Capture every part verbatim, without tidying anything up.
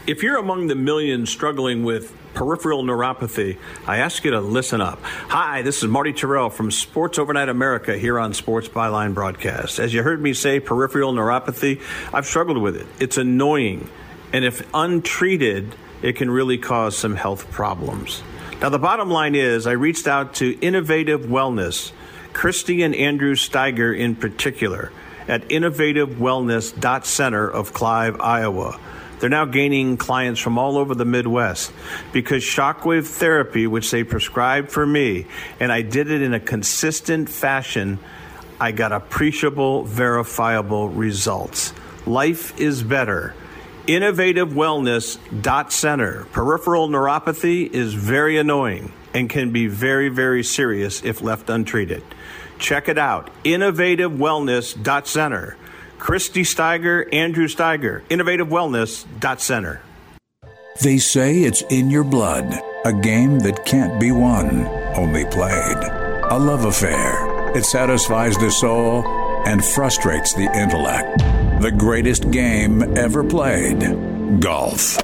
If you're among the millions struggling with peripheral neuropathy, I ask you to listen up. Hi, this is Marty Terrell from Sports Overnight America here on Sports Byline Broadcast. As you heard me say, peripheral neuropathy, I've struggled with it. It's annoying. And if untreated, it can really cause some health problems. Now, the bottom line is I reached out to Innovative Wellness, Christy and Andrew Steiger in particular, at innovative wellness dot center of Clive, Iowa. They're now gaining clients from all over the Midwest because shockwave therapy, which they prescribed for me, and I did it in a consistent fashion, I got appreciable, verifiable results. Life is better. innovative wellness dot center. Peripheral neuropathy is very annoying and can be very, very serious if left untreated. Check it out. innovative wellness dot center. Christy Steiger, Andrew Steiger, innovative wellness dot center. They say it's in your blood, a game that can't be won, only played. A love affair. It satisfies the soul and frustrates the intellect. The greatest game ever played. Golf.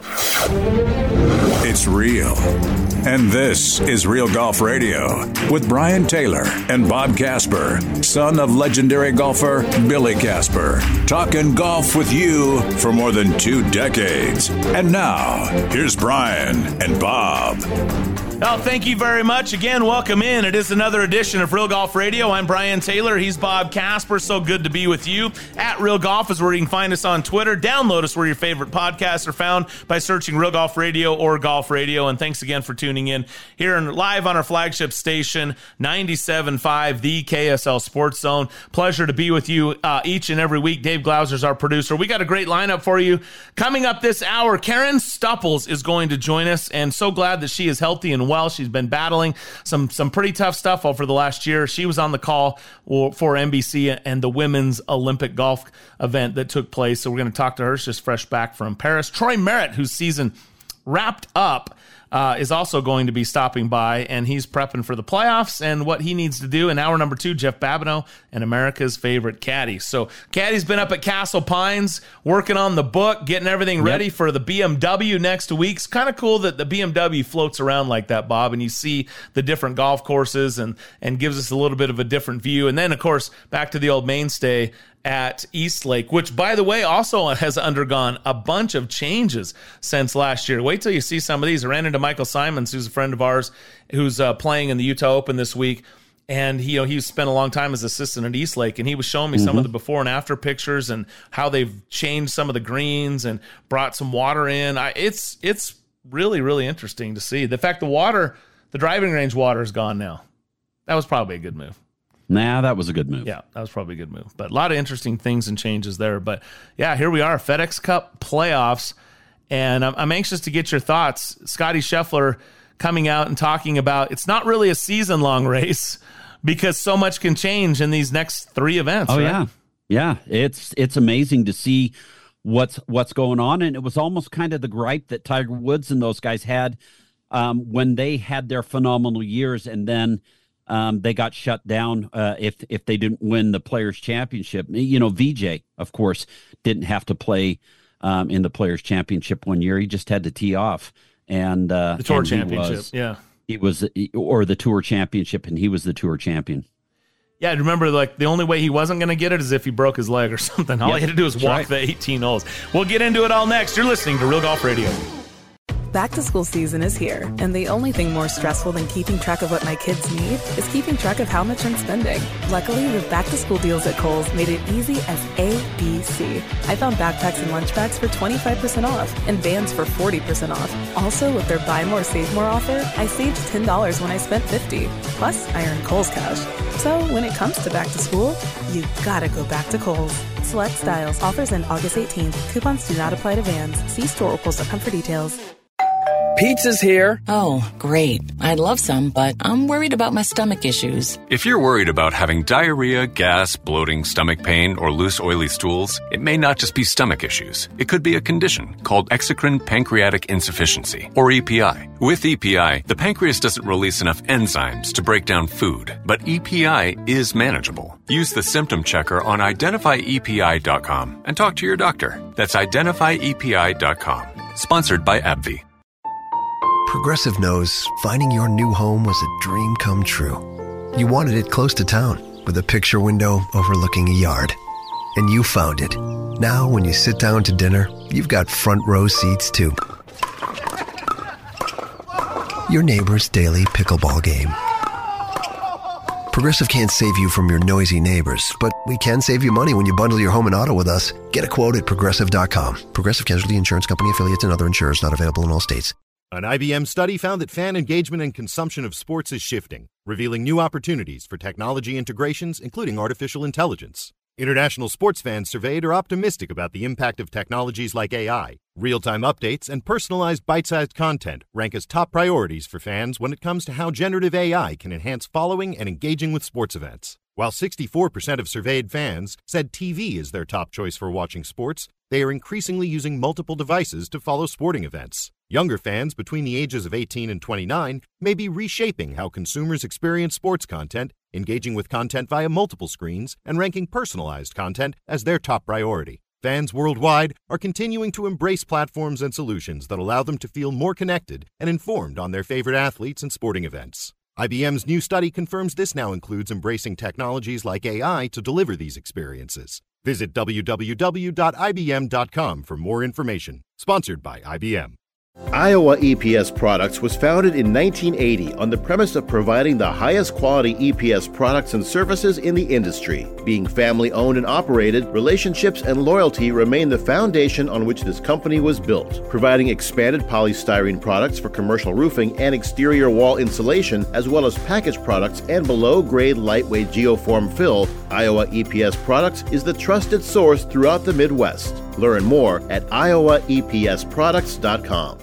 It's real. And this is Real Golf Radio with Brian Taylor and Bob Casper, son of legendary golfer Billy Casper, talking golf with you for more than two decades. And now, here's Brian and Bob. Well, thank you very much. Again, welcome in. It is another edition of Real Golf Radio. I'm Brian Taylor. He's Bob Casper. So good to be with you. At Real Golf is where you can find us on Twitter. Download us where your favorite podcasts are found by searching Real Golf Radio or Golf Radio. And thanks again for tuning in here and live on our flagship station, ninety-seven point five, the K S L Sports Zone. Pleasure to be with you uh, each and every week. Dave Glauser's our producer. We got a great lineup for you. Coming up this hour, Karen Stupples is going to join us, and so glad that she is healthy and well. She's been battling some some pretty tough stuff over the last year. She was on the call for N B C and the women's Olympic golf event that took place. So we're going to talk to her. She's just fresh back from Paris. Troy Merritt, whose season wrapped up, Uh, is also going to be stopping by, and he's prepping for the playoffs and what he needs to do. In hour number two, Jeff Babineau and America's favorite caddy. So Caddy's been up at Castle Pines working on the book, getting everything yep. ready for the B M W next week. It's kind of cool that the B M W floats around like that, Bob, and you see the different golf courses and, and gives us a little bit of a different view. And then, of course, back to the old mainstay at East Lake, which, by the way, also has undergone a bunch of changes since last year. Wait till you see some of these. I ran into Michael Simons, who's a friend of ours, who's uh, playing in the Utah Open this week, and he, you know, he spent a long time as assistant at East Lake, and he was showing me mm-hmm. some of the before and after pictures and how they've changed some of the greens and brought some water in. I, it's it's really, really interesting to see. The fact the water, the driving range water is gone now. That was probably a good move. Nah, that was a good move. Yeah, that was probably a good move. But a lot of interesting things and changes there. But, yeah, here we are, FedEx Cup playoffs, and I'm, I'm anxious to get your thoughts. Scotty Scheffler coming out and talking about it's not really a season-long race because so much can change in these next three events. Oh, right? yeah. Yeah, it's it's amazing to see what's what's going on, and it was almost kind of the gripe that Tiger Woods and those guys had um, when they had their phenomenal years, and then Um, they got shut down uh, if if they didn't win the Players' Championship. You know, V J, of course, didn't have to play um, in the Players' Championship one year. He just had to tee off. And uh, the Tour and Championship, was, yeah. He was, or the Tour Championship, and he was the Tour Champion. Yeah, remember, like, the only way he wasn't going to get it is if he broke his leg or something. All yep, he had to do was walk right. the eighteen holes. We'll get into it all next. You're listening to Real Golf Radio. Back to school season is here, and the only thing more stressful than keeping track of what my kids need is keeping track of how much I'm spending. Luckily, with back to school deals at Kohl's made it easy as A B C. I found backpacks and lunch bags for twenty-five percent off and Vans for forty percent off. Also, with their buy more, save more offer, I saved ten dollars when I spent fifty dollars. Plus, I earned Kohl's cash. So when it comes to back to school, you gotta go back to Kohl's. Select styles. Offers end August eighteenth. Coupons do not apply to Vans. See store or kohl's dot com for details. Pizza's here. Oh, great. I'd love some, but I'm worried about my stomach issues. If you're worried about having diarrhea, gas, bloating, stomach pain, or loose, oily stools, it may not just be stomach issues. It could be a condition called exocrine pancreatic insufficiency, or E P I. With E P I, the pancreas doesn't release enough enzymes to break down food, but E P I is manageable. Use the symptom checker on identify E P I dot com and talk to your doctor. That's identify E P I dot com. Sponsored by AbbVie. Progressive knows finding your new home was a dream come true. You wanted it close to town, with a picture window overlooking a yard. And you found it. Now, when you sit down to dinner, you've got front row seats too. Your neighbor's daily pickleball game. Progressive can't save you from your noisy neighbors, but we can save you money when you bundle your home and auto with us. Get a quote at Progressive dot com. Progressive Casualty Insurance Company affiliates and other insurers not available in all states. An I B M study found that fan engagement and consumption of sports is shifting, revealing new opportunities for technology integrations, including artificial intelligence. International sports fans surveyed are optimistic about the impact of technologies like A I. Real-time updates and personalized bite-sized content rank as top priorities for fans when it comes to how generative A I can enhance following and engaging with sports events. While sixty-four percent of surveyed fans said T V is their top choice for watching sports, they are increasingly using multiple devices to follow sporting events. Younger fans between the ages of eighteen and twenty-nine may be reshaping how consumers experience sports content, engaging with content via multiple screens, and ranking personalized content as their top priority. Fans worldwide are continuing to embrace platforms and solutions that allow them to feel more connected and informed on their favorite athletes and sporting events. I B M's new study confirms this now includes embracing technologies like A I to deliver these experiences. Visit w w w dot i b m dot com for more information. Sponsored by I B M. Iowa E P S Products was founded in nineteen eighty on the premise of providing the highest quality E P S products and services in the industry. Being family-owned and operated, relationships and loyalty remain the foundation on which this company was built. Providing expanded polystyrene products for commercial roofing and exterior wall insulation, as well as packaged products and below-grade lightweight geoform fill, Iowa E P S Products is the trusted source throughout the Midwest. Learn more at iowa e p s products dot com.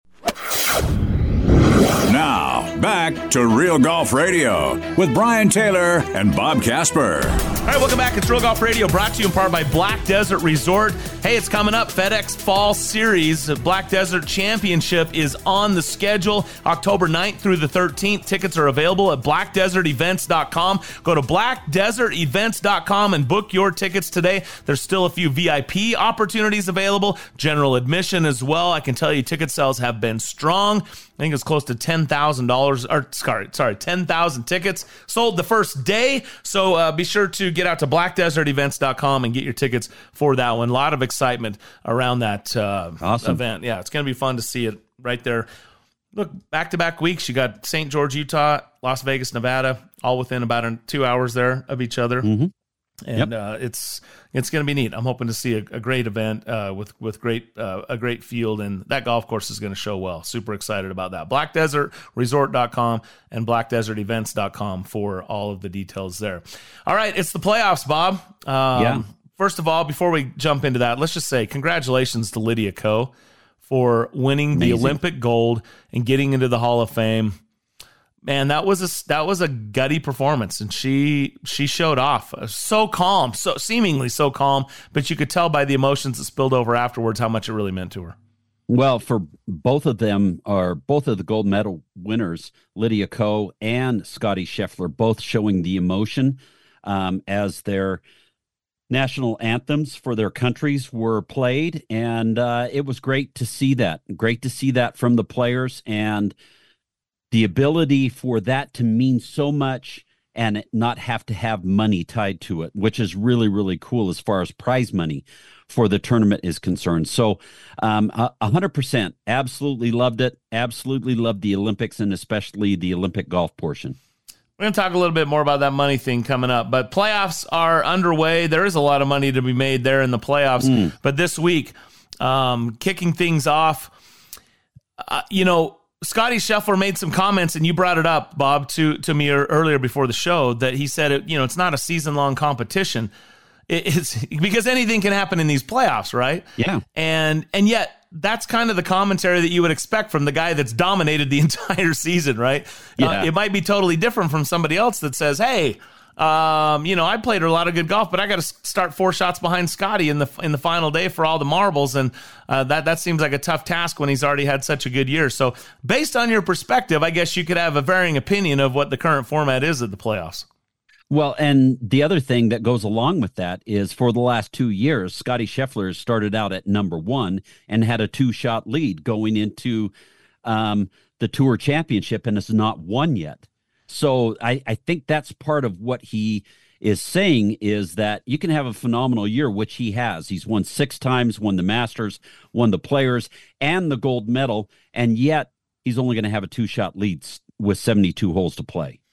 Now, back to Real Golf Radio with Brian Taylor and Bob Casper. All right, welcome back. It's Real Golf Radio, brought to you in part by Black Desert Resort. Hey, it's coming up. FedEx Fall Series Black Desert Championship is on the schedule October ninth through the thirteenth. Tickets are available at black desert events dot com. Go to black desert events dot com and book your tickets today. There's still a few V I P opportunities available, general admission as well. I can tell you ticket sales have been strong. I think it's close to ten thousand dollars, or sorry, sorry, ten thousand tickets sold the first day. So uh, be sure to get out to black desert events dot com and get your tickets for that one. A lot of excitement around that uh, awesome. event. Yeah, it's going to be fun to see it right there. Look, back-to-back weeks. You got Saint George, Utah, Las Vegas, Nevada, all within about two hours there of each other. Mm-hmm. And yep. uh, it's it's going to be neat. I'm hoping to see a, a great event uh, with with great uh, a great field, and that golf course is going to show well. Super excited about that. black desert resort dot com and black desert events dot com for all of the details there. All right, it's the playoffs, Bob. Um, yeah. First of all, before we jump into that, let's just say congratulations to Lydia Ko for winning Amazing. the Olympic gold and getting into the Hall of Fame. Man, that was a that was a gutty performance, and she she showed off. So calm, so seemingly so calm, but you could tell by the emotions that spilled over afterwards how much it really meant to her. Well, for both of them, or both of the gold medal winners, Lydia Ko and Scottie Scheffler, both showing the emotion um, as their national anthems for their countries were played, and uh, it was great to see that. Great to see that from the players, and the ability for that to mean so much and it not have to have money tied to it, which is really, really cool as far as prize money for the tournament is concerned. So um, one hundred percent, absolutely loved it. Absolutely loved the Olympics, and especially the Olympic golf portion. We're going to talk a little bit more about that money thing coming up, but playoffs are underway. There is a lot of money to be made there in the playoffs, mm. but this week, um, kicking things off, uh, you know, Scottie Scheffler made some comments, and you brought it up, Bob, to, to me earlier before the show, that he said, it, you know, it's not a season-long competition. It's because anything can happen in these playoffs, right? Yeah. And and yet, that's kind of the commentary that you would expect from the guy that's dominated the entire season, right? Yeah. Uh, it might be totally different from somebody else that says, hey, Um, you know, I played a lot of good golf, but I got to start four shots behind Scottie in the in the final day for all the marbles, and uh, that that seems like a tough task when he's already had such a good year. So, based on your perspective, I guess you could have a varying opinion of what the current format is of the playoffs. Well, and the other thing that goes along with that is for the last two years, Scotty Scheffler started out at number one and had a two-shot lead going into um, the Tour Championship and has not won yet. So I, I think that's part of what he is saying is that you can have a phenomenal year, which he has. He's won six times, won the Masters, won the Players, and the gold medal, and yet he's only going to have a two-shot lead with seventy-two holes to play.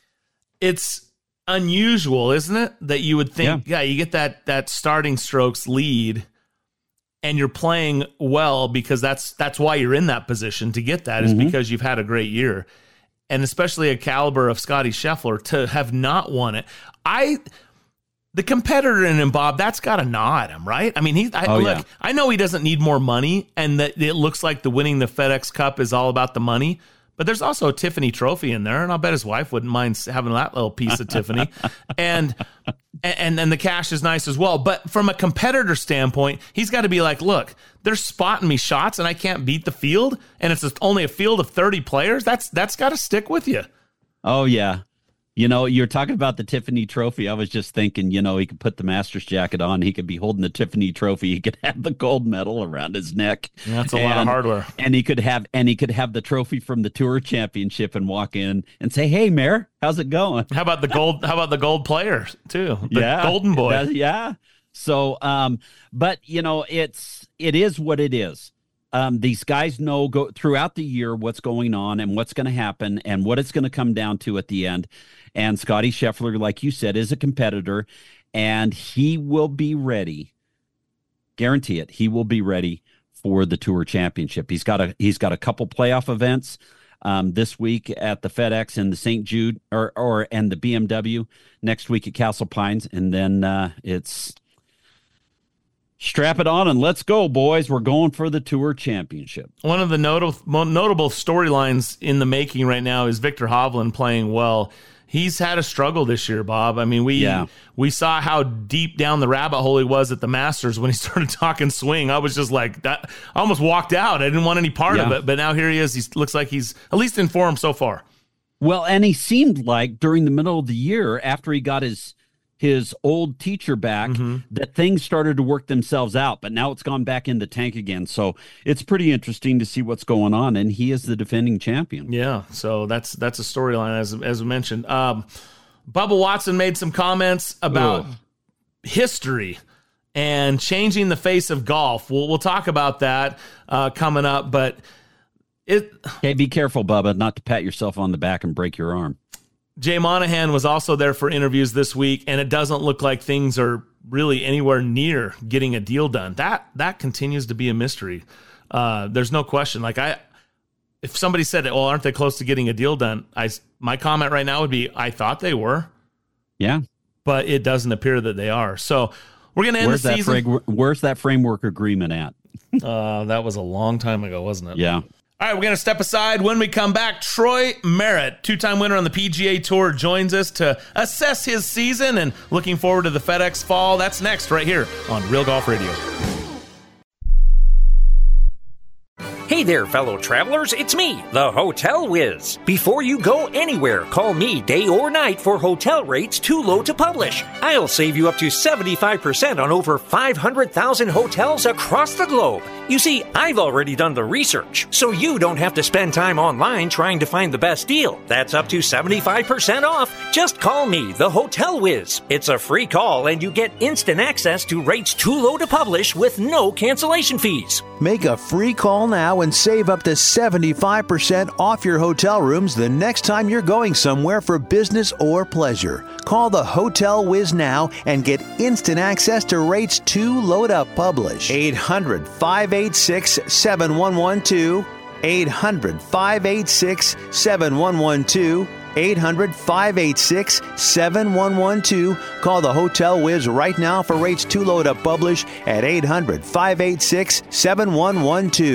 It's unusual, isn't it, that you would think, yeah, yeah you get that that starting strokes lead and you're playing well because that's that's why you're in that position to get that, is mm-hmm. because you've had a great year. And especially a caliber of Scotty Scheffler to have not won it. I the competitor in him, Bob, that's got to gnaw at him, right? I mean, he I, oh, look, yeah. I know he doesn't need more money and that it looks like the winning the FedEx Cup is all about the money. But there's also a Tiffany trophy in there, and I'll bet his wife wouldn't mind having that little piece of Tiffany. And and and the cash is nice as well. But from a competitor standpoint, he's got to be like, look, they're spotting me shots, and I can't beat the field, and it's just only a field of thirty players. That's that's got to stick with you. Oh, yeah. You know, you're talking about the Tiffany trophy. I was just thinking, you know, he could put the Masters jacket on. He could be holding the Tiffany trophy. He could have the gold medal around his neck. That's a and, lot of hardware. And he could have, and he could have the trophy from the Tour Championship and walk in and say, "Hey, Mayor, how's it going?" How about the gold? How about the gold player too? The yeah, golden boy. That, yeah. So, um, but you know, it's it is what it is. Um, these guys know go throughout the year what's going on and what's going to happen and what it's going to come down to at the end. And Scotty Scheffler, like you said, is a competitor, and he will be ready. Guarantee it. He will be ready for the Tour Championship. He's got a he's got a couple playoff events um, this week at the FedEx and the Saint Jude, or or and the B M W next week at Castle Pines, and then uh, it's. Strap it on and let's go, boys. We're going for the Tour Championship. One of the notable notable storylines in the making right now is Victor Hovland playing well. He's had a struggle this year, Bob. I mean, we yeah. we saw how deep down the rabbit hole he was at the Masters when he started talking swing. I was just like, that. I almost walked out. I didn't want any part yeah. of it. But now here he is. He looks like he's at least in form so far. Well, and he seemed like during the middle of the year, after he got his his old teacher back, mm-hmm. that things started to work themselves out, but now it's gone back in the tank again. So it's pretty interesting to see what's going on, and he is the defending champion. Yeah, so that's that's a storyline, as as we mentioned. Um, Bubba Watson made some comments about Ugh. history and changing the face of golf. We'll we'll talk about that uh, coming up, but it. Okay, be careful, Bubba, not to pat yourself on the back and break your arm. Jay Monahan was also there for interviews this week, and it doesn't look like things are really anywhere near getting a deal done. That that continues to be a mystery. Uh, there's no question. Like I, if somebody said, "Well, aren't they close to getting a deal done?" I my comment right now would be, "I thought they were." Yeah, but it doesn't appear that they are. So we're going to end where's the that season. Frag- where's that framework agreement at? uh, that was a long time ago, wasn't it? Yeah. All right, we're going to step aside. When we come back, Troy Merritt, two-time winner on the P G A Tour, joins us to assess his season and looking forward to the FedEx Fall. That's next right here on Real Golf Radio. Hey there, fellow travelers. It's me, the Hotel Whiz. Before you go anywhere, call me day or night for hotel rates too low to publish. I'll save you up to seventy-five percent on over five hundred thousand hotels across the globe. You see, I've already done the research, so you don't have to spend time online trying to find the best deal. That's up to seventy-five percent off. Just call me, the Hotel Whiz. It's a free call, and you get instant access to rates too low to publish with no cancellation fees. Make a free call now and save up to seventy-five percent off your hotel rooms the next time you're going somewhere for business or pleasure. Call the Hotel Whiz now and get instant access to rates too low to publish. eight hundred, five eight six, seven one one two. eight hundred, five eight six, seven one one two. eight hundred, five eight six, seven one one two. Call the Hotel Whiz right now for rates too low to publish at eight hundred, five eight six, seven one one two.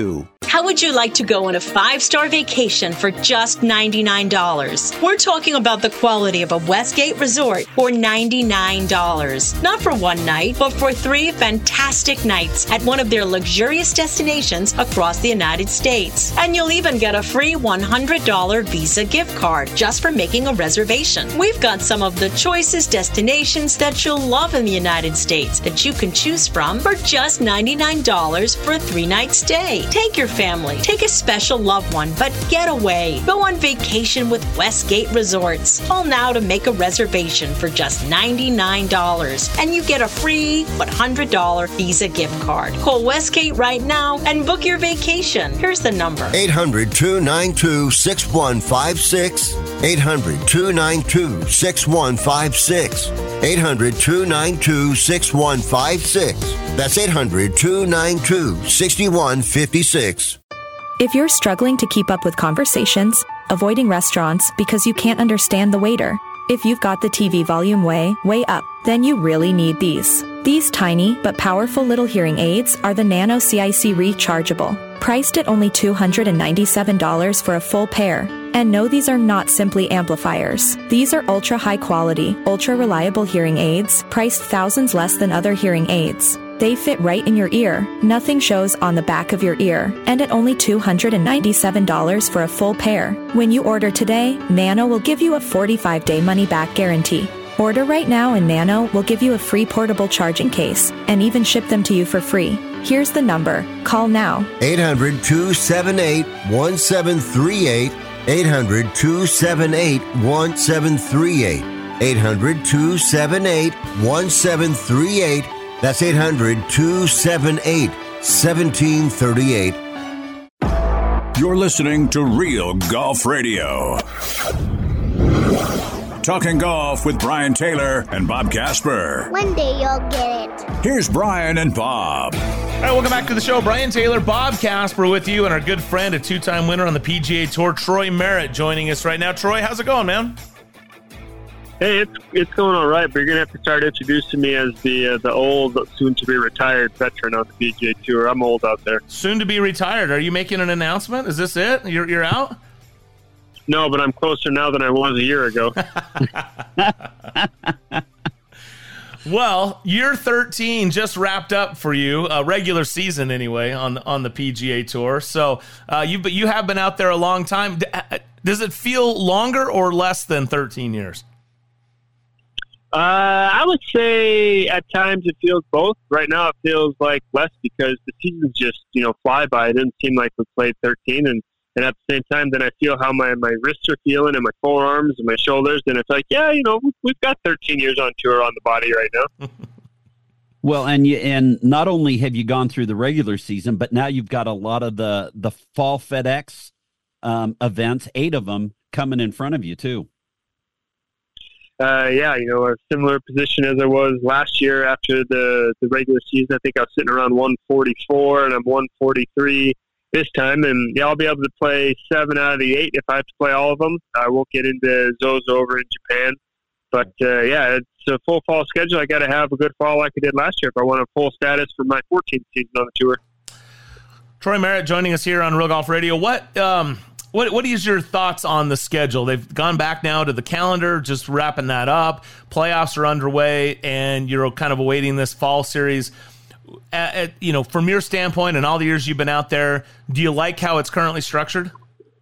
How would you like to go on a five-star vacation for just ninety-nine dollars? We're talking about the quality of a Westgate resort for ninety-nine dollars. Not for one night, but for three fantastic nights at one of their luxurious destinations across the United States. And you'll even get a free one hundred dollars Visa gift card just for making a reservation. We've got some of the choicest destinations that you'll love in the United States that you can choose from for just ninety-nine dollars for a three-night stay. Take your family, take a special loved one, but get away. Go on vacation with Westgate Resorts. Call now to make a reservation for just ninety-nine dollars, and you get a free one hundred dollars Visa gift card. Call Westgate right now and book your vacation. Here's the number. eight hundred, two nine two, six one five six. eight hundred, two nine two, six one five six. eight hundred, two nine two, six one five six. That's eight hundred, two nine two, six one five six. If you're struggling to keep up with conversations, avoiding restaurants because you can't understand the waiter, if you've got the T V volume way, way up, then you really need these. These tiny but powerful little hearing aids are the Nano C I C Rechargeable, priced at only two hundred ninety-seven dollars for a full pair. And no, these are not simply amplifiers. These are ultra high quality, ultra reliable hearing aids, priced thousands less than other hearing aids. They fit right in your ear, nothing shows on the back of your ear, and at only two hundred ninety-seven dollars for a full pair. When you order today, Nano will give you a forty-five day money-back guarantee. Order right now and Nano will give you a free portable charging case and even ship them to you for free. Here's the number. Call now. eight hundred, two seven eight, one seven three eight. eight hundred, two seven eight, one seven three eight. eight hundred, two seven eight, one seven three eight. That's eight hundred, two seven eight, one seven three eight. You're listening to Real Golf Radio. Talking golf with Brian Taylor and Bob Casper. One day you'll get it. Here's Brian and Bob. All right, welcome back to the show. Brian Taylor, Bob Casper with you, and our good friend, a two-time winner on the P G A Tour, Troy Merritt, joining us right now. Troy, how's it going, man? Hey, it's it's going all right, but you're going to have to start introducing me as the uh, the old, soon-to-be retired veteran on the P G A Tour. I'm old out there. Soon-to-be retired. Are you making an announcement? Is this it? You're, you're out? No, but I'm closer now than I was a year ago. Well, year thirteen just wrapped up for you, a regular season anyway, on on the P G A Tour. So uh, you but you have been out there a long time. Does it feel longer or less than thirteen years? Uh, I would say at times it feels both. Right now it feels like less because the seasons just, you know, fly by. It didn't seem like we played thirteen, and, and at the same time then I feel how my, my wrists are feeling and my forearms and my shoulders, and it's like, yeah, you know, we've got thirteen years on tour on the body right now. Well, and you, and not only have you gone through the regular season, but now you've got a lot of the, the fall FedEx um, events, eight of them coming in front of you too. Uh, yeah, you know, a similar position as I was last year after the, the regular season. I think I was sitting around one forty-four, and I'm one forty-three this time. And yeah, I'll be able to play seven out of the eight if I have to play all of them. I won't get into Zozo over in Japan. But uh, yeah, it's a full fall schedule. I got to have a good fall like I did last year if I want a full status for my fourteenth season on the tour. Troy Merritt joining us here on Real Golf Radio. What um, what what is your thoughts on the schedule? They've gone back now to the calendar, just wrapping that up. Playoffs are underway, and you're kind of awaiting this fall series. At, at, you know, from your standpoint and all the years you've been out there, do you like how it's currently structured?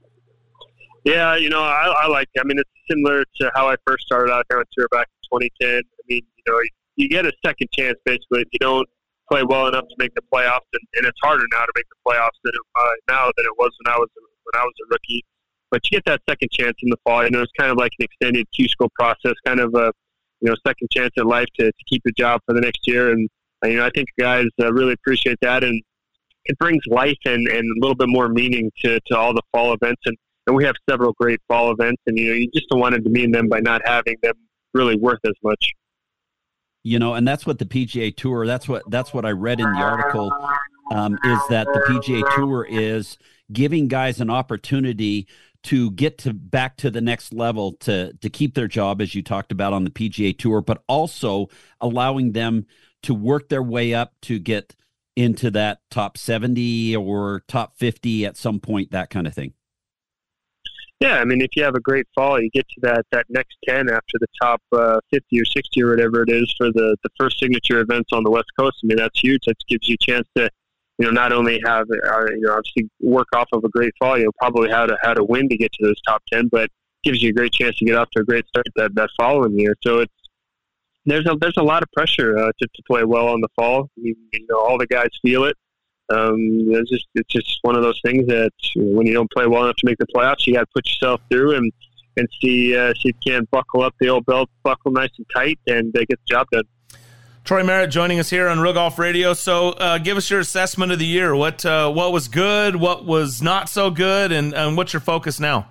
Yeah, you know, I, I like it. I mean, it's similar to how I first started out here on tour back in twenty ten. I mean, you know, you get a second chance basically if you don't play well enough to make the playoffs, and, and it's harder now to make the playoffs than it, uh, now than it was when I was when I was a rookie. But you get that second chance in the fall. You know, it's kind of like an extended Q-School process, kind of a you know second chance at life to, to keep a job for the next year. And uh, you know, I think guys uh, really appreciate that, and it brings life and, and a little bit more meaning to, to all the fall events. And, and we have several great fall events, and you know, you just don't want to demean them by not having them really worth as much. You know, and that's what the P G A Tour, that's what that's what I read in the article, um, is that the P G A Tour is giving guys an opportunity to get to back to the next level, to to keep their job, as you talked about on the P G A Tour, but also allowing them to work their way up to get into that top seventy or top fifty at some point, that kind of thing? Yeah, I mean, if you have a great fall, you get to that, that next ten after the top uh, fifty or sixty or whatever it is for the, the first signature events on the West Coast. I mean, that's huge. That gives you a chance to, you know, not only have, uh, you know, obviously work off of a great fall, you know, probably how to, how to win to get to those top ten, but gives you a great chance to get off to a great start that, that following year. So it's, there's a, there's a lot of pressure uh, to, to play well on the fall. You, you know, all the guys feel it. Um, it's just, it's just one of those things that, you know, when you don't play well enough to make the playoffs, you got to put yourself through and, and see, uh, see if you can buckle up the old belt, buckle nice and tight, and uh, get the job done. Troy Merritt joining us here on Real Golf Radio. So uh, give us your assessment of the year. What uh, what was good, what was not so good, and, and what's your focus now?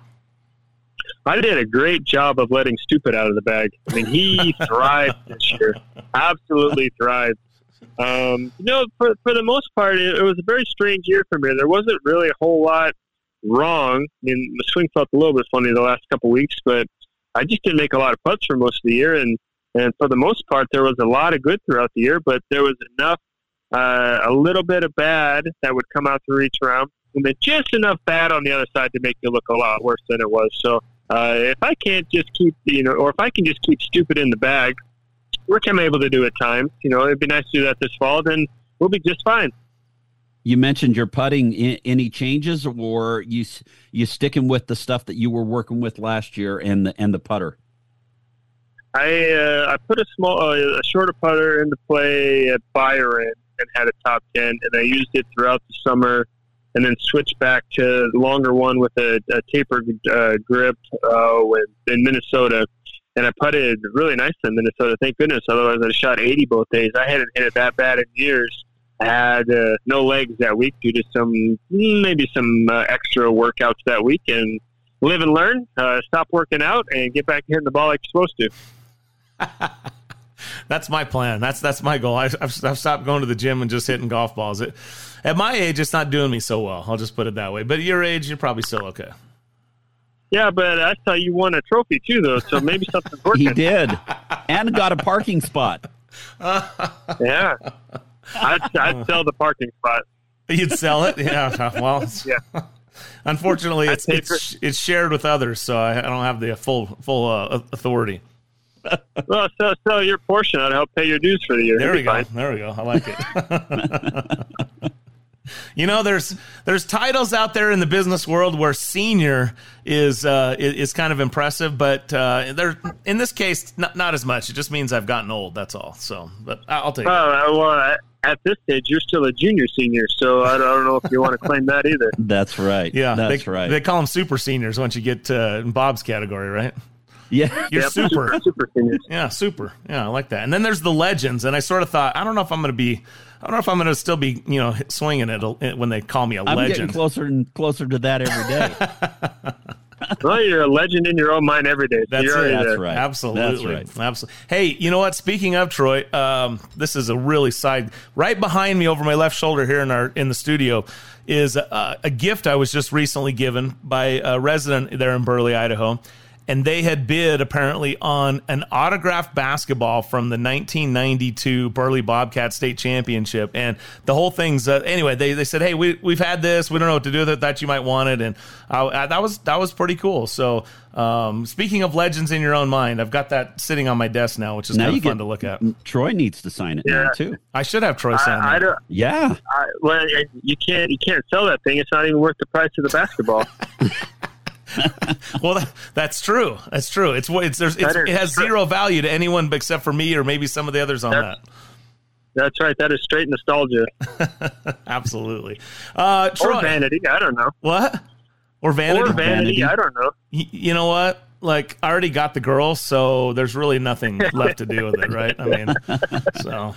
I did a great job of letting Stupid out of the bag. I mean, he thrived this year. Absolutely thrived. Um, you know, for, for the most part, it, it was a very strange year for me. There wasn't really a whole lot wrong. I mean, the swing felt a little bit funny the last couple of weeks, but I just didn't make a lot of putts for most of the year. And, and for the most part, there was a lot of good throughout the year, but there was enough, uh, a little bit of bad that would come out through each round, and then just enough bad on the other side to make it look a lot worse than it was. So uh, if I can't just keep, you know, or if I can just keep Stupid in the bag, which I'm able to do at times, you know, it'd be nice to do that this fall, then we'll be just fine. You mentioned your putting. Any changes, or you you sticking with the stuff that you were working with last year and the, and the putter? I uh, I put a small, uh, a shorter putter into play at Byron and had a top ten, and I used it throughout the summer, and then switched back to the longer one with a, a tapered uh, grip uh, with, in Minnesota. And I putted really nice in Minnesota, thank goodness. Otherwise, I shot eighty both days. I hadn't hit it that bad in years. I had uh, no legs that week due to some, maybe some uh, extra workouts that week. And live and learn, uh, stop working out, and get back hitting the ball like you're supposed to. That's my plan. That's that's my goal. I've, I've stopped going to the gym and just hitting golf balls. It, at my age, it's not doing me so well. I'll just put it that way. But at your age, you're probably still okay. Yeah, but I saw you won a trophy too, though, so maybe something's working. He did, and got a parking spot. Yeah, I'd, I'd sell the parking spot. You'd sell it? Yeah. Well, yeah. Unfortunately, it's it's it's shared with others, so I, I don't have the full full uh, authority. Well, sell, sell your portion. I'd help pay your dues for the year. There we go. Fine. There we go. I like it. You know, there's there's titles out there in the business world where senior is uh, is kind of impressive, but uh, there in this case not, not as much. It just means I've gotten old. That's all. So, but I'll take well, it. Well, at this stage, you're still a junior senior, so I don't, I don't know if you want to claim that either. That's right. Yeah, that's they, right. They call them super seniors once you get uh, in Bob's category, right? Yeah, you're yep, super. super, super seniors. Yeah, super. Yeah, I like that. And then there's the legends, and I sort of thought, I don't know if I'm going to be. I don't know if I'm going to still be, you know, swinging it when they call me a I'm legend. I'm getting closer and closer to that every day. Well, you're a legend in your own mind every day. So That's you're it. That's there. right. Absolutely. That's right. Absolutely. Hey, you know what? Speaking of Troy, um, this is a really side. Right behind me, over my left shoulder here in our in the studio, is a, a gift I was just recently given by a resident there in Burley, Idaho. And they had bid, apparently, on an autographed basketball from the nineteen ninety-two Burley Bobcat State Championship. And the whole thing's, uh, anyway, they, they said, hey, we, we've had this. We don't know what to do with it. Thought you might want it. And I, I, that was that was pretty cool. So um, speaking of legends in your own mind, I've got that sitting on my desk now, which is kind of fun to look at. Troy needs to sign it yeah. now, too. I should have Troy sign I, it. I don't, yeah. I, well, you can't, you can't sell that thing. It's not even worth the price of the basketball. Well, that, that's true. That's true. It's it's, there's, it's it has true. zero value to anyone except for me or maybe some of the others on that's, that. That's right. That is straight nostalgia. Absolutely. Uh, Troy, or vanity. I don't know. What? Or vanity? Or vanity. vanity. I don't know. Y- you know what? Like, I already got the girl, so there's really nothing left to do with it, right? I mean, so.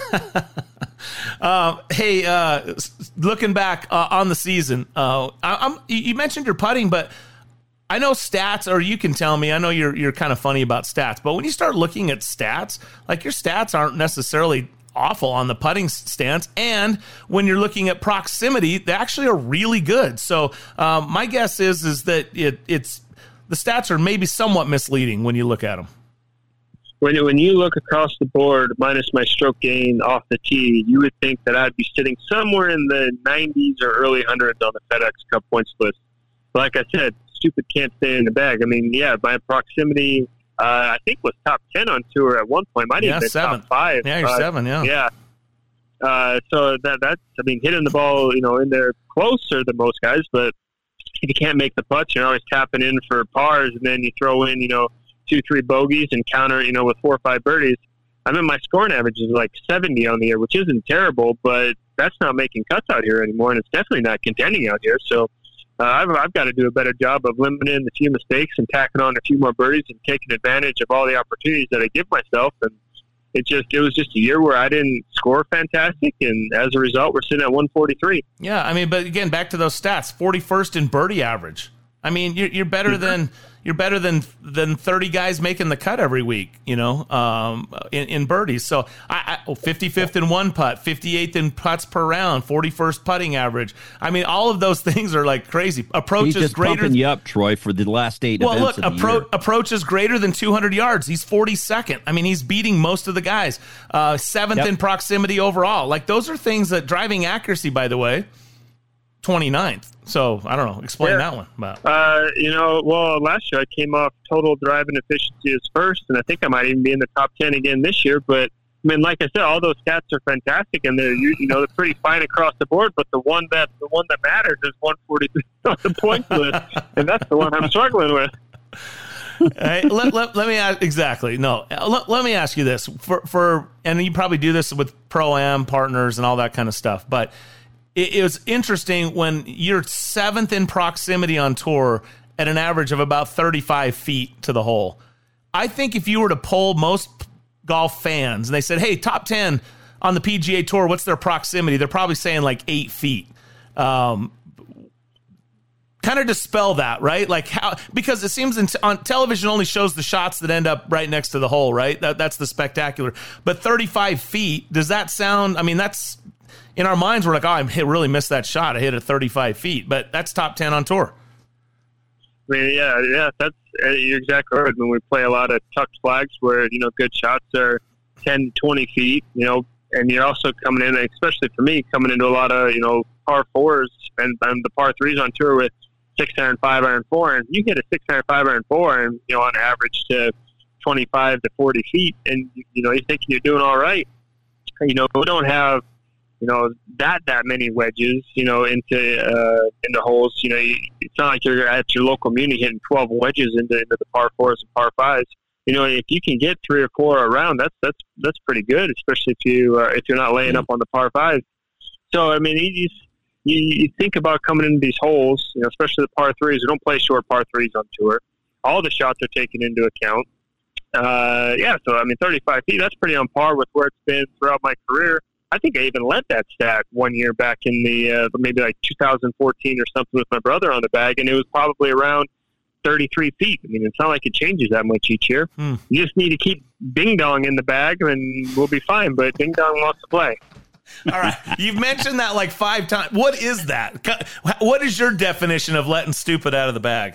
uh, hey, uh, looking back uh, on the season, uh, I, I'm, you mentioned your putting, but I know stats, or you can tell me, I know you're you're kind of funny about stats, but when you start looking at stats, like your stats aren't necessarily awful on the putting stance, and when you're looking at proximity, they actually are really good. So um, my guess is is that it it's the stats are maybe somewhat misleading when you look at them. when when you look across the board, minus my stroke gain off the tee, you would think that I'd be sitting somewhere in the nineties or early hundreds on the FedEx Cup points list. But like I said, stupid can't stay in the bag. I mean, yeah, my proximity, uh, I think was top ten on tour at one point. Might yeah, even been seven. top five. Yeah, you're uh, seven. Yeah, yeah. Uh, so that that's, I mean, hitting the ball, you know, in there closer than most guys, but if you can't make the putts, you're always tapping in for pars, and then you throw in, you know, two, three bogeys and counter, you know, with four or five birdies. I mean, my scoring average is like seventy on the year, which isn't terrible, but that's not making cuts out here anymore, and it's definitely not contending out here. So uh, I've, I've got to do a better job of limiting the few mistakes and tacking on a few more birdies and taking advantage of all the opportunities that I give myself. And it just it was just a year where I didn't score fantastic, and as a result, we're sitting at one forty-three. Yeah, I mean, but again, back to those stats: forty-first in birdie average. I mean, you're, you're better than you're better than than thirty guys making the cut every week, you know, um, in, in birdies. So I, I fifty-fifth in one putt, fifty-eighth in putts per round, forty-first putting average. I mean, all of those things are like crazy. Approach He's is just greater. pumping you up, Troy, for the last eight well, events look, of the appro- year. approach is greater than two hundred yards. He's forty-second. I mean, he's beating most of the guys. Uh, seventh Yep. in proximity overall. Like, those are things that driving accuracy, by the way, twenty-ninth. So I don't know. Explain Yeah. that one. But. Uh, you know, well, last year I came off total driving efficiency as first, and I think I might even be in the top ten again this year. But I mean, like I said, all those stats are fantastic, and they're you, you know they're pretty fine across the board. But the one that the one that matters is one forty-three on the points list, and that's the one I'm struggling with. Hey, let, let, let me ask exactly. No, let, let me ask you this for for, and you probably do this with Pro-Am partners and all that kind of stuff, but. It was interesting when you're seventh in proximity on tour at an average of about thirty-five feet to the hole. I think if you were to poll most golf fans and they said, hey, top ten on the P G A Tour, what's their proximity? They're probably saying like eight feet. Um, kind of dispel that, right? Like how, because it seems in t- on television only shows the shots that end up right next to the hole, right? That, that's the spectacular. But thirty-five feet, does that sound, I mean, that's, in our minds, we're like, oh, I really missed that shot. I hit it thirty-five feet, but that's top ten on tour. I mean, yeah, yeah, that's uh, you're exactly right. When we play a lot of tucked flags where, you know, good shots are ten, twenty feet, you know, and you're also coming in, especially for me, coming into a lot of, you know, par fours and, and the par threes on tour with six iron, five iron, four iron. You hit a six iron, five iron, four iron, you know, on average to twenty-five to forty feet, and, you know, you're thinking you're doing all right. You know, we don't have, you know, that, that many wedges, you know, into, uh, into holes. You know, you, it's not like you're at your local community hitting twelve wedges into, into the par fours and par fives. You know, if you can get three or four around, that's, that's, that's pretty good, especially if you, uh, if you're not laying up on the par fives. So, I mean, you, you, you think about coming into these holes, you know, especially the par threes. We don't play short par threes on tour. All the shots are taken into account. Uh, yeah. So, I mean, thirty-five feet, that's pretty on par with where it's been throughout my career. I think I even led that stat one year back in the uh, maybe like two thousand fourteen or something with my brother on the bag, and it was probably around thirty-three feet. I mean, it's not like it changes that much each year. Hmm. You just need to keep Ding Dong in the bag, and we'll be fine. But Ding Dong wants to play. All right, you've mentioned that like five times. What is that? What is your definition of letting stupid out of the bag?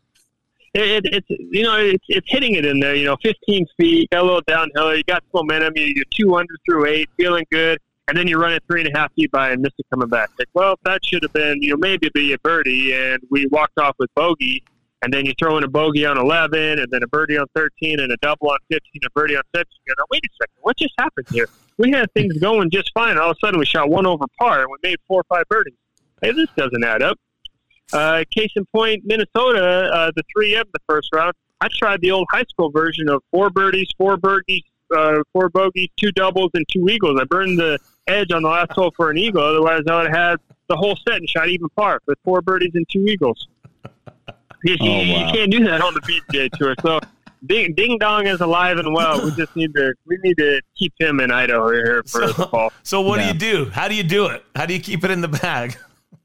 It, it, it's you know it's, it's hitting it in there. You know, fifteen feet, got a little downhill. You got some momentum. You, you're two under through eight, feeling good, and then you run it three and a half feet by and miss it coming back. Like, well, that should have been you know maybe be a birdie, and we walked off with bogey, and then you throw in a bogey on eleven, and then a birdie on thirteen, and a double on fifteen, a birdie on seventeen. You know, wait a second, what just happened here? We had things going just fine, and all of a sudden we shot one over par, and we made four or five birdies. Hey, this doesn't add up. Uh, case in point, Minnesota, uh, the three M the first round, I tried the old high school version of four birdies, four birdies, uh, four bogeys, two doubles, and two eagles. I burned the edge on the last hole for an eagle. Otherwise, I would have had the whole set and shot even par with four birdies and two eagles. You, Oh, you, wow. you can't do that on the P G A Tour. So Ding, Ding Dong is alive and well. We just need to we need to keep him in Idaho here for So, the fall. so what Yeah. do you do? How do you do it? How do you keep it in the bag?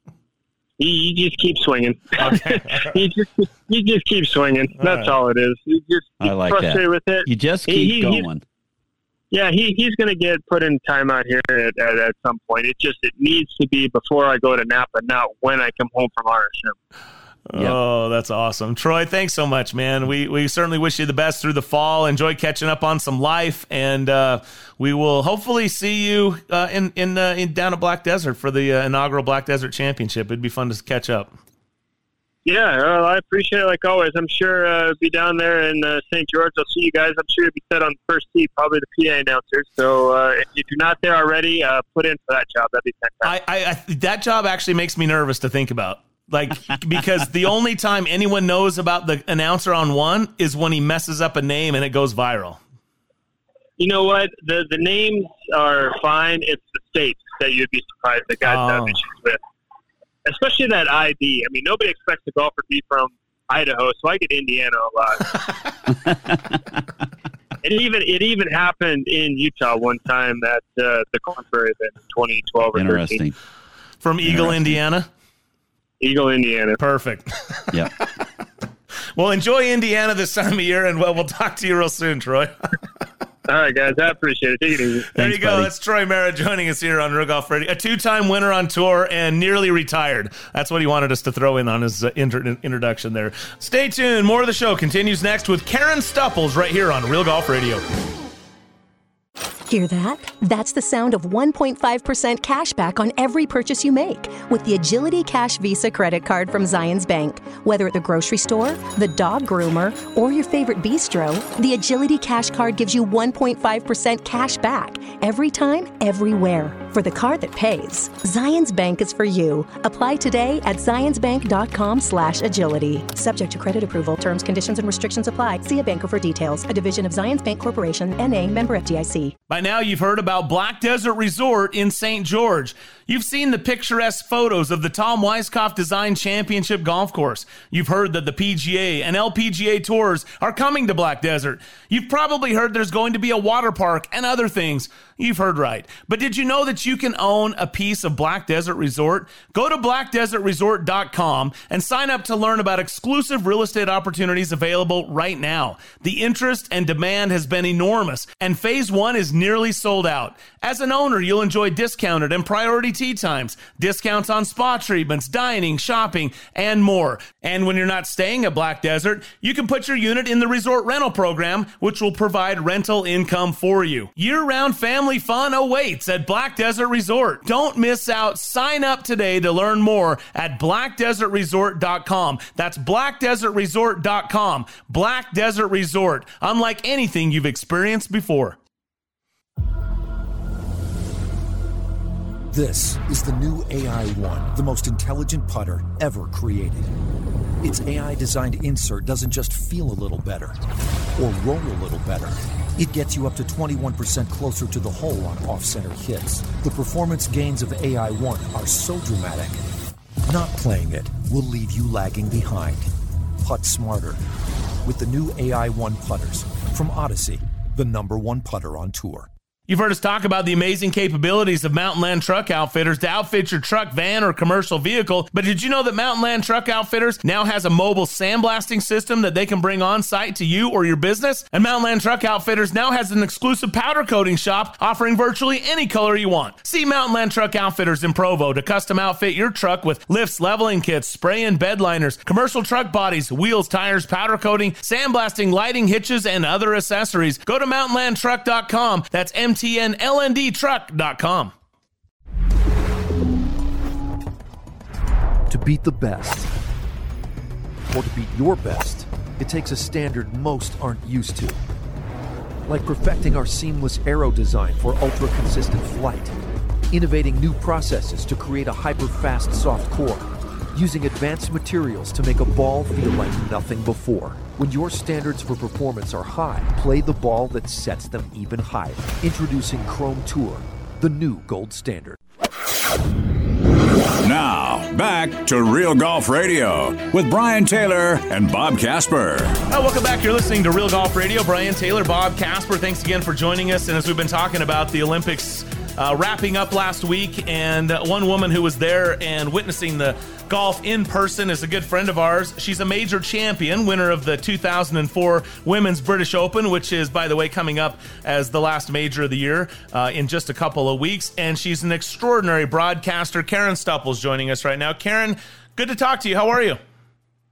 You, you just keep swinging. Okay. you just you just keep swinging. All That's right. all it is. You just I get like frustrated that. with it. You just He- keep he- he's- going. Yeah, he he's going to get put in timeout here at, at, at some point. It just it needs to be before I go to Napa, not when I come home from R S M. Oh, that's awesome. Troy, thanks so much, man. We we certainly wish you the best through the fall. Enjoy catching up on some life, and uh, we will hopefully see you uh, in in, uh, in down at Black Desert for the uh, inaugural Black Desert Championship. It'd be fun to catch up. Yeah, well, I appreciate it like always. I'm sure uh, be down there in uh, Saint George. I'll see you guys. I'm sure you'll be set on the first tee, probably the P A announcer. So uh, if you're not there already, uh, put in for that job. That'd be fantastic. I, I, I that job actually makes me nervous to think about. Like, because the only time anyone knows about the announcer on one is when he messes up a name and it goes viral. You know what? The the names are fine. It's the states that you'd be surprised that guys Oh. have issues with. Especially that I D. I mean, nobody expects a golfer to be from Idaho, so I get Indiana a lot. it even it even happened in Utah one time at uh, the Corn Ferry event in twenty twelve or Interesting. thirteen. From Eagle, Indiana? Eagle, Indiana. Perfect. Yeah. Well, enjoy Indiana this time of year, and well, we'll talk to you real soon, Troy. All right, guys. I appreciate it. Take it easy. There Thanks, you go. buddy. That's Troy Merritt joining us here on Real Golf Radio. A two-time winner on tour and nearly retired. That's what he wanted us to throw in on his uh, inter- introduction there. Stay tuned. More of the show continues next with Karen Stupples right here on Real Golf Radio. Hear that? That's the sound of one point five percent cash back on every purchase you make with the Agility Cash Visa credit card from Zions Bank. Whether at the grocery store, the dog groomer, or your favorite bistro, the Agility Cash card gives you one point five percent cash back every time, everywhere. For the card that pays, Zions Bank is for you. Apply today at zionsbank.com slash agility. Subject to credit approval, terms, conditions, and restrictions apply. See a banker for details. A division of Zions Bank Corporation, N A, member F D I C. By now, you've heard about Black Desert Resort in Saint George. You've seen the picturesque photos of the Tom Weiskopf Design Championship Golf Course. You've heard that the P G A and L P G A tours are coming to Black Desert. You've probably heard there's going to be a water park and other things. You've heard right. But did you know that you can own a piece of Black Desert Resort? Go to black desert resort dot com and sign up to learn about exclusive real estate opportunities available right now. The interest and demand has been enormous, and phase one is nearly sold out. As an owner, you'll enjoy discounted and priority tee times, discounts on spa treatments, dining, shopping, and more. And when you're not staying at Black Desert, you can put your unit in the resort rental program, which will provide rental income for you. Year-round family fun awaits at Black Desert Resort. Don't miss out. Sign up today to learn more at black desert resort dot com. That's black desert resort dot com. Black Desert Resort, unlike anything you've experienced before. This is the new A I one, the most intelligent putter ever created. Its A I-designed insert doesn't just feel a little better or roll a little better. It gets you up to twenty-one percent closer to the hole on off-center hits. The performance gains of A I one are so dramatic, not playing it will leave you lagging behind. Putt smarter with the new A I one putters from Odyssey, the number one putter on tour. You've heard us talk about the amazing capabilities of Mountain Land Truck Outfitters to outfit your truck, van, or commercial vehicle. But did you know that Mountain Land Truck Outfitters now has a mobile sandblasting system that they can bring on site to you or your business? And Mountain Land Truck Outfitters now has an exclusive powder coating shop offering virtually any color you want. See Mountain Land Truck Outfitters in Provo to custom outfit your truck with lifts, leveling kits, spray and bed liners, commercial truck bodies, wheels, tires, powder coating, sandblasting, lighting, hitches, and other accessories. Go to mountain land truck dot com. That's M T N L N D truck dot com. To beat the best, or to beat your best, it takes a standard most aren't used to. Like perfecting our seamless aero design for ultra-consistent flight, innovating new processes to create a hyper-fast soft core, using advanced materials to make a ball feel like nothing before. When your standards for performance are high, play the ball that sets them even higher. Introducing Chrome Tour, the new gold standard. Now, back to Real Golf Radio with Brian Taylor and Bob Casper. Oh, welcome back. You're listening to Real Golf Radio. Brian Taylor, Bob Casper, thanks again for joining us. And as we've been talking about the Olympics uh, wrapping up last week, and uh, one woman who was there and witnessing the golf in person is a good friend of ours. She's a major champion, winner of the two thousand four Women's British Open, which is, by the way, coming up as the last major of the year uh, in just a couple of weeks. And she's an extraordinary broadcaster. Karen Stupples joining us right now. Karen, good to talk to you. How are you?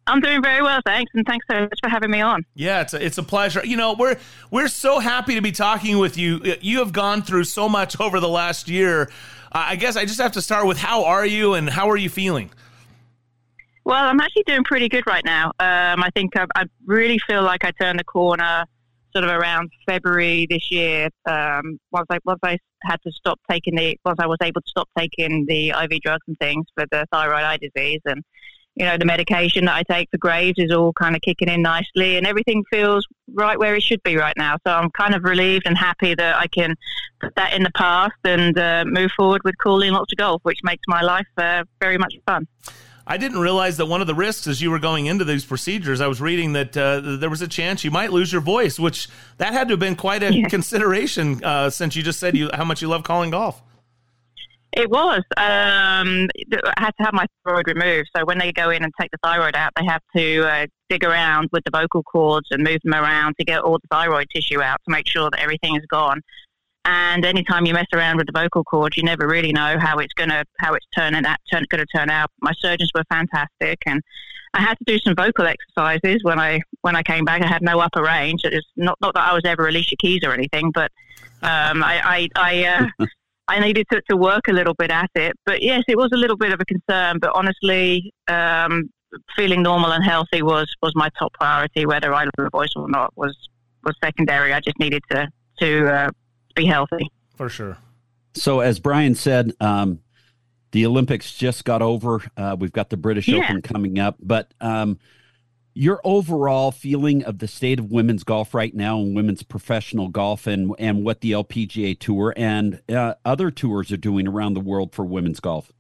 I'm doing very well, thanks, and thanks so much for having me on. Yeah, it's a, it's a pleasure. You know, we're we're so happy to be talking with you. You have gone through so much over the last year. Uh, I guess I just have to start with how are you and how are you feeling? Well, I'm actually doing pretty good right now. Um, I think I, I really feel like I turned the corner sort of around February this year. Um, once I once I had to stop taking the once I was able to stop taking the I V drugs and things for the thyroid eye disease, and you know the medication that I take for Graves is all kind of kicking in nicely, and everything feels right where it should be right now. So I'm kind of relieved and happy that I can put that in the past and uh, move forward with calling lots of golf, which makes my life uh, very much fun. I didn't realize that one of the risks as you were going into these procedures, I was reading that uh, there was a chance you might lose your voice, which that had to have been quite a yeah. consideration uh, since you just said you how much you love calling golf. It was. Um, I had to have my thyroid removed. So when they go in and take the thyroid out, they have to uh, dig around with the vocal cords and move them around to get all the thyroid tissue out to make sure that everything is gone. And anytime you mess around with the vocal cords, you never really know how it's gonna how it's turning out turn, gonna turn out. My surgeons were fantastic, and I had to do some vocal exercises when I when I came back. I had no upper range. It was not not that I was ever Alicia Keys or anything, but um, I I I, uh, I needed to, to work a little bit at it. But yes, it was a little bit of a concern. But honestly, um, feeling normal and healthy was was my top priority. Whether I lost a voice or not was was secondary. I just needed to to uh, be healthy. For sure. So as Brian said, um, the Olympics just got over. Uh, we've got the British yeah. Open coming up, but um, your overall feeling of the state of women's golf right now and women's professional golf and, and what the L P G A Tour and uh, other tours are doing around the world for women's golf.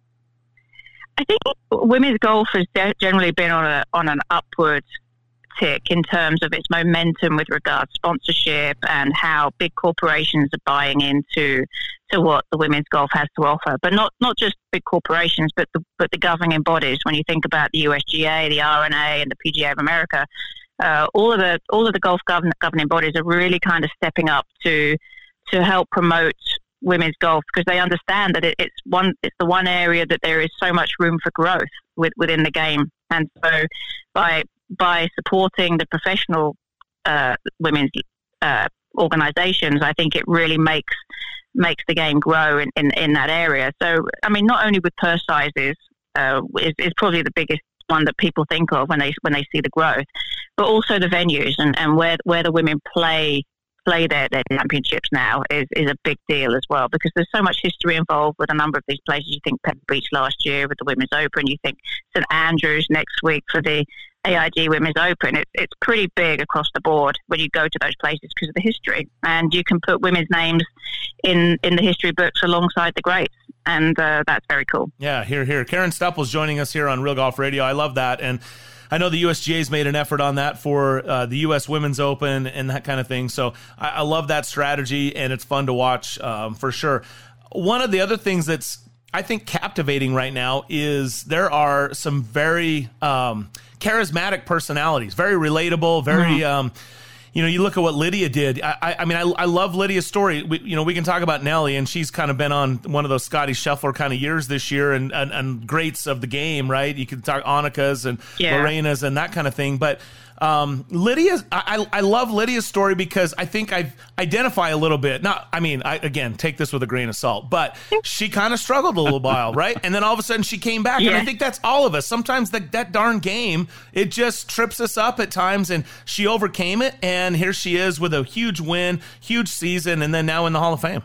I think women's golf has generally been on a, on an upward tick in terms of its momentum with regards to sponsorship and how big corporations are buying into to what the women's golf has to offer. But not, not just big corporations, but the, but the governing bodies. When you think about the U S G A, the R N A, and the P G A of America, uh, all of the all of the golf govern, governing bodies are really kind of stepping up to to help promote women's golf because they understand that it, it's one it's the one area that there is so much room for growth with, within the game. And so by by supporting the professional uh, women's uh, organizations, I think it really makes makes the game grow in, in, in that area. So, I mean, not only with purse sizes uh, is, is probably the biggest one that people think of when they when they see the growth, but also the venues and, and where where the women play play their, their championships now is, is a big deal as well because there's so much history involved with a number of these places. You think Pebble Beach last year with the Women's Open, you think Saint Andrews next week for the A I G Women's Open. It, it's pretty big across the board when you go to those places because of the history. And you can put women's names in, in the history books alongside the greats. And uh, that's very cool. Yeah, here, here. Karen Stupple's joining us here on Real Golf Radio. I love that. And I know the U S G A's made an effort on that for uh, the U S Women's Open and that kind of thing. So I, I love that strategy, and it's fun to watch um, for sure. One of the other things that's, I think, captivating right now is there are some very um, charismatic personalities, very relatable, very, mm-hmm. um, you know, you look at what Lydia did. I, I, I mean, I, I love Lydia's story. We, you know, we can talk about Nelly, and she's kind of been on one of those Scotty Scheffler kind of years this year and, and, and greats of the game, right? You can talk Annika's and yeah. Lorena's and that kind of thing. But um, Lydia's, I, I love Lydia's story because I think I identify a little bit. Not, I mean, I, again, take this with a grain of salt, but she kind of struggled a little while, right? And then all of a sudden she came back. Yeah. And I think that's all of us. Sometimes the, that darn game, it just trips us up at times, and she overcame it. And here she is with a huge win, huge season, and then now in the Hall of Fame.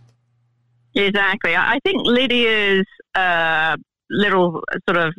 Exactly. I think Lydia's uh, little sort of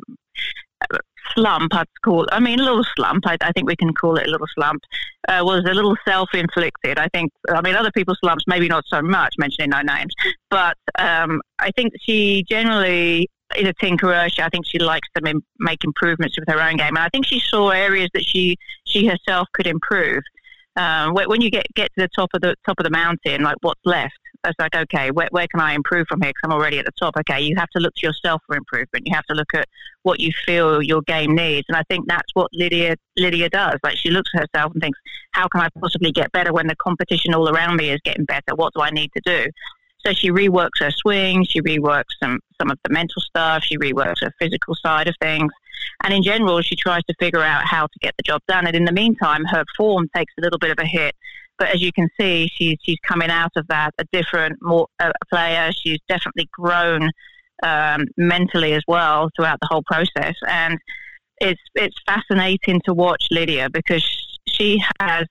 slump, I'd call it. I mean, a little slump. I, I think we can call it a little slump. Uh, was a little self-inflicted. I think. I mean, other people's slumps, maybe not so much. Mentioning no names, but um, I think she generally is a tinkerer. She, I think she likes to m- make improvements with her own game, and I think she saw areas that she she herself could improve. Um, when you get, get to the top of the top of the mountain, like what's left? It's like, okay, where, where can I improve from here? Because I'm already at the top. Okay, you have to look to yourself for improvement. You have to look at what you feel your game needs. And I think that's what Lydia Lydia does. Like, she looks at herself and thinks, how can I possibly get better when the competition all around me is getting better? What do I need to do? So she reworks her swing. She reworks some, some of the mental stuff. She reworks her physical side of things. And in general, she tries to figure out how to get the job done. And in the meantime, her form takes a little bit of a hit. But as you can see, she's she's coming out of that a different more uh, player. She's definitely grown um, mentally as well throughout the whole process. And it's it's fascinating to watch Lydia because she has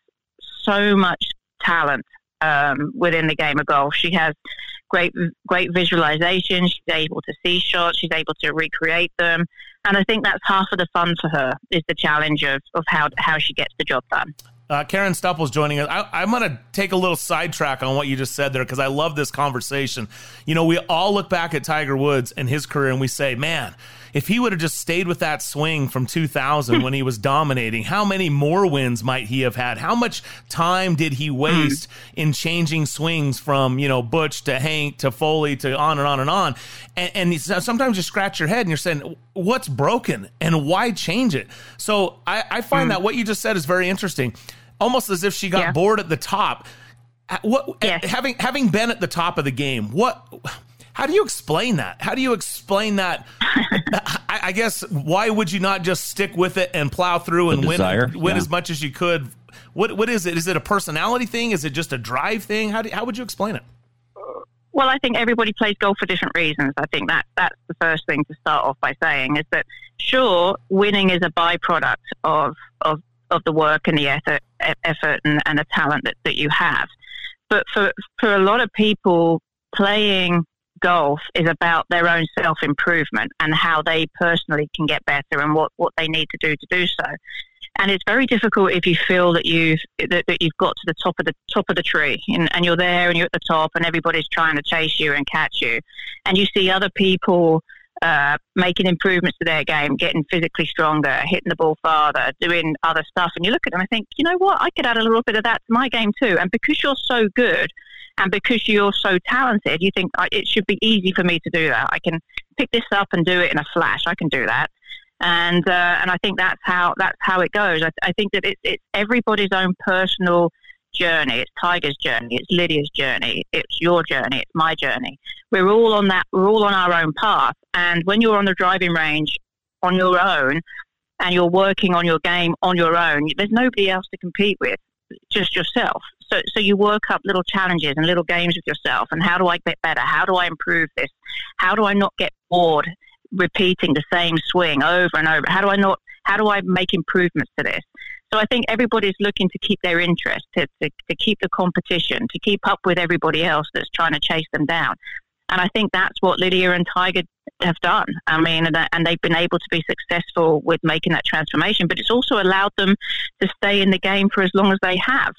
so much talent um, within the game of golf. She has great great visualization. She's able to see shots. She's able to recreate them. And I think that's half of the fun for her, is the challenge of, of how how she gets the job done. Uh, Karen Stupple's joining us. I, I'm going to take a little sidetrack on what you just said there because I love this conversation. You know, we all look back at Tiger Woods and his career and we say, man, if he would have just stayed with that swing from two thousand when he was dominating, how many more wins might he have had? How much time did he waste mm. in changing swings from, you know, Butch to Hank to Foley to on and on and on? And, and sometimes you scratch your head and you're saying, what's broken and why change it? So I, I find mm. that what you just said is very interesting. Almost as if she got yeah. bored at the top. What yes. having having been at the top of the game, what? How do you explain that? How do you explain that? I, I guess why would you not just stick with it and plow through and win win yeah. as much as you could? What what is it? Is it a personality thing? Is it just a drive thing? How do, how would you explain it? Well, I think everybody plays golf for different reasons. I think that that's the first thing to start off by saying is that sure, winning is a byproduct of of of the work and the effort, effort and, and the talent that, that you have. But for for a lot of people, playing golf is about their own self-improvement and how they personally can get better and what, what they need to do to do so. And it's very difficult if you feel that you've that, that you've got to the top of the top of the tree and, and you're there and you're at the top and everybody's trying to chase you and catch you, and you see other people Uh, making improvements to their game, getting physically stronger, hitting the ball farther, doing other stuff. And you look at them and think, you know what, I could add a little bit of that to my game too. And because you're so good and because you're so talented, you think it should be easy for me to do that. I can pick this up and do it in a flash. I can do that. And uh, and I think that's how that's how it goes. I, I think that it's, it's everybody's own personal journey. It's Tiger's journey. It's Lydia's journey. It's your journey. It's my journey. We're all on that. We're all on our own path. And when you're on the driving range on your own, and you're working on your game on your own, there's nobody else to compete with, just yourself. So, so you work up little challenges and little games with yourself. And how do I get better? How do I improve this? How do I not get bored repeating the same swing over and over? How do I not? How do I make improvements to this? So I think everybody's looking to keep their interest, to, to, to keep the competition, to keep up with everybody else that's trying to chase them down. And I think that's what Lydia and Tiger have done. I mean, and, and they've been able to be successful with making that transformation, but it's also allowed them to stay in the game for as long as they have.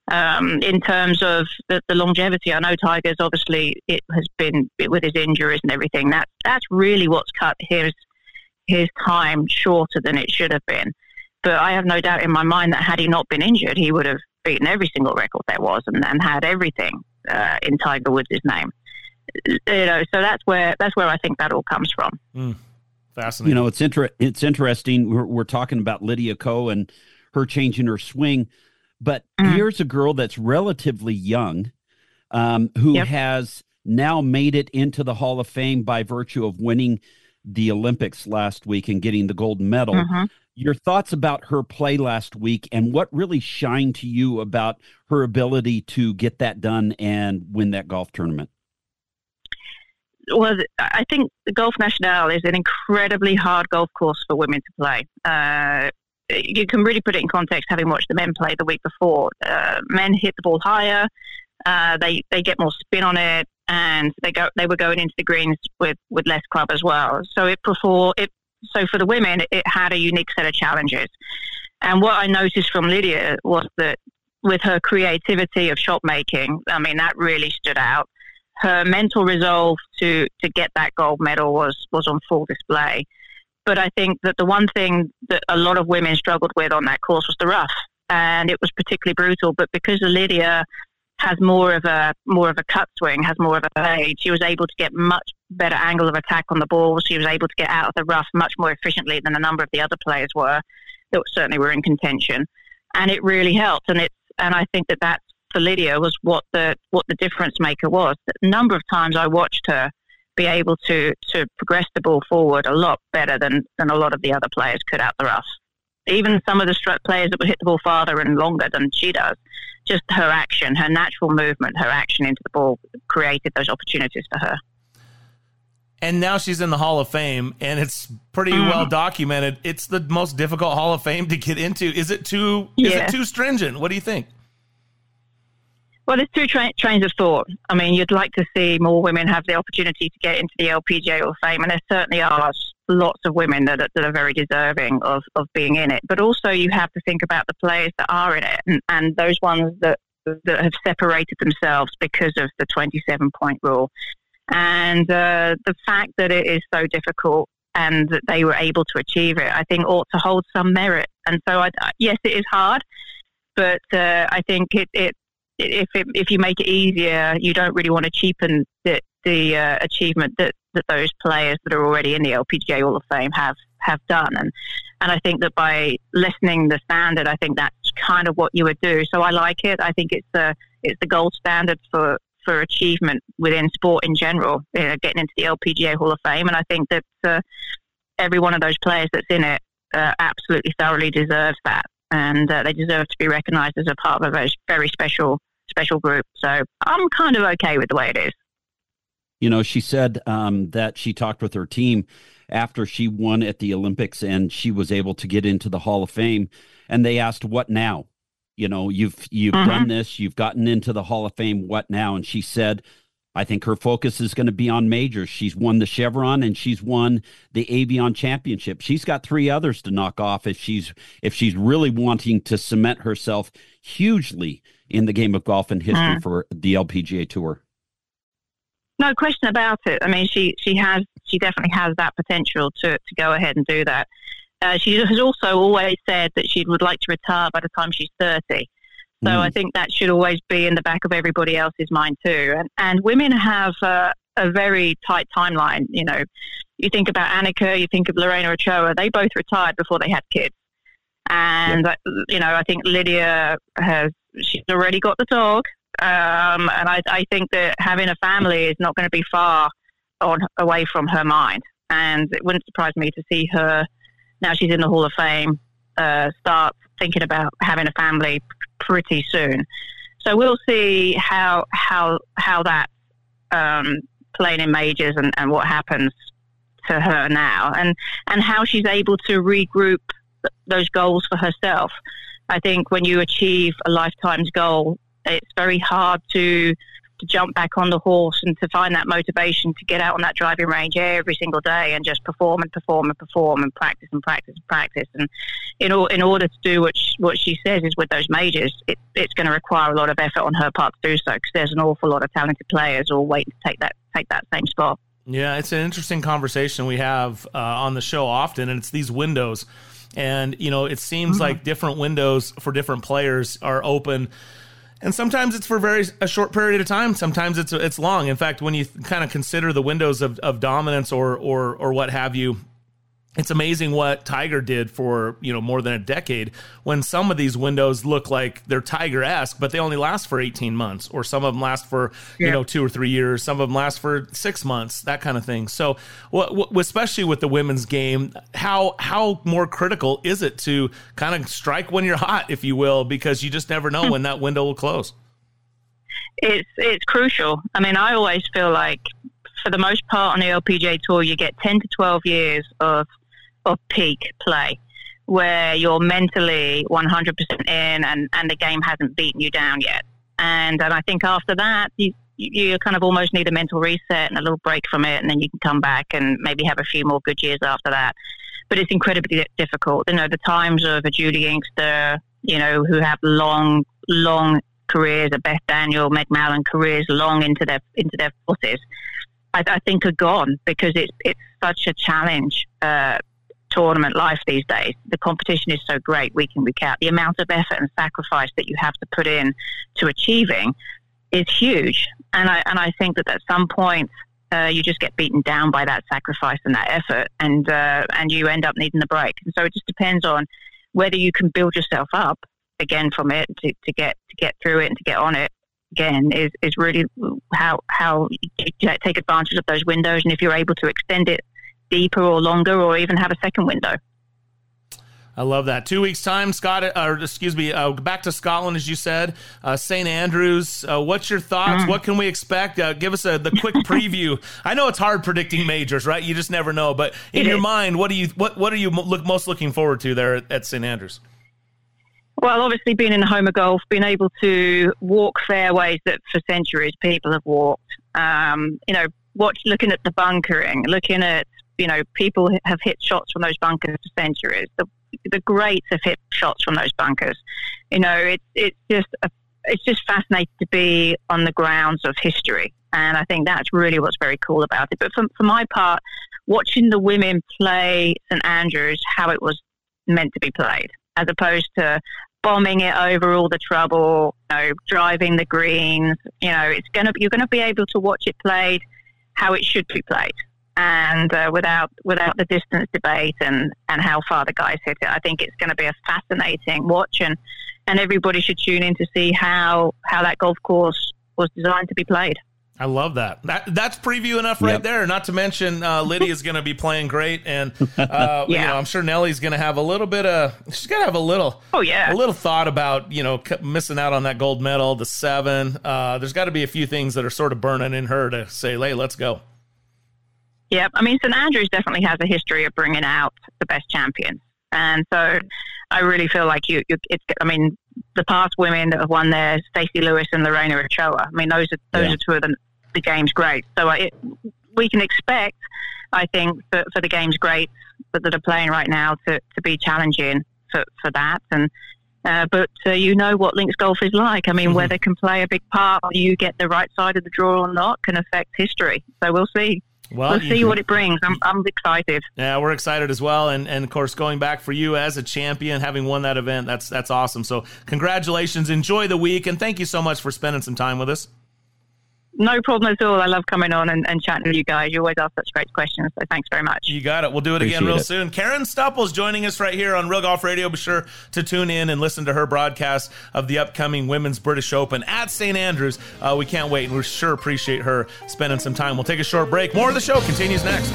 Um, in terms of the, the longevity, I know Tiger's obviously, it has been with his injuries and everything. That, that's really what's cut his, his time shorter than it should have been. But I have no doubt in my mind that had he not been injured, he would have beaten every single record there was and, and had everything uh, in Tiger Woods' name. You know, so that's where that's where I think that all comes from. Mm, fascinating. You know, it's inter- it's interesting. We're, we're talking about Lydia Ko and her changing her swing, but mm. here's a girl that's relatively young, um, who yep. has now made it into the Hall of Fame by virtue of winning the Olympics last week and getting the gold medal. Mm-hmm. Your thoughts about her play last week and what really shined to you about her ability to get that done and win that golf tournament? Well, I think the Golf National is an incredibly hard golf course for women to play. Uh, you can really put it in context having watched the men play the week before. Uh, men hit the ball higher, uh, they they get more spin on it, and they go they were going into the greens with, with less club as well. So it before it so for the women it had a unique set of challenges. And what I noticed from Lydia was that with her creativity of shot making, I mean that really stood out. Her mental resolve to, to get that gold medal was, was on full display. But I think that the one thing that a lot of women struggled with on that course was the rough, and it was particularly brutal. But because Lydia has more of a more of a cut swing, has more of a fade, she was able to get much better angle of attack on the ball. She was able to get out of the rough much more efficiently than a number of the other players were that certainly were in contention, and it really helped. And it's and I think that that's for Lydia was what the what the difference maker was. A number of times I watched her be able to, to progress the ball forward a lot better than, than a lot of the other players could out the rough. Even some of the struck players that would hit the ball farther and longer than she does, just her action, her natural movement, her action into the ball created those opportunities for her. And now she's in the Hall of Fame, and it's pretty mm. well documented. It's the most difficult Hall of Fame to get into. Is it too? Yeah. Is it too stringent? What do you think? Well, there's two tra- trains of thought. I mean, you'd like to see more women have the opportunity to get into the L P G A Hall of Fame, and there certainly are lots of women that are, that are very deserving of, of being in it. But also, you have to think about the players that are in it, and, and those ones that that have separated themselves because of the twenty-seven point rule. And uh, the fact that it is so difficult and that they were able to achieve it, I think ought to hold some merit. And so, I, yes, it is hard, but uh, I think it, it if it, if you make it easier, you don't really want to cheapen the, the uh, achievement that, that those players that are already in the L P G A Hall of Fame have, have done. And and I think that by lessening the standard, I think that's kind of what you would do. So I like it. I think it's the it's the gold standard for. for achievement within sport in general, you know, getting into the L P G A Hall of Fame. And I think that uh, every one of those players that's in it uh, absolutely thoroughly deserves that. And uh, they deserve to be recognised as a part of a very, very special, special group. So I'm kind of okay with the way it is. You know, she said um, that she talked with her team after she won at the Olympics and she was able to get into the Hall of Fame. And they asked, what now? You know, you've you've mm-hmm. done this, you've gotten into the Hall of Fame, what now? And she said, I think her focus is going to be on majors. She's won the Chevron and she's won the Avion Championship. She's got three others to knock off if she's if she's really wanting to cement herself hugely in the game of golf and history mm. for the L P G A Tour. No question about it. I mean, she she has she definitely has that potential to to go ahead and do that. Uh, she has also always said that she would like to retire by the time she's thirty. So mm. I think that should always be in the back of everybody else's mind too. And, and women have uh, a very tight timeline. You know, you think about Annika, you think of Lorena Ochoa, they both retired before they had kids. And, yep. uh, you know, I think Lydia has, she's already got the dog. Um, and I, I think that having a family is not going to be far on away from her mind. And it wouldn't surprise me to see her, now she's in the Hall of Fame, uh, start thinking about having a family pretty soon. So we'll see how how how that's um, playing in majors and, and what happens to her now, and, and how she's able to regroup th- those goals for herself. I think when you achieve a lifetime's goal, it's very hard to to jump back on the horse and to find that motivation to get out on that driving range every single day and just perform and perform and perform and practice and practice and practice. And in, or, in order to do what she, what she says is with those majors, it, it's going to require a lot of effort on her part to do so, because there's an awful lot of talented players all waiting to take that take that same spot. Yeah, it's an interesting conversation we have uh, on the show often, and it's these windows. And, you know, it seems mm-hmm. like different windows for different players are open. And sometimes it's for very a short period of time. Sometimes it's it's long. In fact, when you kind of consider the windows of, of dominance or or or what have you, it's amazing what Tiger did for, you know, more than a decade, when some of these windows look like they're Tiger-esque, but they only last for eighteen months, or some of them last for, yeah. you know, two or three years. Some of them last for six months, that kind of thing. So w- w- especially with the women's game, how, how more critical is it to kind of strike when you're hot, if you will, because you just never know when that window will close? It's, it's crucial. I mean, I always feel like for the most part on the L P G A Tour, you get ten to twelve years of of peak play where you're mentally one hundred percent in and, and the game hasn't beaten you down yet. And and I think after that, you, you kind of almost need a mental reset and a little break from it, and then you can come back and maybe have a few more good years after that. But it's incredibly difficult. You know, the times of a Judy Inkster, you know, who have long, long careers, a Beth Daniel, Meg Mallon careers long into their into their forties, I, I think are gone, because it's it's such a challenge uh, tournament life these days. The competition is so great week in, week out. The amount of effort and sacrifice that you have to put in to achieving is huge. And I and I think that at some point uh, you just get beaten down by that sacrifice and that effort, and uh, and you end up needing the break. And so it just depends on whether you can build yourself up again from it to, to get to get through it and to get on it, again, is, is really how how you take advantage of those windows, and if you're able to extend it deeper or longer, or even have a second window. I love that. Two weeks time, Scott, or excuse me, uh, back to Scotland, as you said, uh, Saint Andrews. Uh, what's your thoughts? Mm. What can we expect? Uh, give us a, the quick preview. I know it's hard predicting majors, right? You just never know. But in it your is. mind, what do you what what are you look, most looking forward to there at, at Saint Andrews? Well, obviously, being in the home of golf, being able to walk fairways that for centuries people have walked. Um, you know, watch looking at the bunkering, looking at you know people have hit shots from those bunkers for centuries. The the greats have hit shots from those bunkers. You know, it's it's just a, it's just fascinating to be on the grounds of history, and I think that's really what's very cool about it. But for for my part, watching the women play Saint Andrews how it was meant to be played, as opposed to bombing it over all the trouble, you know, driving the greens. You know, it's gonna you're gonna be able to watch it played how it should be played. And uh, without without the distance debate and, and how far the guys hit it, I think it's going to be a fascinating watch, and, and everybody should tune in to see how, how that golf course was designed to be played. I love that. That that's preview enough right yep. there. Not to mention uh, Lydia's going to be playing great, and uh, yeah. you know, I'm sure Nellie's going to have a little bit of. She's got to have a little. Oh yeah. A little thought about you know missing out on that gold medal, the seven. Uh, there's got to be a few things that are sort of burning in her to say, "Hey, let's go." Yeah, I mean, Saint Andrews definitely has a history of bringing out the best champions. And so I really feel like you, you it's, I mean, the past women that have won there, Stacey Lewis and Lorena Ochoa, I mean, those are, those yeah. are two of the, the game's greats. So it, we can expect, I think, for, for the game's greats that, that are playing right now to, to be challenging for, for that. And uh, But uh, you know what links golf is like. I mean, mm-hmm. weather can play a big part, whether you get the right side of the draw or not can affect history. So we'll see. Well, we'll see what it brings. I'm, I'm excited. Yeah, we're excited as well. And, and, of course, going back for you as a champion, having won that event, that's that's awesome. So congratulations. Enjoy the week. And thank you so much for spending some time with us. No problem at all. I love coming on and, and chatting with you guys. You always ask such great questions, so thanks very much. You got it. We'll do it Appreciate again real it. soon. Karen Stupples joining us right here on Real Golf Radio. Be sure to tune in and listen to her broadcast of the upcoming Women's British Open at Saint Andrews. Uh, we can't wait, and we sure appreciate her spending some time. We'll take a short break. More of the show continues next.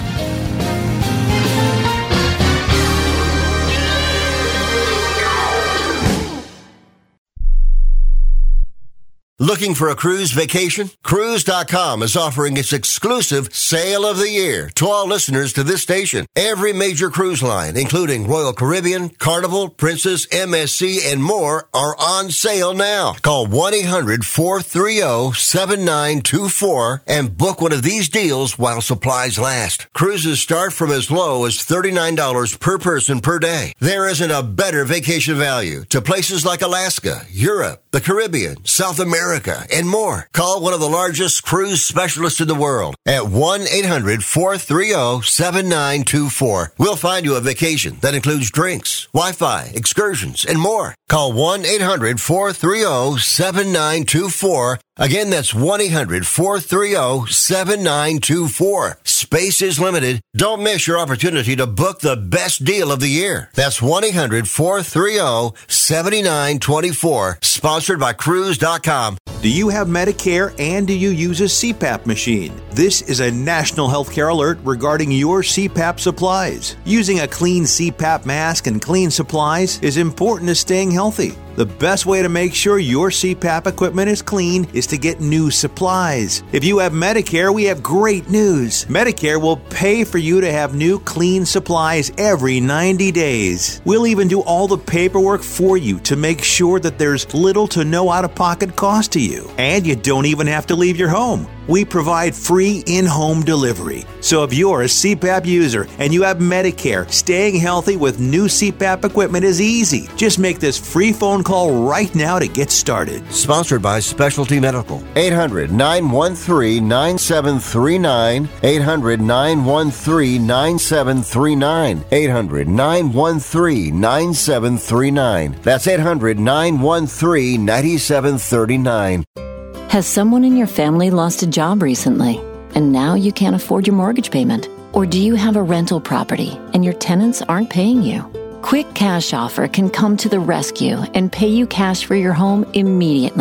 Looking for a cruise vacation? Cruise dot com is offering its exclusive Sale of the Year to all listeners to this station. Every major cruise line, including Royal Caribbean, Carnival, Princess, M S C, and more, are on sale now. Call one eight hundred four three zero seven nine two four and book one of these deals while supplies last. Cruises start from as low as thirty-nine dollars per person per day. There isn't a better vacation value to places like Alaska, Europe, the Caribbean, South America, and more. Call one of the largest cruise specialists in the world at one eight hundred four three zero seven nine two four. We'll find you a vacation that includes drinks, Wi-Fi, excursions, and more. Call one eight hundred four three zero seven nine two four. Again, that's one eight hundred four three zero seven nine two four. Space is limited. Don't miss your opportunity to book the best deal of the year. That's one eight hundred four three zero seven nine two four. Sponsored by Cruise dot com. Do you have Medicare and do you use a C PAP machine? This is a national healthcare alert regarding your C PAP supplies. Using a clean C PAP mask and clean supplies is important to staying healthy. The best way to make sure your C PAP equipment is clean is to get new supplies. If you have Medicare, we have great news. Medicare will pay for you to have new clean supplies every ninety days. We'll even do all the paperwork for you to make sure that there's little to no out-of-pocket cost to you. And you don't even have to leave your home. We provide free in-home delivery. So if you're a C PAP user and you have Medicare, staying healthy with new C PAP equipment is easy. Just make this free phone call right now to get started. Sponsored by Specialty Medical. eight hundred nine one three nine seven three nine. eight hundred nine one three nine seven three nine. eight hundred nine one three nine seven three nine. That's eight hundred nine one three nine seven three nine. Has someone in your family lost a job recently, and now you can't afford your mortgage payment? Or do you have a rental property and your tenants aren't paying you? Quick Cash Offer can come to the rescue and pay you cash for your home immediately.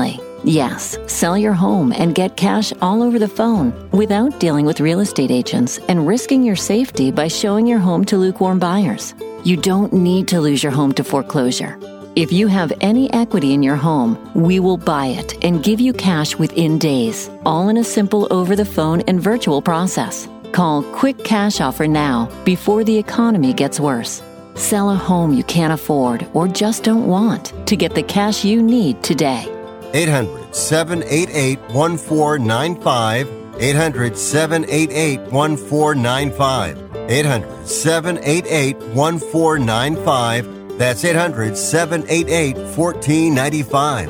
Yes, sell your home and get cash all over the phone without dealing with real estate agents and risking your safety by showing your home to lukewarm buyers. You don't need to lose your home to foreclosure. If you have any equity in your home, we will buy it and give you cash within days, all in a simple over-the-phone and virtual process. Call Quick Cash Offer now before the economy gets worse. Sell a home you can't afford or just don't want to get the cash you need today. eight hundred, seven eight eight, one four nine five. eight hundred, seven eight eight, one four nine five. eight hundred, seven eight eight, one four nine five. That's eight hundred, seven eight eight, one four nine five.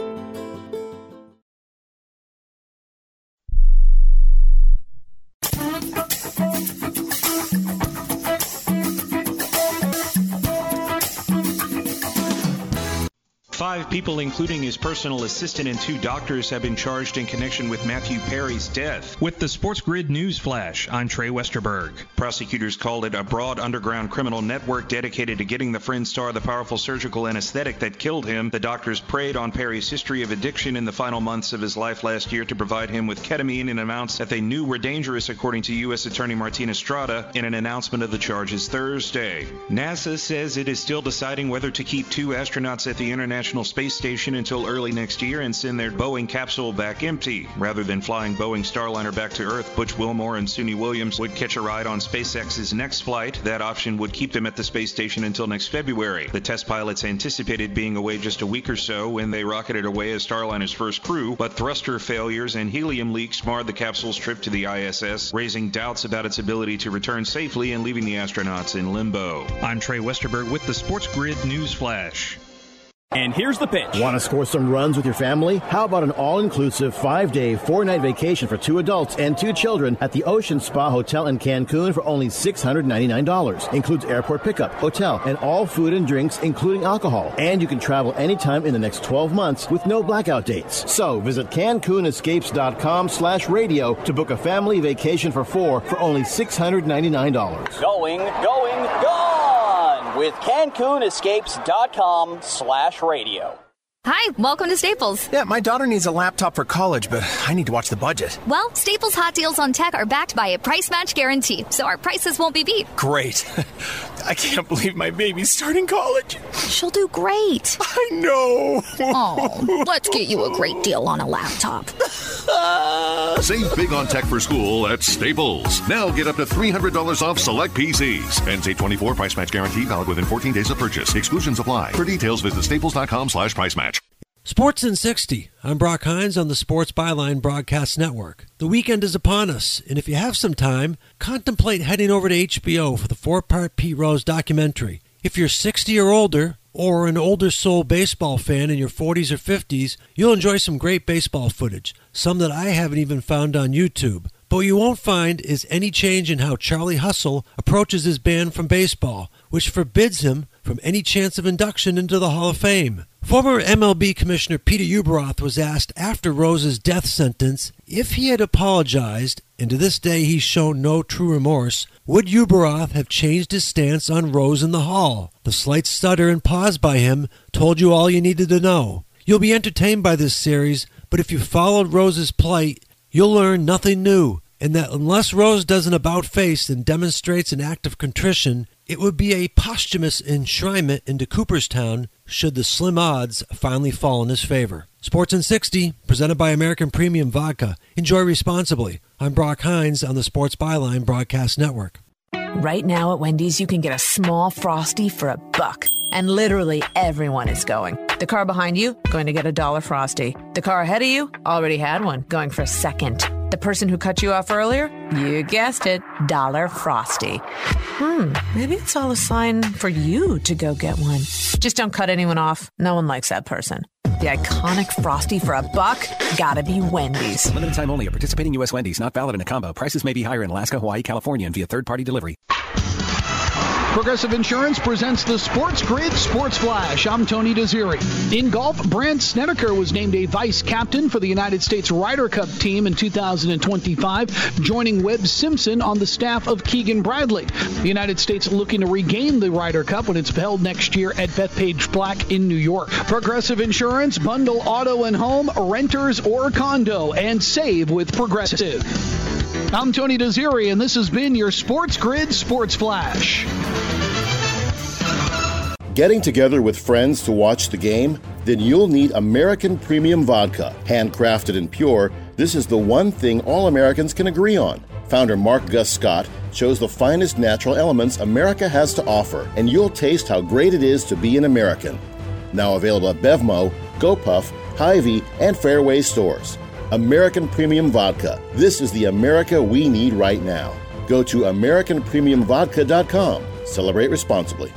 Five people, including his personal assistant and two doctors, have been charged in connection with Matthew Perry's death. With the Sports Grid News Flash, I'm Trey Westerberg. Prosecutors called it a broad underground criminal network dedicated to getting the Friends star the powerful surgical anesthetic that killed him. The doctors preyed on Perry's history of addiction in the final months of his life last year to provide him with ketamine in amounts that they knew were dangerous, according to U S Attorney Martin Estrada in an announcement of the charges Thursday. NASA says it is still deciding whether to keep two astronauts at the International Space Station until early next year and send their Boeing capsule back empty. Rather than flying Boeing Starliner back to Earth, Butch Wilmore and Suni Williams would catch a ride on SpaceX's next flight. That option would keep them at the space station until next February. The test pilots anticipated being away just a week or so when they rocketed away as Starliner's first crew, but thruster failures and helium leaks marred the capsule's trip to the I S S, raising doubts about its ability to return safely and leaving the astronauts in limbo. I'm Trey Westerberg with the Sports Grid News Flash. And here's the pitch. Want to score some runs with your family? How about an all-inclusive five-day, four-night vacation for two adults and two children at the Ocean Spa Hotel in Cancun for only six hundred ninety-nine dollars. Includes airport pickup, hotel, and all food and drinks, including alcohol. And you can travel anytime in the next twelve months with no blackout dates. So visit CancunEscapes.com slash radio to book a family vacation for four for only six hundred ninety-nine dollars. Going, going, gone! With CancunEscapes.com slash radio. Hi, welcome to Staples. Yeah, my daughter needs a laptop for college, but I need to watch the budget. Well, Staples Hot Deals on Tech are backed by a price match guarantee, so our prices won't be beat. Great. I can't believe my baby's starting college. She'll do great. I know. Oh, let's get you a great deal on a laptop. Save big on tech for school at Staples. Now get up to three hundred dollars off select P Cs. Ends eight twenty-four. Price match guarantee valid within fourteen days of purchase. Exclusions apply. For details, visit staples.com slash price match. Sports in sixty. I'm Brock Hines on the Sports Byline Broadcast Network. The weekend is upon us, and if you have some time, contemplate heading over to H B O for the four-part Pete Rose documentary. If you're sixty or older, or an older soul baseball fan in your forties or fifties, you'll enjoy some great baseball footage, some that I haven't even found on YouTube. But what you won't find is any change in how Charlie Hustle approaches his ban from baseball, which forbids him from any chance of induction into the Hall of Fame. Former M L B Commissioner Peter Ueberroth was asked after Rose's death sentence if he had apologized, and to this day he's shown no true remorse, would Ueberroth have changed his stance on Rose in the Hall? The slight stutter and pause by him told you all you needed to know. You'll be entertained by this series, but if you followed Rose's plight, you'll learn nothing new, and that unless Rose does an about-face and demonstrates an act of contrition, it would be a posthumous enshrinement into Cooperstown should the slim odds finally fall in his favor. Sports in sixty, presented by American Premium Vodka. Enjoy responsibly. I'm Brock Hines on the Sports Byline Broadcast Network. Right now at Wendy's, you can get a small Frosty for a buck. And literally everyone is going. The car behind you, going to get a dollar Frosty. The car ahead of you, already had one, going for a second. The person who cut you off earlier, you guessed it, dollar Frosty. Hmm, maybe it's all a sign for you to go get one. Just don't cut anyone off. No one likes that person. The iconic Frosty for a buck, gotta be Wendy's. Limited time only at participating U S Wendy's. Not valid in a combo. Prices may be higher in Alaska, Hawaii, California, and via third-party delivery. Progressive Insurance presents the Sports Grid Sports Flash. I'm Tony Desiri. In golf, Brandt Snedeker was named a vice captain for the United States Ryder Cup team in two thousand twenty-five, joining Webb Simpson on the staff of Keegan Bradley. The United States looking to regain the Ryder Cup when it's held next year at Bethpage Black in New York. Progressive Insurance, bundle auto and home, renters or condo, and save with Progressive. I'm Tony Desiri, and this has been your Sports Grid Sports Flash. Getting together with friends to watch the game? Then you'll need American Premium Vodka. Handcrafted and pure, this is the one thing all Americans can agree on. Founder Mark Gus Scott chose the finest natural elements America has to offer, and you'll taste how great it is to be an American. Now available at Bevmo, GoPuff, Hy-Vee, and Fairway stores. American Premium Vodka. This is the America we need right now. Go to American Premium Vodka dot com. Celebrate responsibly.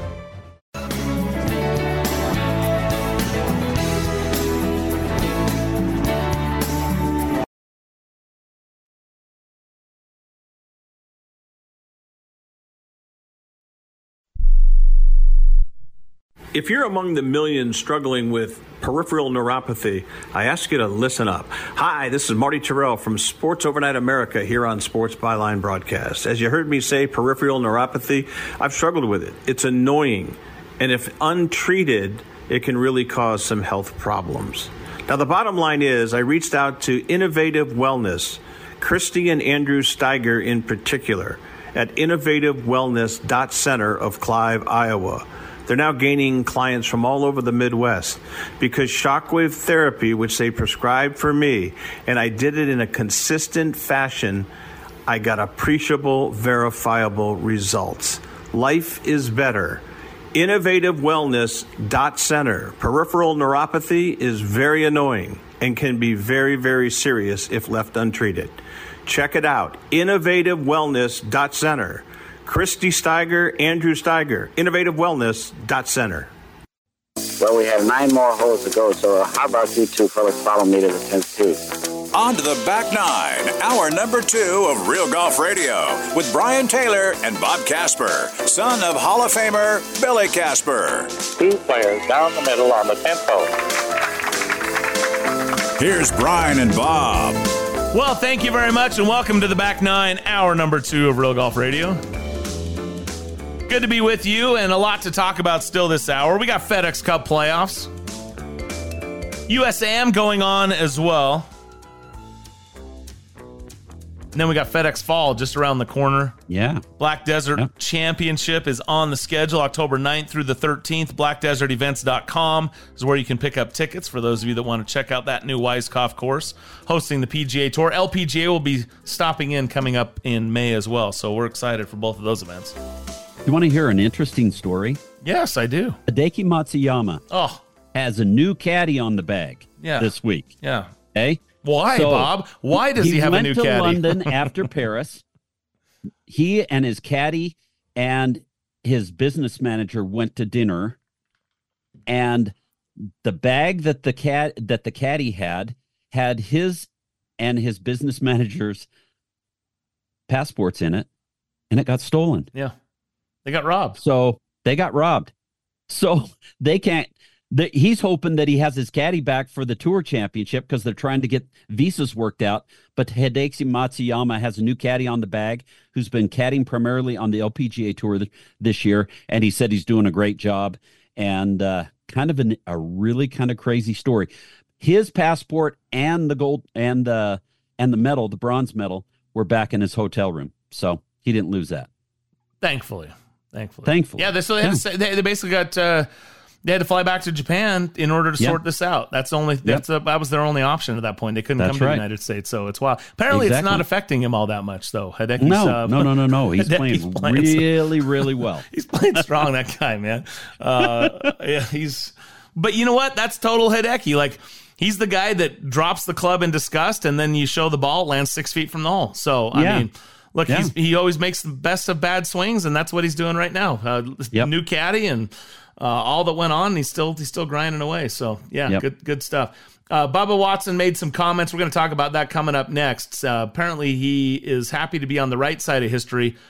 If you're among the millions struggling with peripheral neuropathy, I ask you to listen up. Hi, this is Marty Terrell from Sports Overnight America here on Sports Byline Broadcast. As you heard me say, peripheral neuropathy, I've struggled with it. It's annoying. And if untreated, it can really cause some health problems. Now, the bottom line is I reached out to Innovative Wellness, Christy and Andrew Steiger in particular, at innovative wellness dot center of Clive, Iowa. They're now gaining clients from all over the Midwest because shockwave therapy, which they prescribed for me, and I did it in a consistent fashion, I got appreciable, verifiable results. Life is better. innovative wellness dot center. Peripheral neuropathy is very annoying and can be very, very serious if left untreated. Check it out. innovative wellness dot center. Christy Steiger, Andrew Steiger, innovative wellness dot center. Well, we have nine more holes to go, so how about you two fellas follow me to the tenth tee? On to the back nine, hour number two of Real Golf Radio with Brian Taylor and Bob Casper, son of Hall of Famer Billy Casper. Two players down the middle on the tenth hole. Here's Brian and Bob. Well, thank you very much, and welcome to the back nine, hour number two of Real Golf Radio. Good to be with you, and a lot to talk about still this hour. We got FedEx Cup playoffs. U S A M going on as well. And then we got FedEx Fall just around the corner. Yeah. Black Desert yeah. Championship is on the schedule October ninth through the thirteenth. black desert events dot com is where you can pick up tickets for those of you that want to check out that new Weiskopf course hosting the P G A Tour. L P G A will be stopping in coming up in May as well, so we're excited for both of those events. You want to hear an interesting story? Yes, I do. Hideki Matsuyama oh. has a new caddy on the bag yeah. this week. Yeah. Okay? Why, so Bob? Why does he, he have a new caddy? He went to London after Paris. He and his caddy and his business manager went to dinner, and the bag that the cat that the caddy had had his and his business manager's passports in it, and it got stolen. Yeah. They got robbed. So they got robbed. So they can't. The, he's hoping that he has his caddy back for the Tour Championship because they're trying to get visas worked out. But Hideki Matsuyama has a new caddy on the bag who's been caddying primarily on the L P G A Tour th- this year, and he said he's doing a great job. And uh, kind of an, a really kind of crazy story. His passport and the gold and the and the medal, the bronze medal, were back in his hotel room, so he didn't lose that. Thankfully. Thankfully. Thankfully. Yeah, they, so they, had yeah. to say, they, they basically got, uh, they had to fly back to Japan in order to yep. sort this out. That's the only, that's yep. a, that was their only option at that point. They couldn't that's come to right. the United States, so it's wild. Apparently exactly. it's not affecting him all that much, though. Hideki's, no, uh, no, no, no, no. He's playing, playing really, really well. He's playing strong, that guy, man. Uh, yeah, he's, but you know what? That's total Hideki. Like, he's the guy that drops the club in disgust, and then you show the ball, it lands six feet from the hole. So, I yeah. mean, look, yeah. he's, he always makes the best of bad swings, and that's what he's doing right now. Uh, yep. New caddy and uh, all that went on, he's still he's still grinding away. So, yeah, yep. good good stuff. Uh, Bubba Watson made some comments. We're going to talk about that coming up next. Uh, apparently, he is happy to be on the right side of history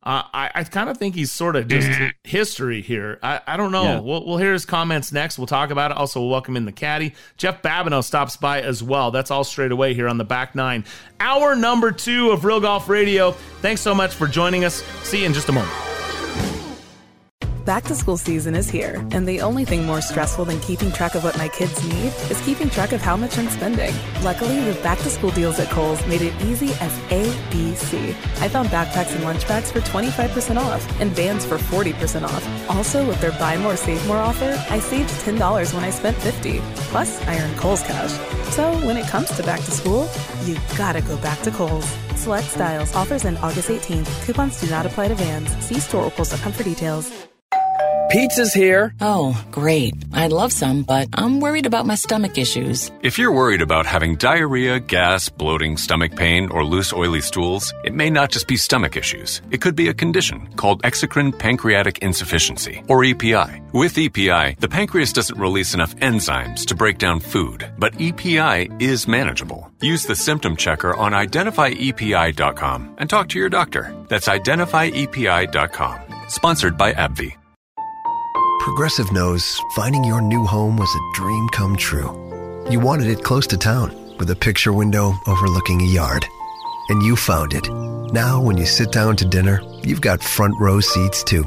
Uh, I, I kind of think he's sort of just history here. I, I don't know. Yeah. We'll, we'll hear his comments next. We'll talk about it. Also, we'll welcome in the caddy. Jeff Babineau stops by as well. That's all straight away here on the back nine. Hour number two of Real Golf Radio. Thanks so much for joining us. See you in just a moment. Back to school season is here, and the only thing more stressful than keeping track of what my kids need is keeping track of how much I'm spending. Luckily, the back to school deals at Kohl's made it easy as A B C. I found backpacks and lunch bags for twenty-five percent off and Vans for forty percent off. Also, with their buy more, save more offer, I saved ten dollars when I spent fifty dollars. Plus, I earned Kohl's cash. So when it comes to back to school, you gotta go back to Kohl's. Select styles. Offers end August eighteenth. Coupons do not apply to Vans. See store or kohl's dot com for details. Pizza's here. Oh, great. I'd love some, but I'm worried about my stomach issues. If you're worried about having diarrhea, gas, bloating, stomach pain, or loose, oily stools, it may not just be stomach issues. It could be a condition called exocrine pancreatic insufficiency, or E P I. With E P I, the pancreas doesn't release enough enzymes to break down food, but E P I is manageable. Use the symptom checker on identify E P I dot com and talk to your doctor. That's identify E P I dot com. Sponsored by AbbVie. Progressive knows finding your new home was a dream come true. You wanted it close to town, with a picture window overlooking a yard. And you found it. Now, when you sit down to dinner, you've got front row seats too.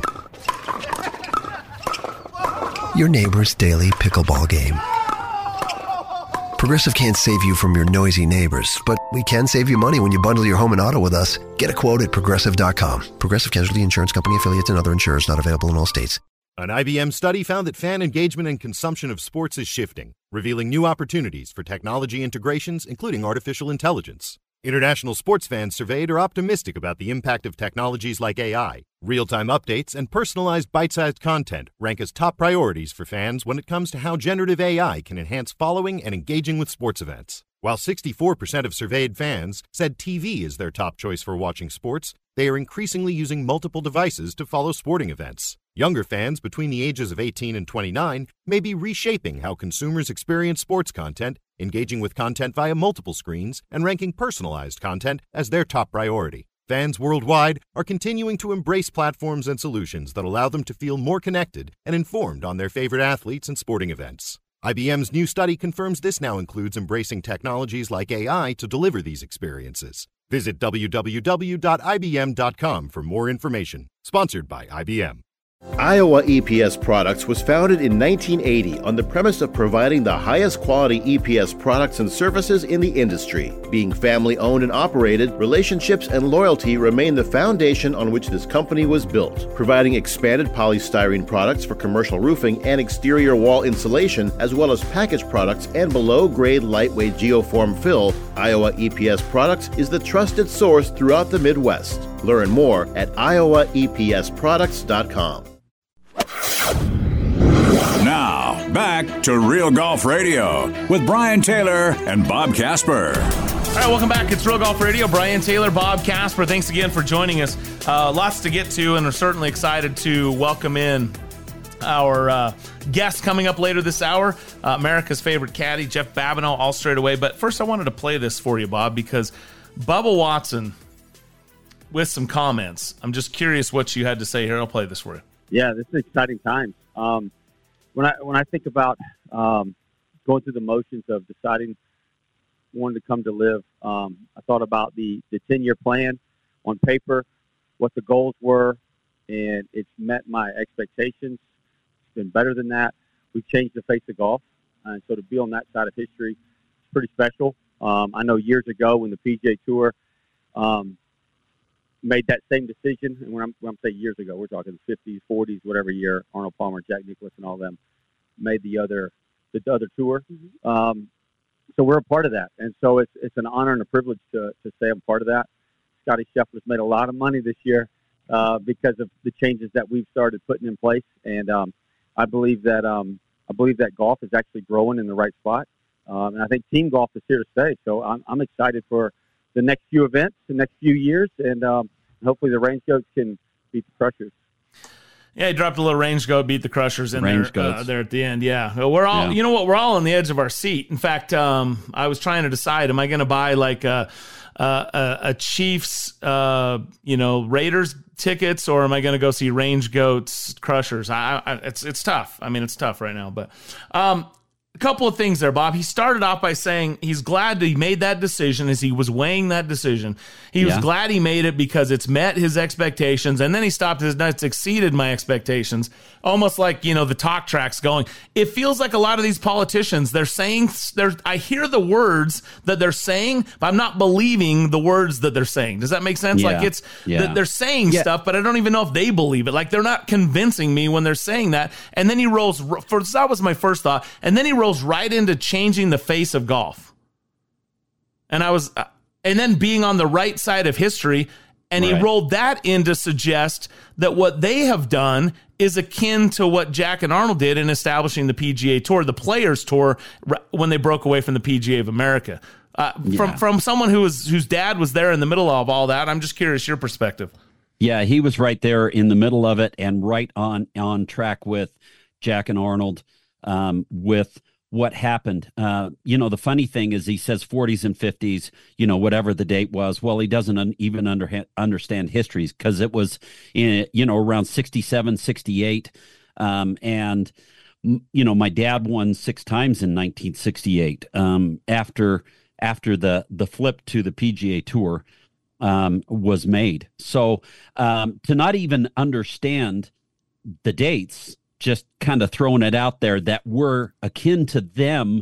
Your neighbor's daily pickleball game. Progressive can't save you from your noisy neighbors, but we can save you money when you bundle your home and auto with us. Get a quote at progressive dot com. Progressive Casualty Insurance Company affiliates and other insurers not available in all states. An I B M study found that fan engagement and consumption of sports is shifting, revealing new opportunities for technology integrations, including artificial intelligence. International sports fans surveyed are optimistic about the impact of technologies like A I. Real-time updates and personalized bite-sized content rank as top priorities for fans when it comes to how generative A I can enhance following and engaging with sports events. While sixty-four percent of surveyed fans said T V is their top choice for watching sports, they are increasingly using multiple devices to follow sporting events. Younger fans between the ages of eighteen and twenty-nine may be reshaping how consumers experience sports content, engaging with content via multiple screens, and ranking personalized content as their top priority. Fans worldwide are continuing to embrace platforms and solutions that allow them to feel more connected and informed on their favorite athletes and sporting events. I B M's new study confirms this now includes embracing technologies like A I to deliver these experiences. Visit w w w dot i b m dot com for more information. Sponsored by I B M. Iowa E P S Products was founded in nineteen eighty on the premise of providing the highest quality E P S products and services in the industry. Being family owned and operated, relationships and loyalty remain the foundation on which this company was built. Providing expanded polystyrene products for commercial roofing and exterior wall insulation, as well as packaged products and below-grade lightweight geoform fill, Iowa E P S Products is the trusted source throughout the Midwest. Learn more at iowa e p s products dot com. Now, back to Real Golf Radio with Brian Taylor and Bob Casper. All right, welcome back. It's Real Golf Radio. Brian Taylor, Bob Casper. Thanks again for joining us. Uh, lots to get to, and we're certainly excited to welcome in our uh, guest coming up later this hour, uh, America's favorite caddy, Jeff Babineau, all straight away. But first, I wanted to play this for you, Bob, because Bubba Watson with some comments. I'm just curious what you had to say here. I'll play this for you. Yeah, this is exciting times. Um, when I when I think about um, going through the motions of deciding wanting to come to live, um, I thought about the the ten-year plan on paper, what the goals were, and it's met my expectations. It's been better than that. We've changed the face of golf, and so to be on that side of history is pretty special. Um, I know years ago when the P G A Tour um, made that same decision, and when I'm, when I'm saying years ago, we're talking fifties, forties, whatever year, Arnold Palmer, Jack Nicklaus, and all of them made the other the other tour. Mm-hmm. Um, so we're a part of that, and so it's it's an honor and a privilege to, to say I'm part of that. Scotty Scheffler's made a lot of money this year uh, because of the changes that we've started putting in place, and um, I believe that um, I believe that golf is actually growing in the right spot, um, and I think team golf is here to stay. So I'm, I'm excited for the next few events, the next few years, and um, hopefully the Range Goats can beat the Crushers. Yeah, he dropped a little range goat, beat the Crushers in range there, uh, there at the end. Yeah, well, we're all, yeah. you know what, we're all on the edge of our seat. In fact, um, I was trying to decide, am I going to buy like a, a, a Chiefs, uh, you know, Raiders tickets, or am I going to go see range goats, Crushers? I, I, it's it's tough. I mean, it's tough right now. But um, a couple of things there, Bob. He started off by saying he's glad that he made that decision as he was weighing that decision. He was yeah. glad he made it because it's met his expectations, and then he stopped his nuts, exceeded my expectations. Almost like, you know, the talk tracks going. It feels like a lot of these politicians, they're saying, they're, I hear the words that they're saying, but I'm not believing the words that they're saying. Does that make sense? Yeah. Like it's, yeah. they're saying yeah. stuff, but I don't even know if they believe it. Like they're not convincing me when they're saying that. And then he rolls, first, that was my first thought. And then he rolls right into changing the face of golf. And I was, and then being on the right side of history. And right. he rolled that in to suggest that what they have done is akin to what Jack and Arnold did in establishing the P G A Tour, the Players Tour, when they broke away from the P G A of America. Uh, yeah. From from someone who was whose dad was there in the middle of all that, I'm just curious your perspective. Yeah, he was right there in the middle of it and right on on track with Jack and Arnold um, with what happened. Uh, you know, the funny thing is he says forties and fifties, you know, whatever the date was. Well, he doesn't un- even under- understand histories because it was, in, you know, around sixty-seven, sixty-eight. Um, and, you know, my dad won six times in nineteen sixty-eight um, after after the, the flip to the P G A Tour um, was made. So um, to not even understand the dates, just kind of throwing it out there that we're akin to them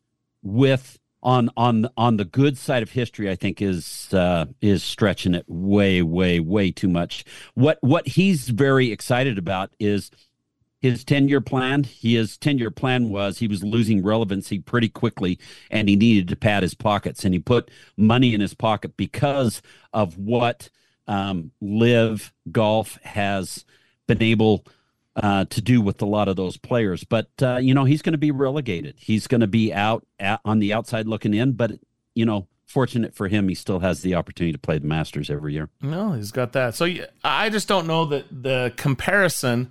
with on on on the good side of history, I think is uh, is stretching it way, way, way too much. What what he's very excited about is his ten-year plan. His ten-year plan was he was losing relevancy pretty quickly, and he needed to pad his pockets, and he put money in his pocket because of what um, Live Golf has been able Uh, to do with a lot of those players. But, uh, you know, he's going to be relegated. He's going to be out at, on the outside looking in. But, you know, fortunate for him, he still has the opportunity to play the Masters every year. No, he's got that. So I just don't know that the comparison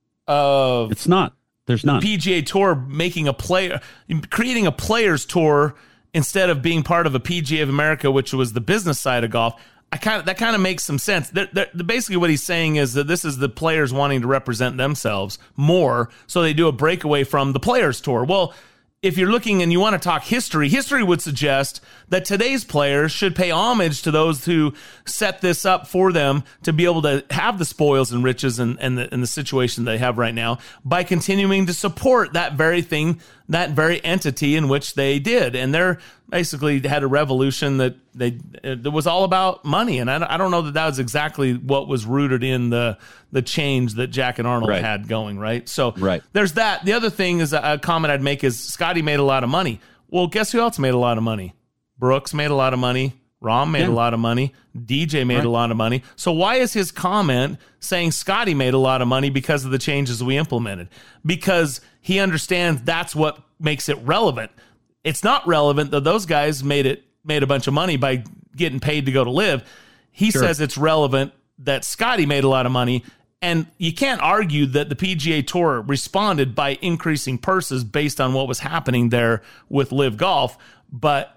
of... It's not. There's not. The P G A Tour making a player, creating a players tour instead of being part of a P G A of America, which was the business side of golf. I kind of that kind of makes some sense. They're, they're, basically, what he's saying is that this is the players wanting to represent themselves more, so they do a breakaway from the Players Tour. Well, if you're looking and you want to talk history, history would suggest that today's players should pay homage to those who set this up for them to be able to have the spoils and riches and, and, the, and the situation they have right now by continuing to support that very thing, that very entity in which they did. And they're basically had a revolution that they it was all about money. And I, I don't know that that was exactly what was rooted in the the change that Jack and Arnold right. had going, right? So right. there's that. The other thing is a comment I'd make is Scotty made a lot of money. Well, guess who else made a lot of money? Brooks made a lot of money. Rahm made yeah. a lot of money. D J made right. a lot of money. So why is his comment saying Scotty made a lot of money because of the changes we implemented? Because he understands that's what makes it relevant. It's not relevant that those guys made it made a bunch of money by getting paid to go to Live. He sure. says it's relevant that Scotty made a lot of money, and you can't argue that the P G A Tour responded by increasing purses based on what was happening there with Live Golf, but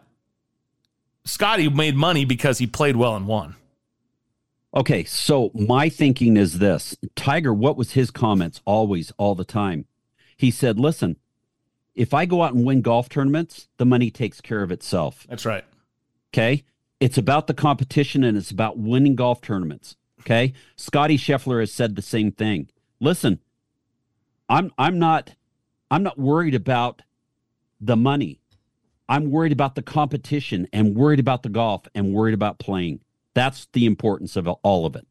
Scotty made money because he played well and won. Okay, so my thinking is this. Tiger, what was his comments always, all the time? He said, listen, if I go out and win golf tournaments, the money takes care of itself. That's right. Okay? It's about the competition, and it's about winning golf tournaments. Okay? Scotty Scheffler has said the same thing. Listen, I'm I'm not I'm not worried about the money. I'm worried about the competition and worried about the golf and worried about playing. That's the importance of all of it.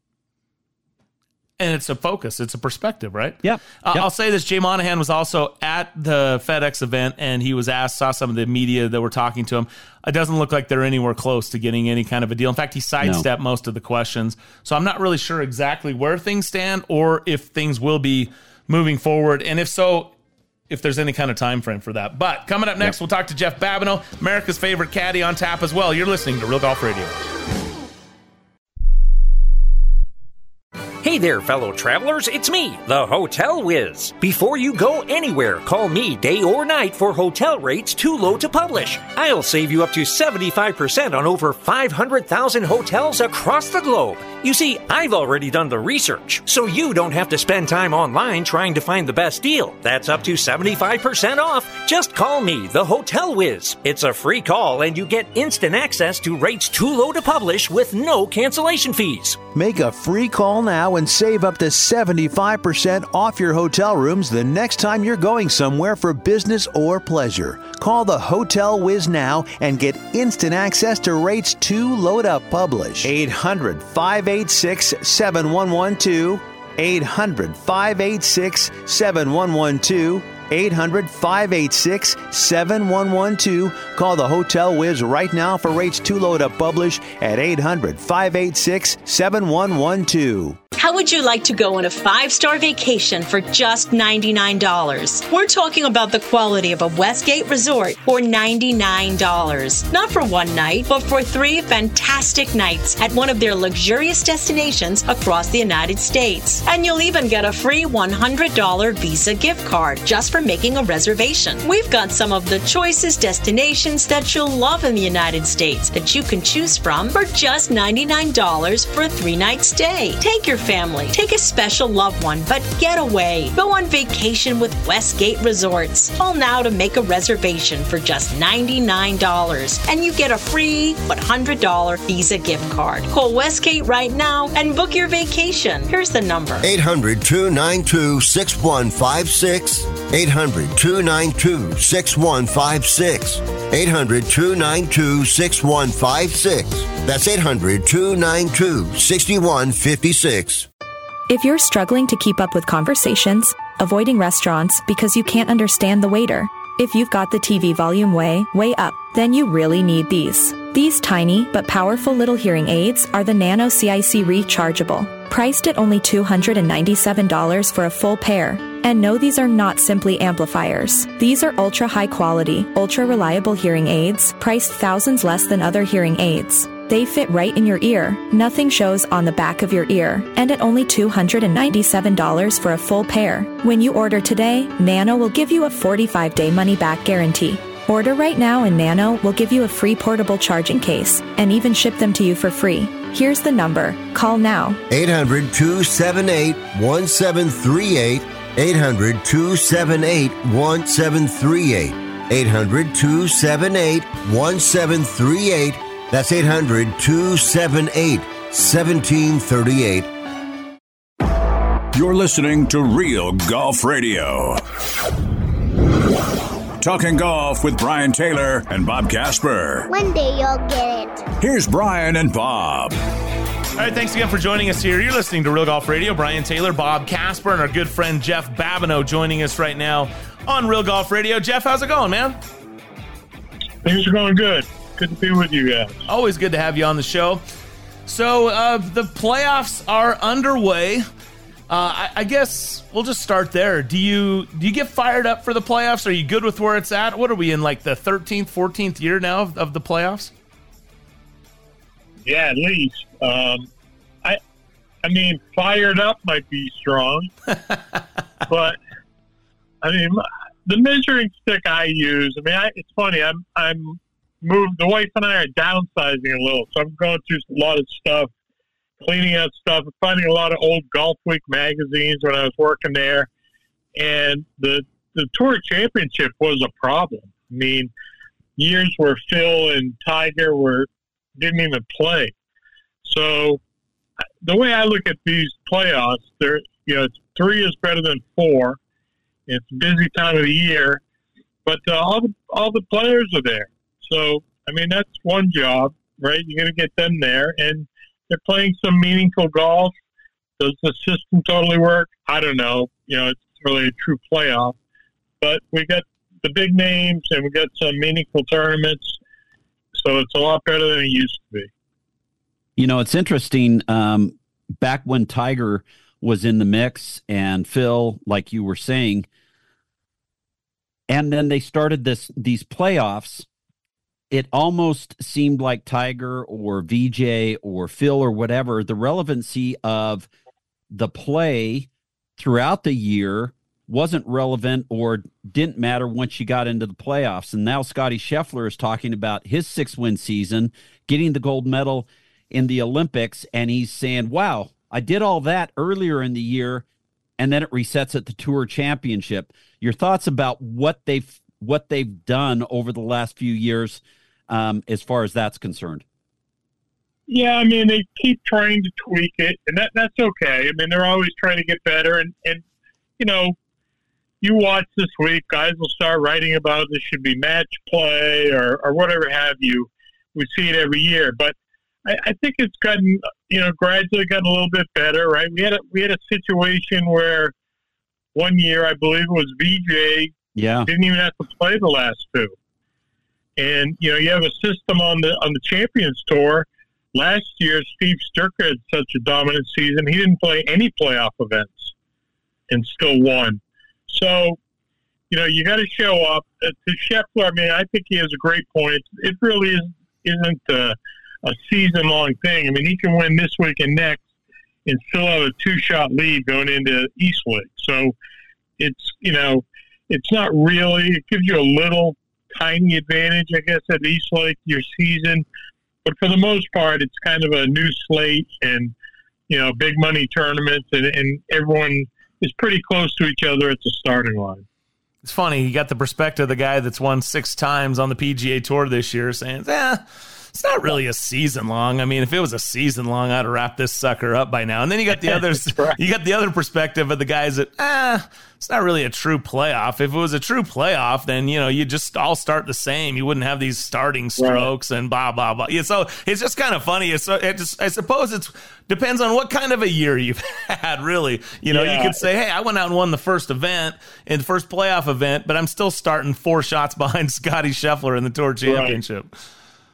And it's a focus. It's a perspective, right? Yeah. Uh, yep. I'll say this. Jay Monahan was also at the FedEx event, and he was asked, saw some of the media that were talking to him. It doesn't look like they're anywhere close to getting any kind of a deal. In fact, he sidestepped no. most of the questions. So I'm not really sure exactly where things stand or if things will be moving forward. And if so, if there's any kind of time frame for that. But coming up next, yep. we'll talk to Jeff Babineau, America's favorite caddy, on tap as well. You're listening to Real Golf Radio. Hey, Hey there, fellow travelers. It's me, the Hotel Whiz. Before you go anywhere, call me day or night for hotel rates too low to publish. I'll save you up to seventy-five percent on over five hundred thousand hotels across the globe. You see, I've already done the research, so you don't have to spend time online trying to find the best deal. That's up to seventy-five percent off. Just call me, the Hotel Whiz. It's a free call, and you get instant access to rates too low to publish with no cancellation fees. Make a free call now and save up to seventy-five percent off your hotel rooms the next time you're going somewhere for business or pleasure. Call the Hotel Whiz now and get instant access to rates too low to publish. eight hundred, five eight six, seven one one two. eight hundred, five eight six, seven one one two. eight hundred, five eight six, seven one one two. Call the Hotel Whiz right now for rates too low to publish at eight hundred, five eight six, seven one one two. How would you like to go on a five-star vacation for just ninety-nine dollars? We're talking about the quality of a Westgate resort for ninety-nine dollars. Not for one night, but for three fantastic nights at one of their luxurious destinations across the United States. And you'll even get a free one hundred dollars Visa gift card just for making a reservation. We've got some of the choicest destinations that you'll love in the United States that you can choose from for just ninety-nine dollars for a three-night stay. Take your family, take a special loved one, but get away. Go on vacation with Westgate Resorts. Call now to make a reservation for just ninety-nine dollars, and you get a free one hundred dollars Visa gift card. Call Westgate right now and book your vacation. Here's the number. eight hundred, two nine two, six one five six. eight hundred, two nine two, six one five six. eight hundred, two nine two, six one five six. That's eight hundred, two nine two, six one five six. If you're struggling to keep up with conversations, avoiding restaurants because you can't understand the waiter, if you've got the T V volume way, way up, then you really need these. These tiny but powerful little hearing aids are the Nano C I C Rechargeable, priced at only two hundred ninety-seven dollars for a full pair. And no, these are not simply amplifiers. These are ultra high quality, ultra reliable hearing aids, priced thousands less than other hearing aids. They fit right in your ear, nothing shows on the back of your ear, and at only two hundred ninety-seven dollars for a full pair. When you order today, Nano will give you a forty-five day money-back guarantee. Order right now and Nano will give you a free portable charging case and even ship them to you for free. Here's the number. Call now. eight hundred, two seven eight, one seven three eight. eight hundred, two seven eight, one seven three eight. eight hundred, two seven eight, one seven three eight. That's eight hundred, two seven eight, one seven three eight. You're listening to Real Golf Radio. Talking golf with Brian Taylor and Bob Casper. One day you'll get it. Here's Brian and Bob. All right, thanks again for joining us here. You're listening to Real Golf Radio. Brian Taylor, Bob Casper, and our good friend Jeff Babineau joining us right now on Real Golf Radio. Jeff, how's it going, man? Things are going good. Good to be with you guys. Always good to have you on the show. So uh, the playoffs are underway. Uh, I, I guess we'll just start there. Do you do you get fired up for the playoffs? Are you good with where it's at? What are we in, like the thirteenth, fourteenth year now of, of the playoffs? Yeah, at least. Um, I, I mean, fired up might be strong, but I mean, the measuring stick I use. I mean, I, it's funny. I'm I'm moved. The wife and I are downsizing a little, so I'm going through a lot of stuff, cleaning out stuff, finding a lot of old Golf Week magazines when I was working there, and the the Tour Championship was a problem. I mean, years where Phil and Tiger were didn't even play. So the way I look at these playoffs, they're, you know, three is better than four. It's a busy time of the year, but uh, all the all the players are there. So I mean, that's one job, right? You got to get them there, and they're playing some meaningful golf. Does the system totally work? I don't know. You know, it's really a true playoff, but we got the big names and we got some meaningful tournaments. So it's a lot better than it used to be. You know, it's interesting. Um, back when Tiger was in the mix and Phil, like you were saying, and then they started this these playoffs, it almost seemed like Tiger or V J or Phil or whatever, the relevancy of the play throughout the year wasn't relevant or didn't matter once you got into the playoffs. And now Scotty Scheffler is talking about his six-win season, getting the gold medal in the Olympics, and he's saying, wow, I did all that earlier in the year, and then it resets at the Tour Championship. Your thoughts about what they've what they've done over the last few years um, as far as that's concerned? Yeah, I mean, they keep trying to tweak it, and that that's okay. I mean, they're always trying to get better, and, and you know, you watch this week, guys will start writing about this should be match play or, or whatever have you. We see it every year, but I, I think it's gotten, you know, gradually gotten a little bit better, right? We had a, we had a situation where one year, I believe it was V J, yeah, didn't even have to play the last two. And, you know, you have a system on the on the Champions Tour. Last year, Steve Sturka had such a dominant season. He didn't play any playoff events and still won. So, you know, you got to show up. Uh, to Scheffler, I mean, I think he has a great point. It really is, isn't a, a season-long thing. I mean, he can win this week and next and still have a two-shot lead going into East Lake. So it's, you know, it's not really, it gives you a little tiny advantage, I guess, at East Lake, your season. But for the most part, it's kind of a new slate and, you know, big money tournaments, and, and everyone is pretty close to each other at the starting line. It's funny. You got the perspective of the guy that's won six times on the P G A Tour this year saying, eh, it's not really a season long. I mean, if it was a season long, I'd have wrapped this sucker up by now. And then you got the others, right. You got the other perspective of the guys that, ah, eh, it's not really a true playoff. If it was a true playoff, then, you know, you just all start the same. You wouldn't have these starting strokes right. and blah, blah, blah. Yeah, so it's just kind of funny. It's, it just, I suppose it depends on what kind of a year you've had, really. You know, yeah. You could say, hey, I went out and won the first event, in the first playoff event, but I'm still starting four shots behind Scotty Scheffler in the Tour Championship. Right.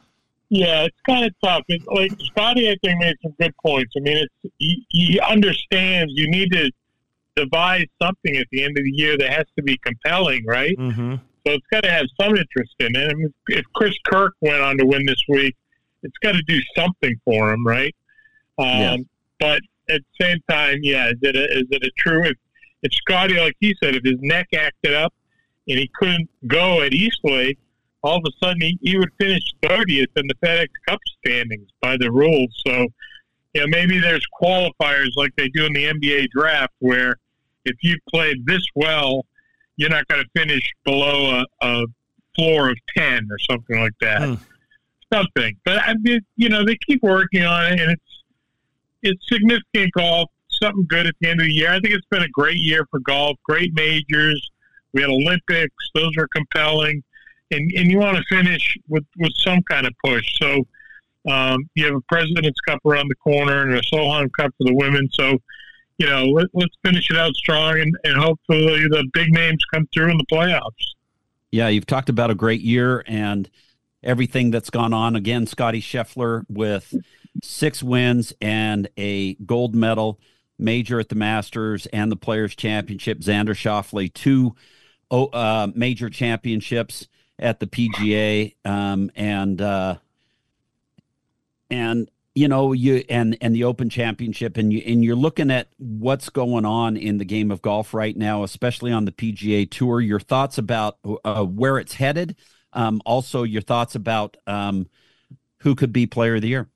Yeah, it's kind of tough. It's like Scotty, I think, made some good points. I mean, it's he, he understands you need to devise something at the end of the year that has to be compelling, right? Mm-hmm. So it's got to have some interest in it. I mean, if Chris Kirk went on to win this week, it's got to do something for him, right? Um, yeah. But at the same time, yeah, is it a, is it a true? If, if Scotty, like he said, if his neck acted up and he couldn't go at East Lake, all of a sudden he, he would finish thirtieth in the FedEx Cup standings by the rules. So, you know, maybe there's qualifiers like they do in the N B A draft where if you played this well, you're not going to finish below a, a floor of ten or something like that. Hmm. Something. But, I mean, you know, they keep working on it, and it's it's significant golf, something good at the end of the year. I think it's been a great year for golf, great majors. We had Olympics. Those were compelling. And, and you want to finish with, with some kind of push. So um, you have a President's Cup around the corner and a Solheim Cup for the women. So, you know, let, let's finish it out strong, and, and hopefully the big names come through in the playoffs. Yeah, you've talked about a great year and everything that's gone on. Again, Scotty Scheffler with six wins and a gold medal major at the Masters and the Players' Championship. Xander Schauffele, two uh, major championships at the P G A, um, and uh, and you know you and and the Open Championship, and you and you're looking at what's going on in the game of golf right now, especially on the P G A Tour. Your thoughts about uh, where it's headed, um, also your thoughts about um, who could be Player of the Year.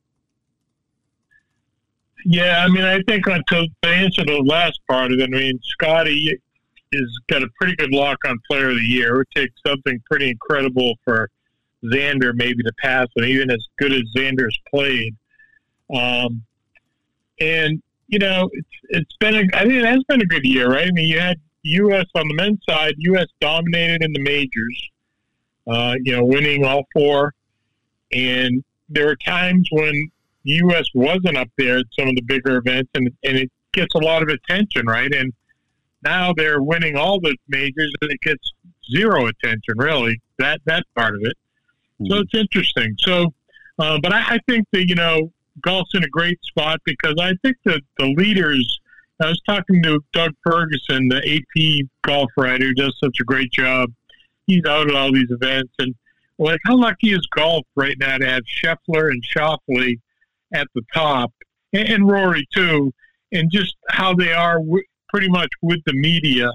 Yeah, I mean, I think to, to answer the last part of it, I mean, Scotty is got a pretty good lock on Player of the Year. It would take something pretty incredible for Xander maybe to pass, and even as good as Xander's played. Um, and, you know, it's it's been, a, I think it has been a good year, right? I mean, you had U S on the men's side, U S dominated in the majors, uh, you know, winning all four. And there were times when U S wasn't up there at some of the bigger events, and, and it gets a lot of attention, right? And now they're winning all the majors, and it gets zero attention, really, that that part of it. So it's interesting. So, uh, but I, I think that, you know, golf's in a great spot because I think that the leaders, I was talking to Doug Ferguson, the A P golf writer who does such a great job. He's out at all these events. And, like, how lucky is golf right now to have Scheffler and Schauffele at the top, and, and Rory, too. and just how they are w- pretty much with the media.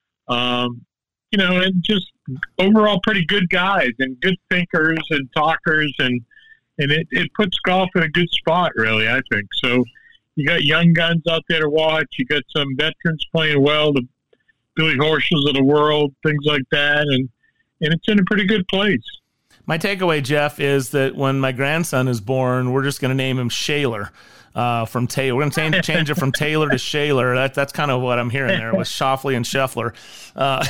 Um, you know, and just overall pretty good guys and good thinkers and talkers, and and it, it puts golf in a good spot, really, I think. So you got young guns out there to watch. You got some veterans playing well, the Billy Horshells of the world, things like that, and and it's in a pretty good place. My takeaway, Jeff, is that when my grandson is born, we're just going to name him Shaler uh, from Taylor. We're going to change it from Taylor to Shaler. That, that's kind of what I'm hearing there with Schauffele and Scheffler. Uh,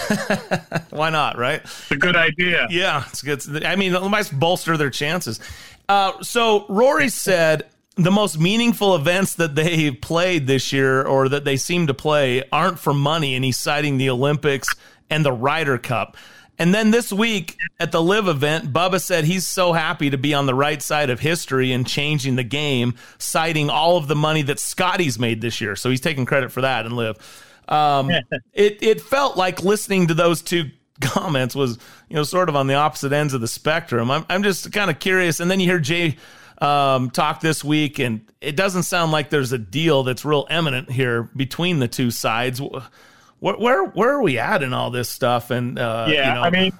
why not, right? It's a good idea. Yeah, it's good. I mean, it might bolster their chances. Uh, so Rory said the most meaningful events that they played this year, or that they seem to play, aren't for money, and he's citing the Olympics and the Ryder Cup. And then this week at the Live event, Bubba said he's so happy to be on the right side of history and changing the game, citing all of the money that Scotty's made this year. So he's taking credit for that in Live. Um, it it felt like listening to those two comments was, you know, sort of on the opposite ends of the spectrum. I'm I'm just kind of curious. And then you hear Jay um, talk this week, and it doesn't sound like there's a deal that's real imminent here between the two sides. Where, where where are we at in all this stuff? And uh, yeah, you know, I mean,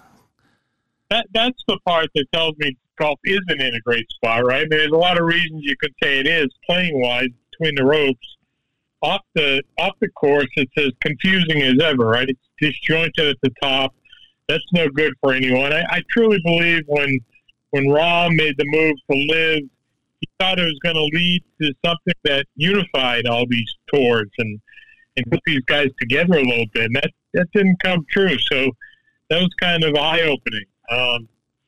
that that's the part that tells me golf isn't in a great spot, right? I mean, there's a lot of reasons you could say it is playing wise between the ropes. Off the off the course, it's as confusing as ever, right? It's disjointed at the top. That's no good for anyone. I, I truly believe when when Rahm made the move to Live, he thought it was going to lead to something that unified all these tours and. and put these guys together a little bit. And that, that didn't come true. So that was kind of eye-opening. Um,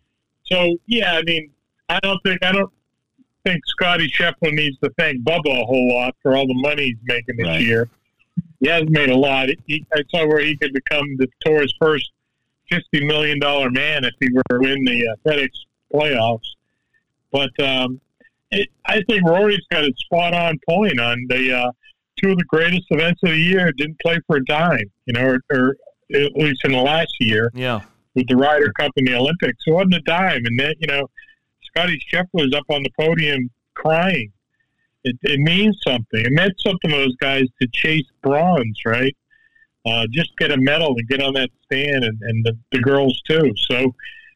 so, yeah, I mean, I don't think I don't think Scotty Scheffler needs to thank Bubba a whole lot for all the money he's making this Right. year. He has made a lot. He, I saw where he could become the tour's first fifty million dollars man if he were to win the uh, FedEx playoffs. But um, it, I think Rory's got it spot on point on the uh, two of the greatest events of the year. Didn't play for a dime, you know, or, or at least in the last year. Yeah. With the Ryder Cup and the Olympics, it wasn't a dime. And then, you know, Scotty Scheffler's up on the podium crying. It, it means something. It meant something to those guys to chase bronze, right? Uh, just get a medal and get on that stand, and, and the, the girls too. So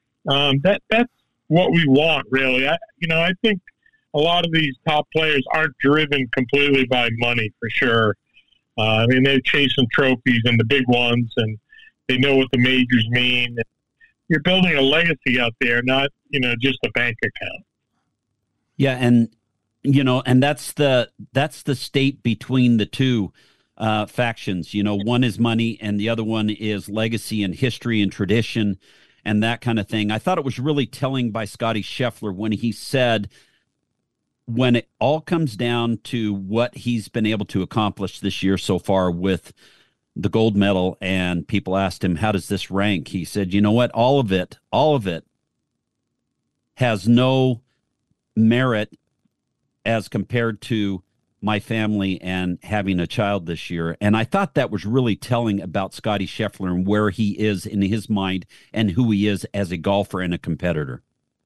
um, that that's what we want, really. I, you know, I think a lot of these top players aren't driven completely by money, for sure. Uh, I mean, they're chasing trophies and the big ones, and they know what the majors mean. You're building a legacy out there, not, you know, just a bank account. Yeah, and you know, and that's the that's the state between the two uh, factions. You know, one is money, and the other one is legacy and history and tradition and that kind of thing. I thought it was really telling by Scotty Scheffler when he said, when it all comes down to what he's been able to accomplish this year so far with the gold medal, and people asked him, how does this rank? He said, you know what? All of it, all of it has no merit as compared to my family and having a child this year. And I thought that was really telling about Scotty Scheffler and where he is in his mind and who he is as a golfer and a competitor.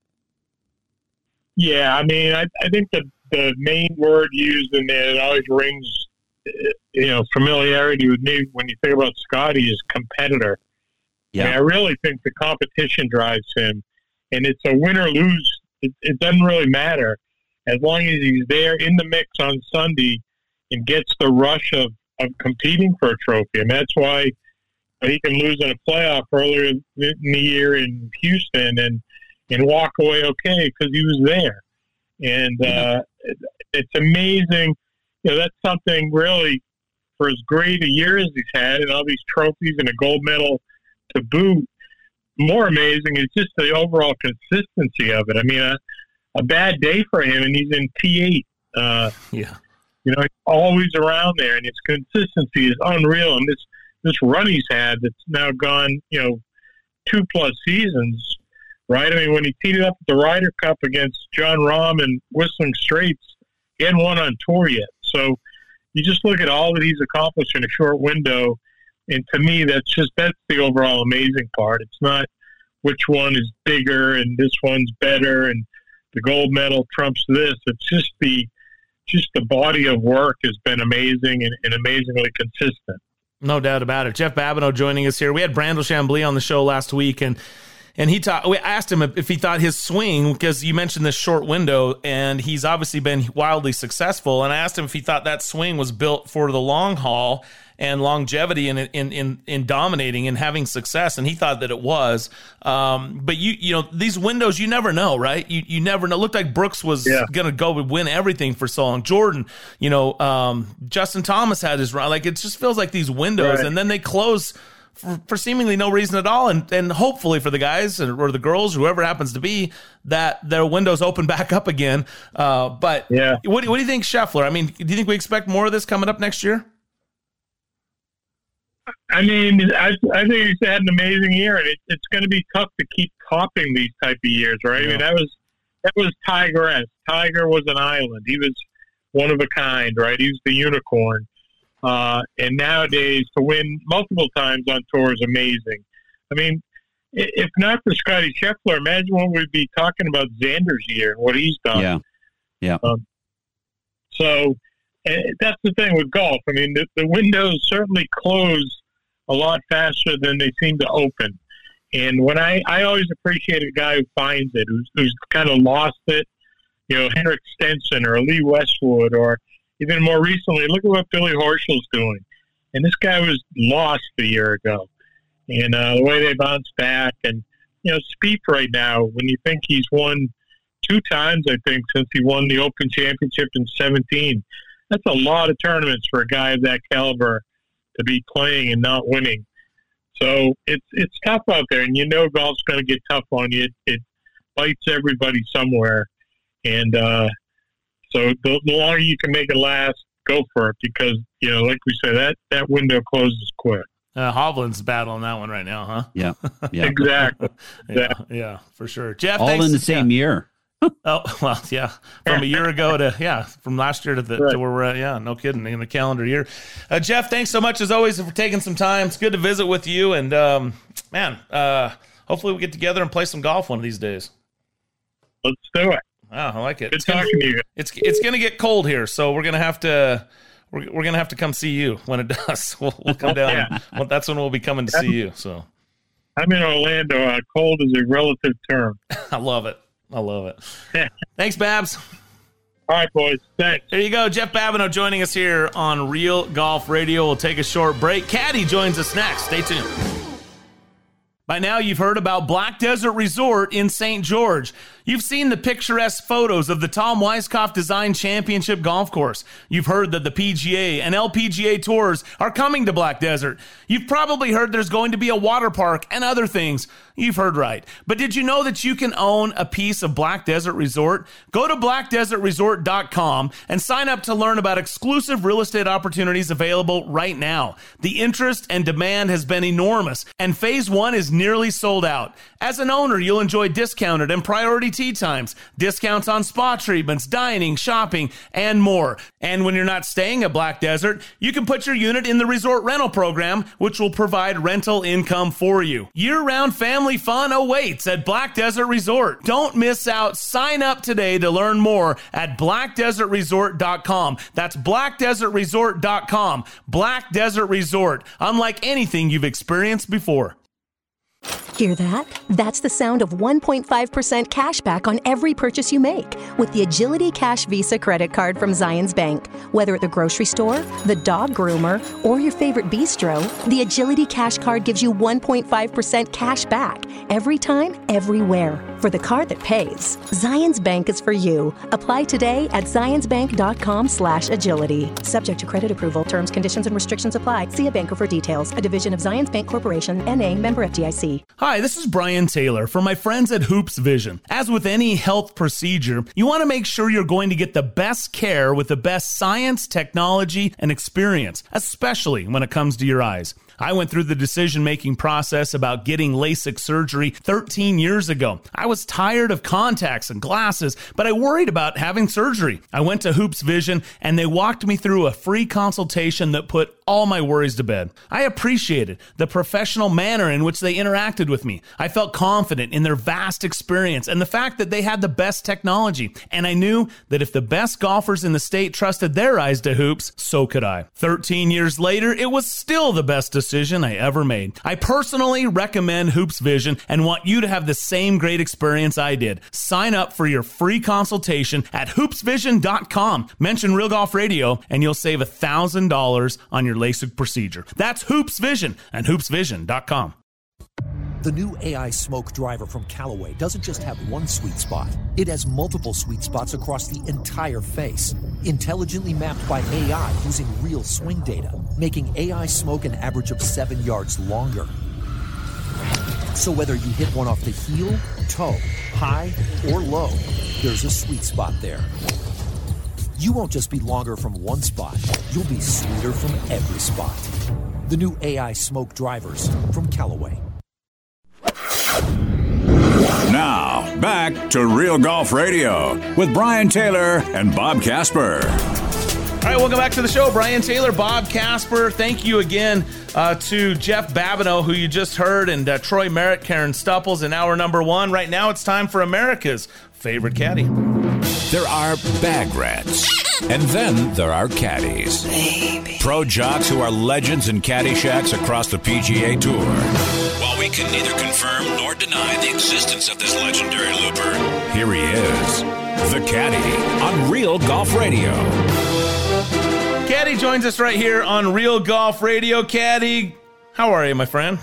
Yeah, I mean, I, I think the, the main word used in there that always rings, you know, familiarity with me when you think about Scotty is competitor. Yeah. I mean, I really think the competition drives him, and it's a win or lose. It, it doesn't really matter as long as he's there in the mix on Sunday and gets the rush of, of competing for a trophy. And that's why he can lose in a playoff earlier in the year in Houston and, and walk away okay because he was there. And uh, it, it's amazing. You know, that's something really, for as great a year as he's had and all these trophies and a gold medal to boot, more amazing is just the overall consistency of it. I mean, a, a bad day for him, and he's in T eight. Uh, yeah. You know, he's always around there, and his consistency is unreal. And this, this run he's had that's now gone, you know, two-plus seasons, right? I mean, when he teed it up at the Ryder Cup against Jon Rahm and Whistling Straits, he hadn't won on tour yet. So you just look at all that he's accomplished in a short window, and to me, that's just that's the overall amazing part. It's not which one is bigger and this one's better and the gold medal trumps this. It's just the just the body of work has been amazing and, and amazingly consistent. No doubt about it. Jeff Babineau joining us here. We had Brandel Chambly on the show last week, and and he ta- we asked him if he thought his swing, because you mentioned this short window, and he's obviously been wildly successful, and I asked him if he thought that swing was built for the long haul and longevity in in in, in dominating and having success, and he thought that it was. Um, but you you know, these windows, you never know, right? You you never know. It looked like Brooks was yeah. going to go and win everything for so long. Jordan, you know, um, Justin Thomas had his run. Like, it just feels like these windows, right. and then they close for, for seemingly no reason at all, and and hopefully for the guys or the girls, whoever happens to be, that their windows open back up again. Uh, but yeah, what what do you think, Scheffler? I mean, do you think we expect more of this coming up next year? I mean, I, I think he's had an amazing year, and it, it's going to be tough to keep topping these type of years, right? Yeah. I mean, that was that was Tiger-esque. Tiger was an island. He was one of a kind, right? He was the unicorn. Uh, and nowadays, to win multiple times on tour is amazing. I mean, if not for Scotty Scheffler, imagine what we'd be talking about Xander's year and what he's done. Yeah, yeah. Um, so and that's the thing with golf. I mean, the, the windows certainly close a lot faster than they seem to open. And when I, I always appreciate a guy who finds it, who's, who's kind of lost it, you know, Henrik Stenson or Lee Westwood, or even more recently, look at what Billy Horschel's doing. And this guy was lost a year ago. And uh, the way they bounced back. And, you know, Spieth right now, when you think he's won two times, I think, since he won the Open Championship in seventeen, that's a lot of tournaments for a guy of that caliber to be playing and not winning. So it's it's tough out there, and you know golf's going to get tough on you. It, it bites everybody somewhere. And uh, so the, the longer you can make it last, go for it, because, you know, like we said, that, that window closes quick. Uh, Hovland's battling that one right now, huh? Yeah, yeah. exactly. yeah, yeah, for sure. Jeff, all thanks. in the same yeah. year. Oh, well, yeah. From a year ago to, yeah, from last year to, the, right. to where we're at. Yeah, no kidding, in the calendar year. Uh, Jeff, thanks so much, as always, for taking some time. It's good to visit with you. And, um, man, uh, hopefully we get together and play some golf one of these days. Let's do it. Oh, I like it. Good it's talking gonna, to you. It's, it's going to get cold here, so we're going to have to... We're, we're going to have to come see you when it does. We'll, we'll come down. yeah. Well, that's when we'll be coming to see you. So I'm in Orlando. Uh, cold is a relative term. I love it. I love it. Thanks, Babs. All right, boys. Thanks. There you go. Jeff Babineau joining us here on Real Golf Radio. We'll take a short break. Caddy joins us next. Stay tuned. By now, you've heard about Black Desert Resort in Saint George. You've seen the picturesque photos of the Tom Weiskopf Design Championship Golf Course. You've heard that the P G A and L P G A tours are coming to Black Desert. You've probably heard there's going to be a water park and other things. You've heard right. But did you know that you can own a piece of Black Desert Resort? Go to black desert resort dot com and sign up to learn about exclusive real estate opportunities available right now. The interest and demand has been enormous, and phase one is nearly sold out. As an owner, you'll enjoy discounted and priority tee times, discounts on spa treatments, dining, shopping, and more. And when you're not staying at Black Desert, you can put your unit in the resort rental program, which will provide rental income for you. Year-round family fun awaits at Black Desert Resort. Don't miss out. Sign up today to learn more at black desert resort dot com. That's black desert resort dot com. Black Desert Resort, unlike anything you've experienced before. Hear that? That's the sound of one point five percent cash back on every purchase you make with the Agility Cash Visa credit card from Zions Bank. Whether at the grocery store, the dog groomer, or your favorite bistro, the Agility Cash card gives you one point five percent cash back every time, everywhere. For the card that pays, Zions Bank is for you. Apply today at zions bank dot com slash agility. Subject to credit approval. Terms, conditions, and restrictions apply. See a banker for details. A division of Zions Bank Corporation, N A, member F D I C. Hi, this is Brian Taylor for my friends at Hoops Vision. As with any health procedure, you want to make sure you're going to get the best care with the best science, technology, and experience, especially when it comes to your eyes. I went through the decision-making process about getting LASIK surgery thirteen years ago. I was tired of contacts and glasses, but I worried about having surgery. I went to Hoops Vision, and they walked me through a free consultation that put all my worries to bed. I appreciated the professional manner in which they interacted with me. I felt confident in their vast experience and the fact that they had the best technology. And I knew that if the best golfers in the state trusted their eyes to hoops, so could I. thirteen years later, it was still the best decision I ever made. I personally recommend Hoops Vision and want you to have the same great experience I did. Sign up for your free consultation at hoops vision dot com. Mention Real Golf Radio and you'll save one thousand dollars on your LASIK procedure. That's Hoops Vision and hoops vision dot com. The new A I Smoke Driver from Callaway doesn't just have one sweet spot. It has multiple sweet spots across the entire face, intelligently mapped by A I using real swing data, making A I smoke an average of seven yards longer. So whether you hit one off the heel, toe, high, or low, there's a sweet spot there. You won't just be longer from one spot, you'll be sweeter from every spot. The new A I Smoke Drivers from Callaway. Now, back to Real Golf Radio with Brian Taylor and Bob Casper. All right, welcome back to the show. Brian Taylor, Bob Casper. Thank you again uh, to Jeff Babineau, who you just heard, and uh, Troy Merritt, Karen Stupples in hour number one. Right now, it's time for America's favorite caddy. There are bag rats, and then there are caddies. Baby. Pro jocks who are legends in caddy shacks across the P G A Tour. While we can neither confirm nor deny the existence of this legendary looper, here he is, the caddy on Real Golf Radio. Caddy joins us right here on Real Golf Radio. Caddy, how are you, my friend?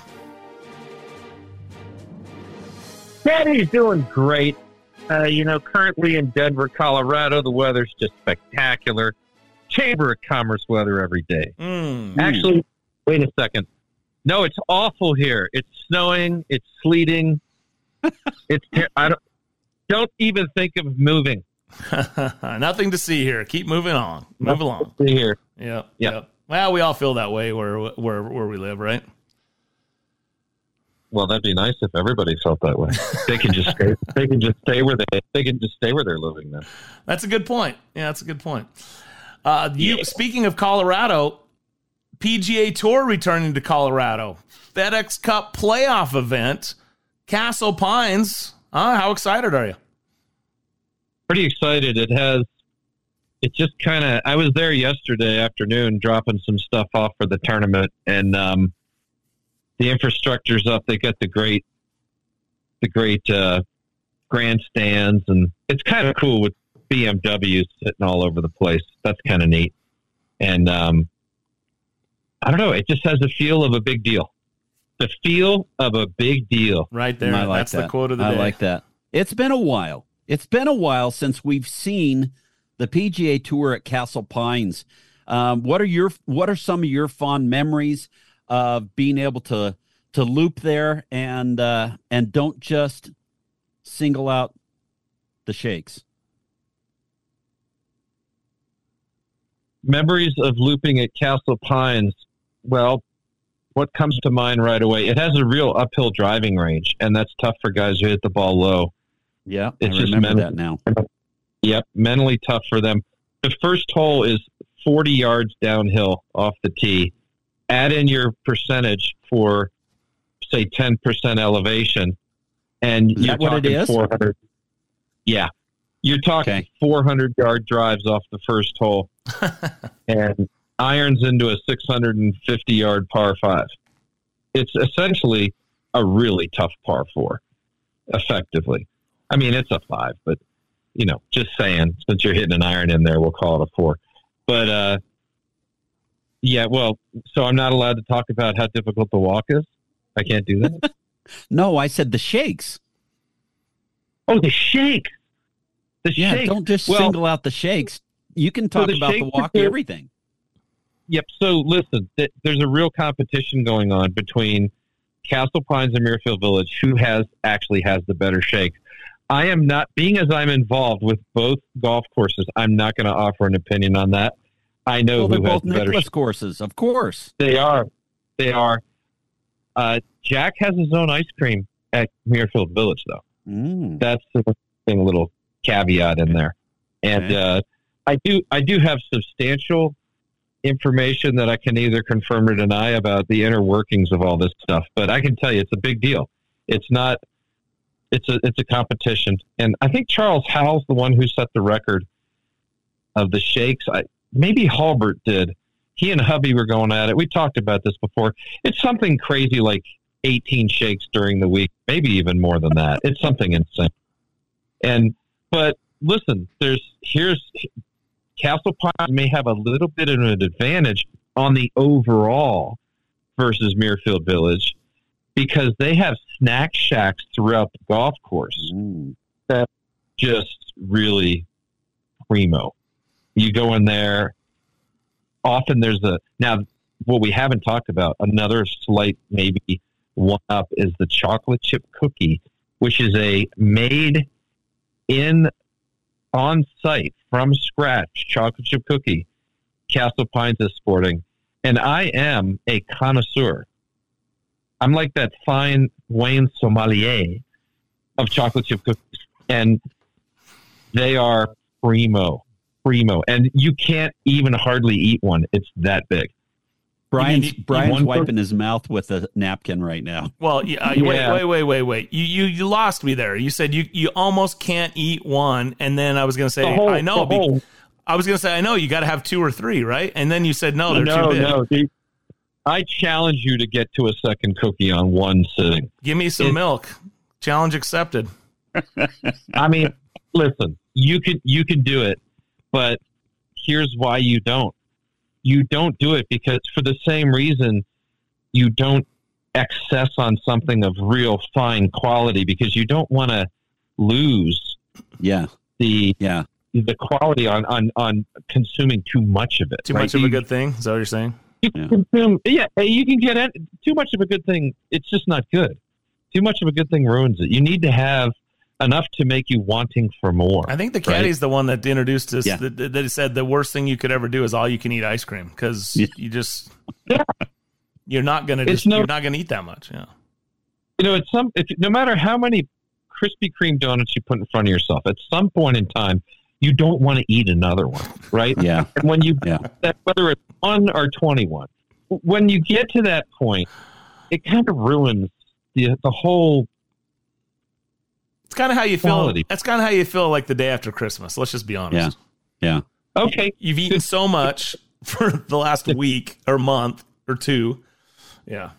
Caddy's doing great. Uh, you know, currently in Denver, Colorado, the weather's just spectacular. Chamber of Commerce weather every day. Mm. Actually, wait a second. No, it's awful here. It's snowing. It's sleeting. it's ter- I don't don't even think of moving. Nothing to see here. Keep moving on. Move Nothing along. to see here. Yep. Yep. Yep. Well, we all feel that way where where where we live, right? Well, that'd be nice if everybody felt that way. They can just stay, they can just stay where they they can just stay where they're living then. That's a good point. Yeah, that's a good point. Uh, you yeah. Speaking of Colorado, P G A Tour returning to Colorado, FedEx Cup playoff event, Castle Pines. Uh, how excited are you? Pretty excited. It has. It just kind of. I was there yesterday afternoon, dropping some stuff off for the tournament, and um, the infrastructure's up. They got the great, the great uh, grandstands, and it's kind of cool with B M Ws sitting all over the place. That's kind of neat, and um, I don't know. It just has a feel of a big deal. The feel of a big deal. Right there. I like That's that. the quote of the I day. like that. It's been a while. It's been a while since we've seen the P G A Tour at Castle Pines. Um, what are your What are some of your fond memories of being able to to loop there and uh, and don't just single out the shakes? Memories of looping at Castle Pines. Well, what comes to mind right away? It has a real uphill driving range, and that's tough for guys who hit the ball low. Yeah, it's I just remember men- that now. Yep, mentally tough for them. The first hole is forty yards downhill off the tee. Add in your percentage for, say, ten percent elevation, and Is you're that what it talking is? four hundred. Yeah, you're talking Okay. four hundred yard drives off the first hole, and irons into a six hundred fifty yard par five. It's essentially a really tough par four, effectively. I mean, it's a five, but, you know, just saying, since you're hitting an iron in there, we'll call it a four. But, uh, yeah, well, so I'm not allowed to talk about how difficult the walk is? I can't do that? No, I said the shakes. Oh, the shake. The Yeah, shake. don't just Well, single out the shakes. You can talk the about the shakes walk, are- everything. Yep. So listen, th- there's a real competition going on between Castle Pines and Muirfield Village. Who has actually has the better shake? I am not, being as I'm involved with both golf courses, I'm not going to offer an opinion on that. I know Well, they're who has both the better Nicklaus shake. courses, of course. They are. They are. Uh, Jack has his own ice cream at Muirfield Village, though. Mm. That's the thing, a little caveat in there. And Okay. uh, I do, I do have substantial information that I can either confirm or deny about the inner workings of all this stuff, but I can tell you it's a big deal. It's not, it's a, it's a competition. And I think Charles Howell's the one who set the record of the shakes. I, maybe Halbert did. He and hubby were going at it. We talked about this before. It's something crazy like eighteen shakes during the week, maybe even more than that. It's something insane. And, but listen, there's, here's, Castle Pines may have a little bit of an advantage on the overall versus Muirfield Village because they have snack shacks throughout the golf course. Mm. That's just really primo. You go in there, often there's a, now what we haven't talked about, another slight maybe one up is the chocolate chip cookie, which is a made in on site from scratch chocolate chip cookie Castle Pines is sporting. And I am a connoisseur. I'm like that fine Wayne sommelier of chocolate chip cookies. And they are primo, primo. And you can't even hardly eat one. It's that big. Brian's, You mean- Brian's one wiping his mouth with a napkin right now. Well, yeah, uh, Yeah. wait, wait, wait, wait, wait. You, you, you lost me there. You said you, you almost can't eat one, and then I was going to say, The whole- I know. the whole- be- I was going to say, I know. You got to have two or three, right? And then you said, no, they're no, too big. no. dude. I challenge you to get to a second cookie on one sitting. Give me some It- milk. Challenge accepted. I mean, listen, you could you could do it, but here's why you don't. You don't do it because for the same reason you don't excess on something of real fine quality because you don't want to lose Yeah. the Yeah. the quality on, on, on consuming too much of it. Too right? much of You- a good thing? Is that what you're saying? You Yeah. can consume, yeah, you can get it. Too much of a good thing, it's just not good. Too much of a good thing ruins it. You need to have enough to make you wanting for more. I think the right? caddy's the one that introduced us, Yeah. that, that that said the worst thing you could ever do is all you can eat ice cream because Yeah. you just, you're not going to It's just, no- you're not going to eat that much. Yeah. You know, it's some. It's, no matter how many Krispy Kreme donuts you put in front of yourself, at some point in time, you don't want to eat another one, right? Yeah. And when you, Yeah. that, whether it's one or twenty-one, when you get to that point, it kind of ruins the the whole. It's kind of how you feel. Quality. That's kind of how you feel like the day after Christmas. Let's just be honest. Yeah. Yeah. Okay, You've eaten so much for the last week or month or two. Yeah.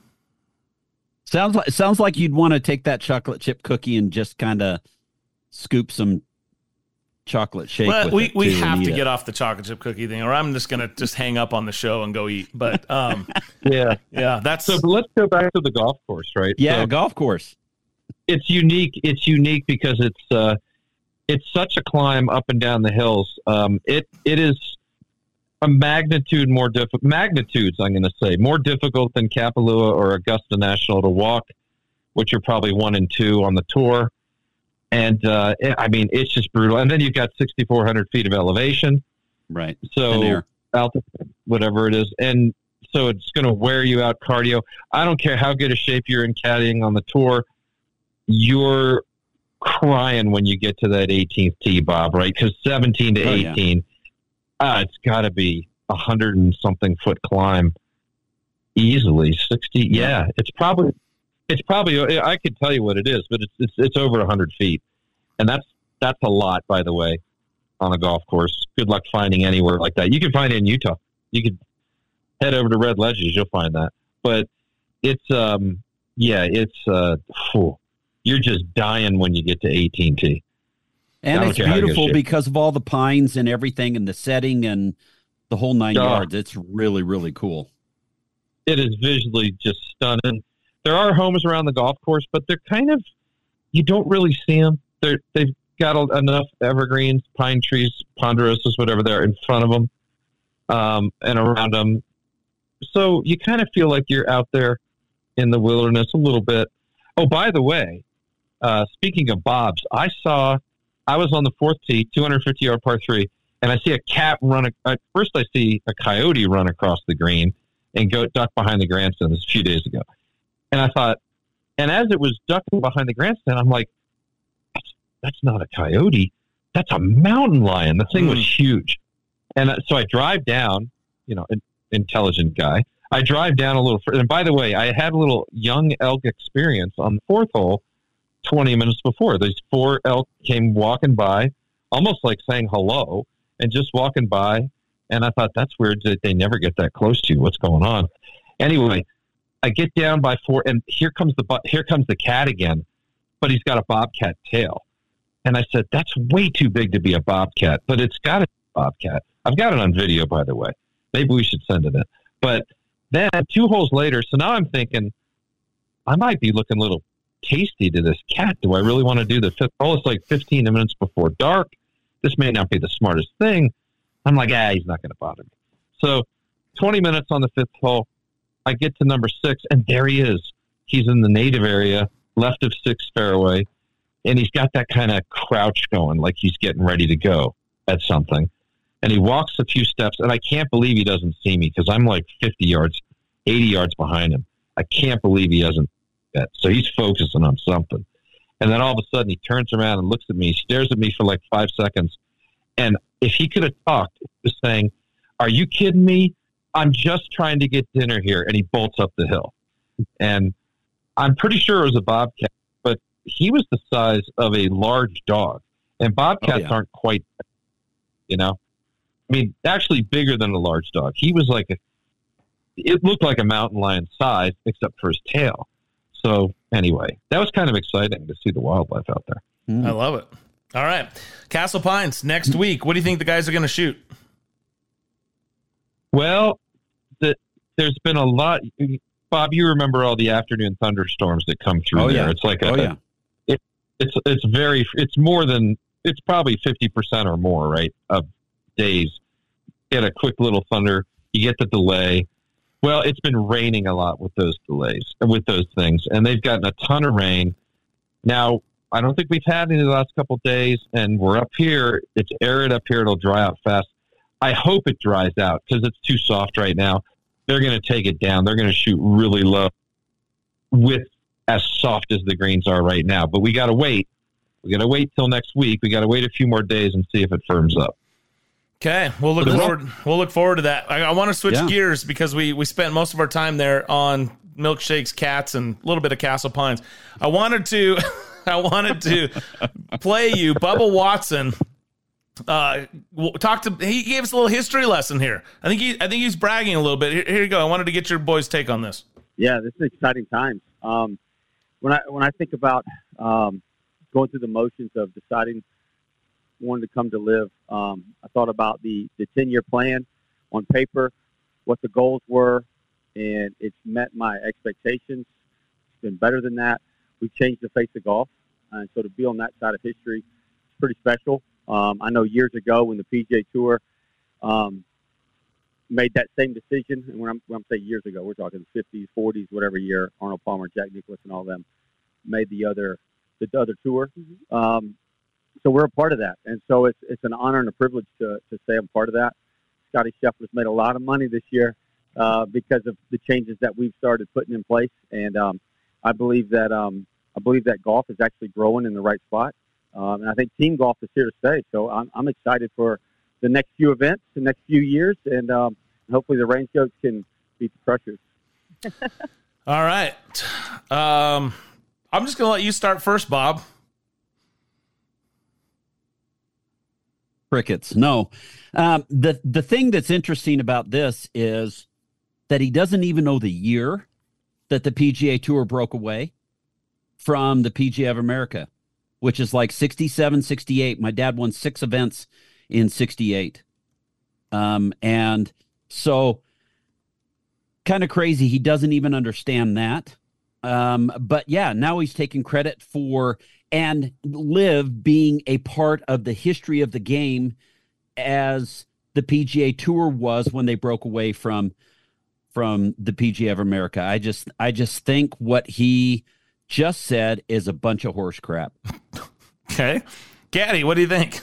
Sounds like sounds like you'd want to take that chocolate chip cookie and just kind of scoop some chocolate shake. Well, with we, it we too and have eat to it. get off the chocolate chip cookie thing, or I'm just gonna just hang up on the show and go eat. But um, yeah. yeah, that's So but let's go back to the golf course, right? Yeah, So golf course. it's unique. It's unique because it's uh, it's such a climb up and down the hills. Um, it it is a magnitude more difficult. Magnitudes, I'm going to say, more difficult than Kapalua or Augusta National to walk, which are probably one and two on the tour. And uh, it- I mean, it's just brutal. And then you've got sixty-four hundred feet of elevation. Right. Thin So air. altitude, whatever it is, and so it's going to wear you out cardio. I don't care how good a shape you're in caddying on the tour. You're crying when you get to that eighteenth tee, Bob, right? Because seventeen to Oh, yeah. eighteen, ah, it's got to be a hundred and something foot climb easily. Sixty, yeah, it's probably it's probably. I could tell you what it is, but it's it's, it's over a hundred feet, and that's that's a lot, by the way, on a golf course. Good luck finding anywhere like that. You can find it in Utah. You could head over to Red Ledges, you'll find that. But it's um yeah, it's uh phew, you're just dying when you get to eighteen T. I And don't it's care how good beautiful shape. because of all the pines and everything and the setting and the whole nine Oh. yards. It's really, really cool. It is visually just stunning. There are homes around the golf course, but they're kind of, you don't really see them. They're, they've got a, enough evergreens, pine trees, ponderosas, whatever they're in front of them um, and around them. So you kind of feel like you're out there in the wilderness a little bit. Oh, by the way, uh, speaking of bobs, I saw, I was on the fourth tee, two hundred fifty yard par three, and I see a cat run. A, uh, first, I see a coyote run across the green and go duck behind the grandstand. This was a few days ago. And I thought, and as it was ducking behind the grandstand, I'm like, that's, that's not a coyote. That's a mountain lion. The thing Mm. was huge. And uh, so I drive down, you know, and intelligent guy. I drive down a little further. And by the way, I had a little young elk experience on the fourth hole twenty minutes before. These four elk came walking by, almost like saying hello, and just walking by. And I thought, that's weird that they never get that close to you. What's going on? Anyway, I get down by four, and here comes the here comes the cat again, but he's got a bobcat tail. And I said, that's way too big to be a bobcat, but it's got a bobcat. I've got it on video, by the way. Maybe we should send it in. But then two holes later, so now I'm thinking, I might be looking a little tasty to this cat. Do I really want to do the fifth hole? It's like fifteen minutes before dark. This may not be the smartest thing. I'm like, ah, he's not going to bother me. So twenty minutes on the fifth hole, I get to number six, and there he is. He's in the native area, left of six fairway, and he's got that kind of crouch going, like he's getting ready to go at something. And he walks a few steps, and I can't believe he doesn't see me because I'm like fifty yards, eighty yards behind him. I can't believe he doesn't see that. So he's focusing on something. And then all of a sudden he turns around and looks at me, stares at me for like five seconds. And if he could have talked, just saying, are you kidding me? I'm just trying to get dinner here. And he bolts up the hill. And I'm pretty sure it was a bobcat, but he was the size of a large dog. And bobcats oh, yeah. aren't quite, you know, I mean, actually bigger than a large dog. He was like a, it looked like a mountain lion size, except for his tail. So anyway, that was kind of exciting to see the wildlife out there. Mm. I love it. All right. Castle Pines next week. What do you think the guys are going to shoot? Well, the, there's been a lot. Bob, you remember all the afternoon thunderstorms that come through oh, there. Yeah. It's like, a, oh, yeah. it, it's, it's very, it's more than, it's probably fifty percent or more, right, of days. Get a quick little thunder. You get the delay. Well, it's been raining a lot with those delays, with those things, and they've gotten a ton of rain. Now, I don't think we've had any the last couple of days, and we're up here. It's arid up here. It'll dry out fast. I hope it dries out because it's too soft right now. They're going to take it down. They're going to shoot really low with as soft as the greens are right now. But we got to wait. We got to wait till next week. We got to wait a few more days and see if it firms up. Okay, we'll look forward. We'll look forward to that. I, I want to switch Yeah. gears because we we spent most of our time there on milkshakes, cats, and a little bit of Castle Pines. I wanted to, I wanted to play you Bubba Watson. Uh, talk to. He gave us a little history lesson here. I think he, I think he's bragging a little bit. Here, here you go. I wanted to get your boys' take on this. Yeah, this is exciting times. Um, when I when I think about um, going through the motions of deciding wanted to come to live, um, I thought about the the ten-year plan on paper, what the goals were, and it's met my expectations. It's been better than that. We've changed the face of golf, and so to be on that side of history is pretty special. Um, I know years ago when the P G A Tour um, made that same decision, and when I'm, when I'm saying years ago, we're talking fifties, forties, whatever year, Arnold Palmer, Jack Nicklaus, and all of them made the other the other tour. Mm-hmm. Um, so we're a part of that, and so it's it's an honor and a privilege to, to say I'm part of that. Scotty Scheffler's made a lot of money this year uh, because of the changes that we've started putting in place, and um, I believe that um, I believe that golf is actually growing in the right spot. Um, and I think team golf is here to stay. So I'm, I'm excited for the next few events, the next few years, and um, hopefully the range goats can beat the Crushers. All right. Um, I'm just going to let you start first, Bob. Crickets. No. Um, the, the thing that's interesting about this is that he doesn't even know the year that the P G A Tour broke away from the P G A of America, which is like sixty-seven, sixty-eight. My dad won six events in sixty-eight. Um, and so kind of crazy. He doesn't even understand that. Um, but yeah, now he's taking credit for and Live being a part of the history of the game as the P G A Tour was when they broke away from, from the P G A of America. I just, I just think what he just said is a bunch of horse crap. Okay. Gaddy, what do you think?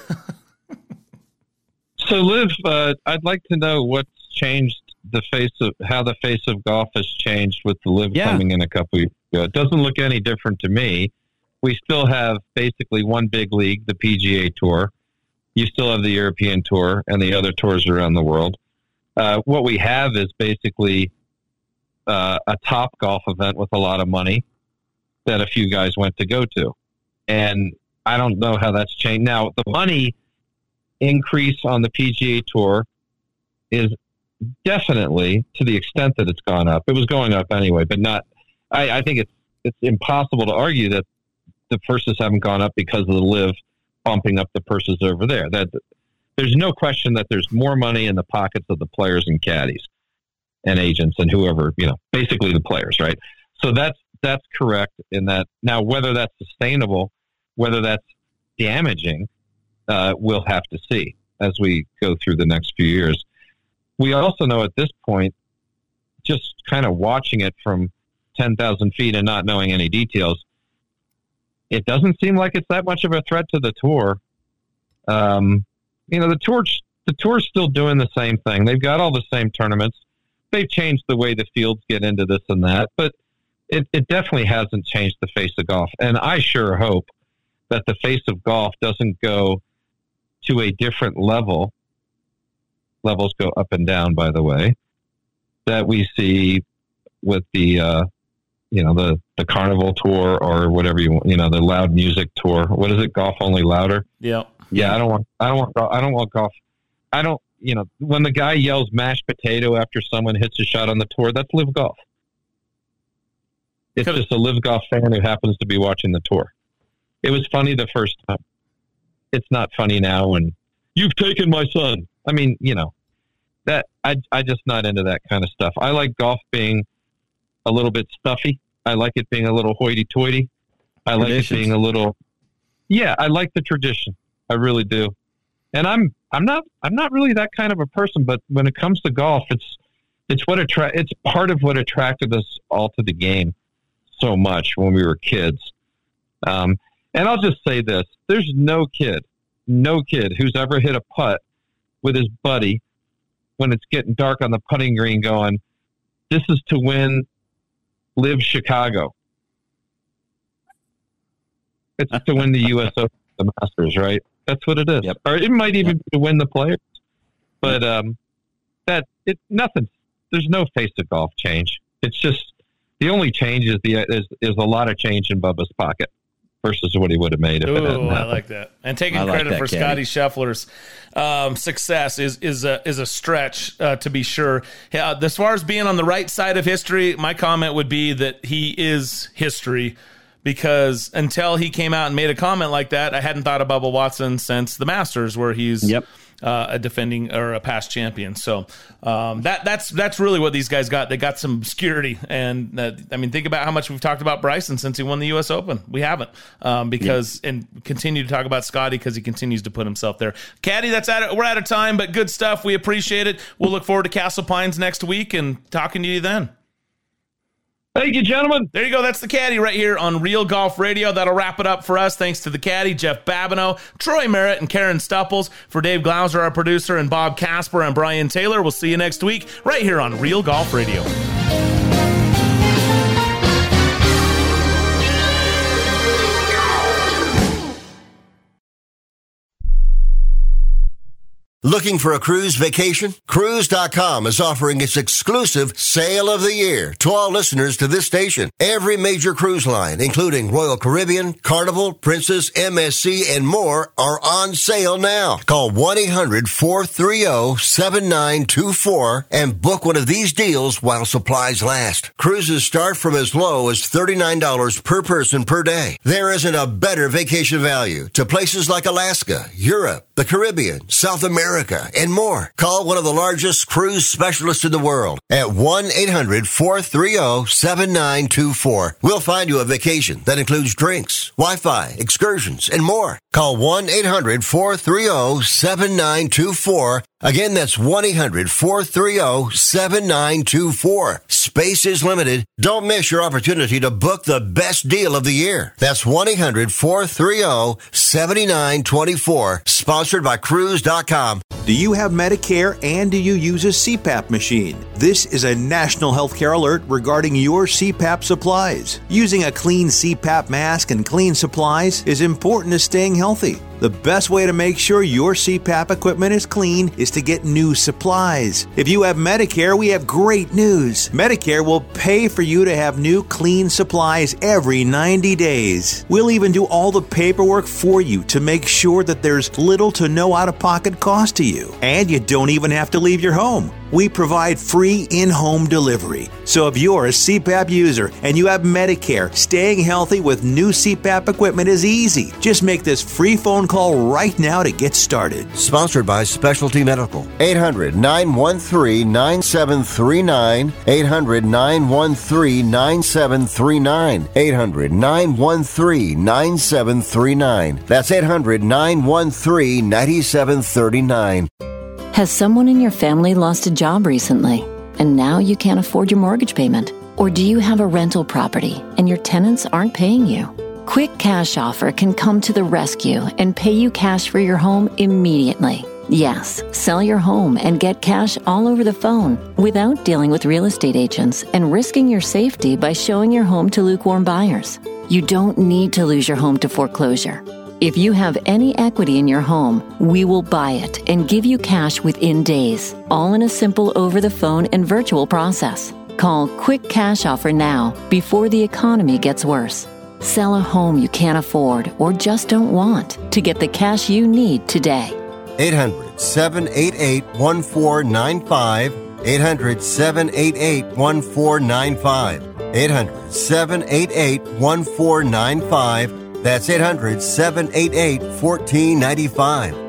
So, Liv, uh, I'd like to know what's changed the face of how the face of golf has changed with the Liv Yeah. coming in a couple years ago. It doesn't look any different to me. We still have basically one big league, the P G A Tour. You still have the European Tour and the other tours around the world. Uh, what we have is basically uh, a top golf event with a lot of money that a few guys went to go to. And I don't know how that's changed. Now, the money increase on the P G A Tour is definitely, to the extent that it's gone up. It was going up anyway, but not. I, I think it's it's impossible to argue that the purses haven't gone up because of the Live bumping up the purses over there. That there's no question that there's more money in the pockets of the players and caddies and agents and whoever, you know, basically the players, right? So that's that's correct in that. Now, whether that's sustainable, whether that's damaging, uh, we'll have to see as we go through the next few years. We also know at this point, just kind of watching it from ten thousand feet and not knowing any details, it doesn't seem like it's that much of a threat to the tour. Um, you know, the tour, the tour's still doing the same thing. They've got all the same tournaments. They've changed the way the fields get into this and that, but it, it definitely hasn't changed the face of golf. And I sure hope that the face of golf doesn't go to a different level. Levels go up and down, by the way, that we see with the, uh, you know, the, the Carnival Tour or whatever you want, you know, the loud music tour. What is it? Golf Only Louder? Yeah. Yeah. I don't want, I don't want, I don't want golf. I don't, you know, when the guy yells mashed potato after someone hits a shot on the tour, that's Live Golf. It's just a Live Golf fan who happens to be watching the tour. It was funny the first time. It's not funny now when you've taken my son. I mean, you know, that I I just not into that kind of stuff. I like golf being a little bit stuffy. I like it being a little hoity-toity. I like it being a little, yeah. I like the tradition. I really do. And I'm I'm not I'm not really that kind of a person. But when it comes to golf, it's it's what attra- It's part of what attracted us all to the game so much when we were kids. Um, and I'll just say this: there's no kid, no kid who's ever hit a putt with his buddy when it's getting dark on the putting green going, this is to win Live Chicago. It's to win the U S Open, the Masters, right? That's what it is. Yep. Or it might even yep. be to win the Players. But um, that it nothing. There's no face of golf change. It's just the only change is the is, is a lot of change in Bubba's pocket versus what he would have made if Ooh, it hadn't happened. I like that. And taking I credit like for that, Scotty Scheffler's um, success is is a is a stretch uh, to be sure. Uh, as far as being on the right side of history, my comment would be that he is history, because until he came out and made a comment like that, I hadn't thought of Bubba Watson since the Masters, where he's yep. uh, a defending or a past champion. So um, that that's that's really what these guys got. They got some obscurity, and uh, I mean, think about how much we've talked about Bryson since he won the U S Open. We haven't, um, because yep. and continue to talk about Scotty because he continues to put himself there. Caddy, that's at it. We're out of time, but good stuff. We appreciate it. We'll look forward to Castle Pines next week and talking to you then. Thank you, gentlemen. There you go. That's the Caddy right here on Real Golf Radio. That'll wrap it up for us. Thanks to the Caddy, Jeff Babineau, Troy Merritt, and Karen Stupples. For Dave Glauser, our producer, and Bob Casper and Brian Taylor, we'll see you next week right here on Real Golf Radio. Looking for a cruise vacation? Cruise dot com is offering its exclusive Sale of the Year to all listeners to this station. Every major cruise line, including Royal Caribbean, Carnival, Princess, M S C, and more, are on sale now. Call one eight hundred four three zero seven nine two four and book one of these deals while supplies last. Cruises start from as low as thirty-nine dollars per person per day. There isn't a better vacation value to places like Alaska, Europe, the Caribbean, South America, and more. Call one of the largest cruise specialists in the world at one eight hundred four three zero seven nine two four. We'll find you a vacation that includes drinks, Wi-Fi, excursions, and more. Call one eight hundred four three zero seven nine two four. Again, that's one eight hundred four three zero seven nine two four. Space is limited. Don't miss your opportunity to book the best deal of the year. That's one eight hundred four three zero seven nine two four. Sponsored by Cruise dot com. Do you have Medicare and do you use a C PAP machine? This is a national healthcare alert regarding your C PAP supplies. Using a clean C PAP mask and clean supplies is important to staying healthy. The best way to make sure your C PAP equipment is clean is to get new supplies. If you have Medicare, we have great news. Medicare will pay for you to have new clean supplies every ninety days. We'll even do all the paperwork for you to make sure that there's little to no out-of-pocket cost to you. And you don't even have to leave your home. We provide free in-home delivery. So if you're a C PAP user and you have Medicare, staying healthy with new C PAP equipment is easy. Just make this free phone call right now to get started. Sponsored by Specialty Medical. eight hundred, nine one three, nine seven three nine. eight hundred, nine one three, nine seven three nine. eight hundred, nine one three, nine seven three nine. That's eight hundred, nine one three, nine seven three nine. Has someone in your family lost a job recently, and now you can't afford your mortgage payment? Or do you have a rental property and your tenants aren't paying you? Quick Cash Offer can come to the rescue and pay you cash for your home immediately. Yes, sell your home and get cash all over the phone without dealing with real estate agents and risking your safety by showing your home to lukewarm buyers. You don't need to lose your home to foreclosure. If you have any equity in your home, we will buy it and give you cash within days, all in a simple over-the-phone and virtual process. Call Quick Cash Offer now before the economy gets worse. Sell a home you can't afford or just don't want to get the cash you need today. eight hundred, seven eight eight, one four nine five. eight hundred, seven eight eight, one four nine five. eight hundred, seven eight eight, one four nine five. That's eight hundred, seven eight eight, one four nine five.